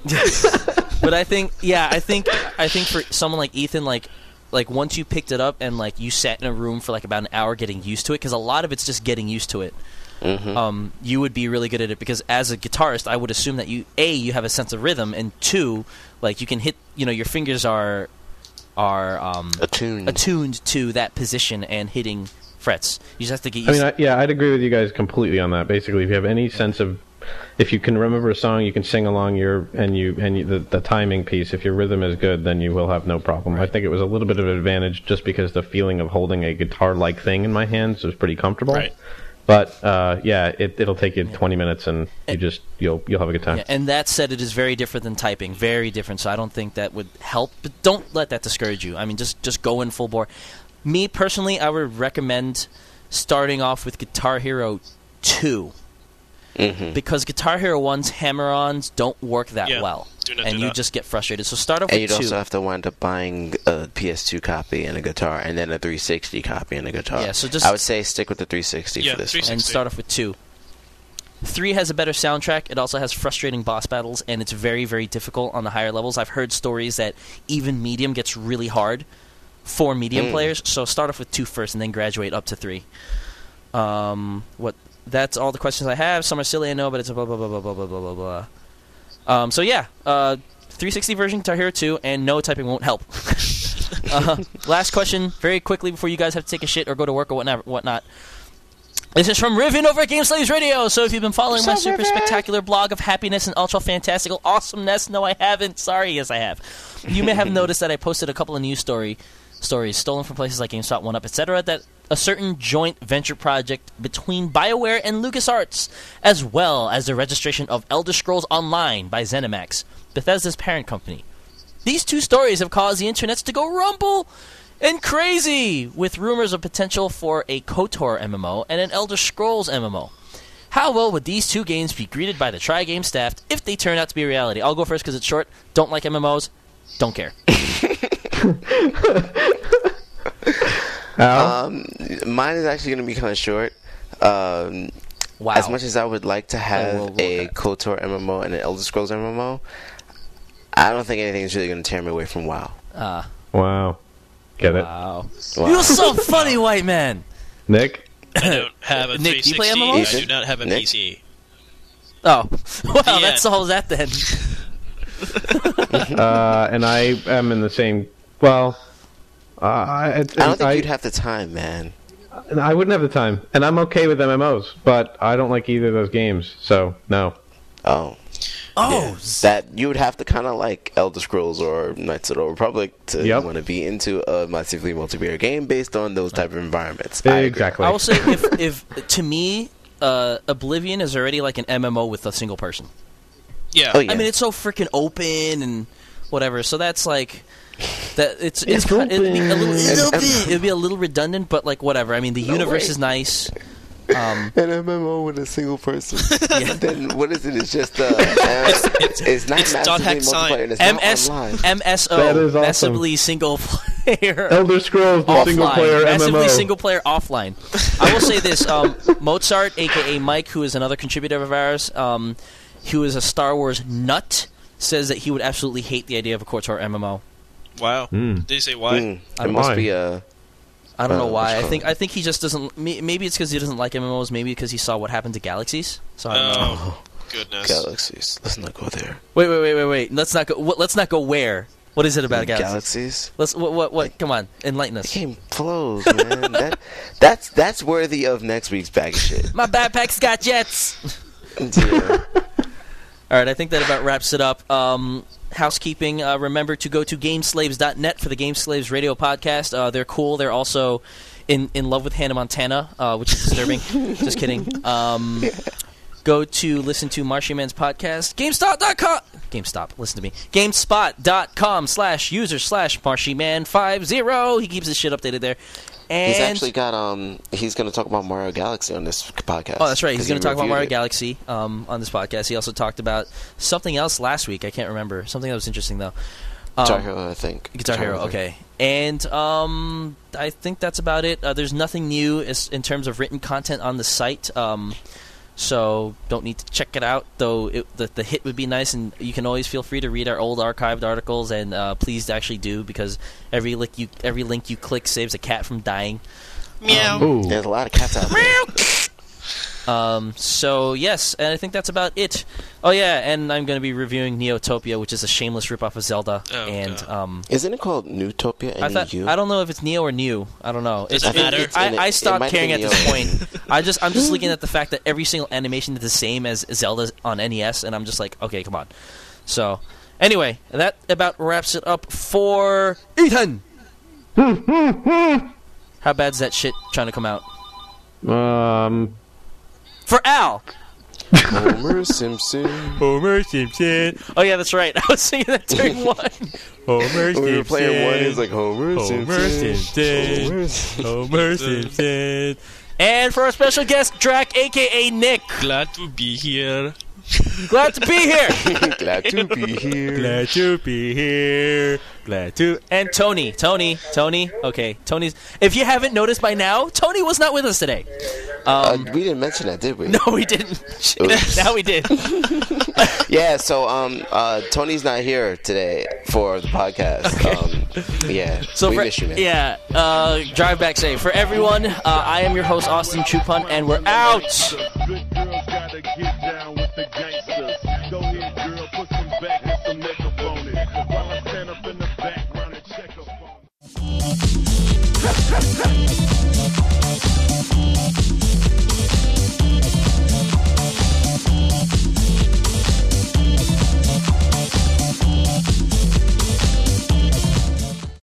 but I think, yeah, I think, I think for someone like Ethan, like, like once you picked it up and like you sat in a room for like about an hour getting used to it, because a lot of it's just getting used to it. Mm-hmm. Um, you would be really good at it because as a guitarist, I would assume that you a you have a sense of rhythm, and two, like you can hit, you know, your fingers are are um, Attuned. attuned to that position and hitting frets. You just have to get I used. mean, I, yeah, I'd agree with you guys completely on that. Basically, if you have any sense of, if you can remember a song, you can sing along your and you and you, the the timing piece. If your rhythm is good, then you will have no problem. I think it was a little bit of an advantage just because the feeling of holding a guitar-like thing in my hands was pretty comfortable. Right. But uh, yeah, it, it'll take you twenty minutes, and you just you'll you'll have a good time. Yeah, and that said, it is very different than typing, very different. So I don't think that would help. But don't let that discourage you. I mean, just just go in full bore. Me personally, I would recommend starting off with Guitar Hero two. Mm-hmm. Because Guitar Hero one's hammer-ons don't work that Yeah, well, do not and do you that. just get frustrated. So start off And with you'd two. also have to wind up buying a P S two copy and a guitar, and then a three sixty copy and a guitar. Yeah, so just- I would say stick with the three sixty Yeah, for this three one. sixty. and start off with two. Three has a better soundtrack. It also has frustrating boss battles, and it's very, very difficult on the higher levels. I've heard stories that even medium gets really hard for medium Mm. players. So start off with two first, and then graduate up to three. Um, what? That's all the questions I have. Some are silly, I know, but it's a blah blah blah blah blah blah blah blah blah. Um, so yeah, uh, three sixty version, Guitar Hero two, and no, typing won't help. uh, last question, very quickly before you guys have to take a shit or go to work or whatnot. whatnot. This is from Riven over at Game Slaves Radio. So if you've been following my super spectacular blog of happiness and ultra fantastical awesomeness, no, I haven't. Sorry, yes, I have. You may have noticed that I posted a couple of news story stories stolen from places like GameSpot, one up, et cetera, that a certain joint venture project between BioWare and LucasArts, as well as the registration of Elder Scrolls Online by ZeniMax, Bethesda's parent company. These two stories have caused the internets to go rumble and crazy with rumors of potential for a KOTOR M M O and an Elder Scrolls M M O. How well would these two games be greeted by the Tri-Game staff if they turn out to be reality? I'll go first because it's short. Don't like M M Os. Don't care. um, mine is actually going to be kind of short. Um, wow. As much as I would like to have oh, well, a KOTOR M M O and an Elder Scrolls M M O, I don't think anything is really going to tear me away from WoW. Uh, wow. Get it? Wow. wow. You're so funny, white man. Nick? I don't have a Nick, three sixty. you play M M Os? I do not have a Nick? P C. Oh. Well, The that's all that then. uh, and I am in the same. Well, uh, I, I don't think I, you'd have the time, man. I wouldn't have the time, and I'm okay with M M Os, but I don't like either of those games, so no. Oh. Oh. Yeah. That you would have to kind of like Elder Scrolls or Knights of the Old Republic to Yep. want to be into a massively multiplayer game based on those type of environments. Exactly. I will say, if, if to me, uh, Oblivion is already like an M M O with a single person. Yeah. Oh, yeah. I mean, it's so freaking open and whatever. So that's like that. It's it's, It's kind it'd be a little, open. it'd, it'd be a little redundant, but like whatever. I mean, the universe wait. is nice. Um, An M M O with a single person. Yeah. Then what is it? It's just uh, it's, it's, it's not it's dot massively hack sign. multiplayer. And it's M not S online. M S O That is awesome. massively single player. Elder Scrolls, the single offline, player M M massively O. single player offline. I will say this: um, Mozart, aka Mike, who is another contributor of ours, um, who is a Star Wars nut, says that he would absolutely hate the idea of a KOTOR M M O. Wow. Mm. Did you say why? Mm, I it must why? be a. I don't Uh, know why. what's I it think called? I think he just doesn't. may- Maybe it's because he doesn't like M M Os. Maybe because he saw what happened to Galaxies. So I don't know. Oh, goodness. Galaxies. Let's not go there. Wait, wait, wait, wait, wait. Let's not go. What, let's not go where. What is it about Galaxies? Galaxies. Let's. What? What? What? Come on, enlighten The us. game flows, man. that that's that's worthy of next week's bag of shit. My backpack's got jets. Yeah. All right, I think that about wraps it up. Um, housekeeping, uh, remember to go to gameslaves dot net for the Game Slaves radio podcast. Uh, they're cool. They're also in, in love with Hannah Montana, uh, which is disturbing. Just kidding. Um, go to listen to Marshy Man's podcast, GameStop dot com. GameStop, listen to me. GameSpot dot com slash user slash Marshy Man five zero. He keeps his shit updated there. And He's actually got um. He's going to talk about Mario Galaxy on this podcast. Oh, that's right. He's 'cause going to he talk about reviewed Mario it. Galaxy um, on this podcast. He also talked about something else last week. I can't remember. Something that was interesting, though. Um, Guitar Hero, I think. Guitar Hero, I think. okay. And um, I think that's about it. Uh, there's nothing new as, in terms of written content on the site, um, so don't need to check it out, though it, the, the hit would be nice, and you can always feel free to read our old archived articles, and uh, please actually do, because every link you, every link you click saves a cat from dying. Meow. Ooh. There's a lot of cats out there. Um, so yes, and I think that's about it. Oh yeah, and I'm going to be reviewing Neotopia, which is a shameless ripoff of Zelda. Oh, and God. um, Isn't it called Newtopia? I thought N E U? I don't know if it's Neo or New. I don't know. Does It's, it matter? it- I, It- I it stopped might caring be at this Neo. point. I just I'm just looking at the fact that every single animation is the same as Zelda on N E S, and I'm just like, okay, come on. So anyway, that about wraps it up for Ethan. How bad's that shit trying to come out? Um, For Al. Homer Simpson. Homer Simpson. Oh yeah, that's right. I was singing that during one. Homer When we were playing one, Simpson. he's like Homer, Homer Simpson. Simpson. Homer Simpson. Homer Simpson. And for our special guest, Drac, a k a. Nick. Glad to be here. Glad to be here. Glad to be here. Glad to be here. Glad to. And Tony. Tony. Tony. Okay, Tony's... If you haven't noticed by now, Tony was not with us today. Uh, Um, we didn't mention that, did we? no, we didn't. Oops. Now we did. Yeah, so um, uh, Tony's not here today for the podcast. Um, yeah, So we for, miss you, man. yeah, uh, drive back safe. For everyone, uh, I am your host, Austin Chupun, and we're out. Good girls gotta get down with the gangsta.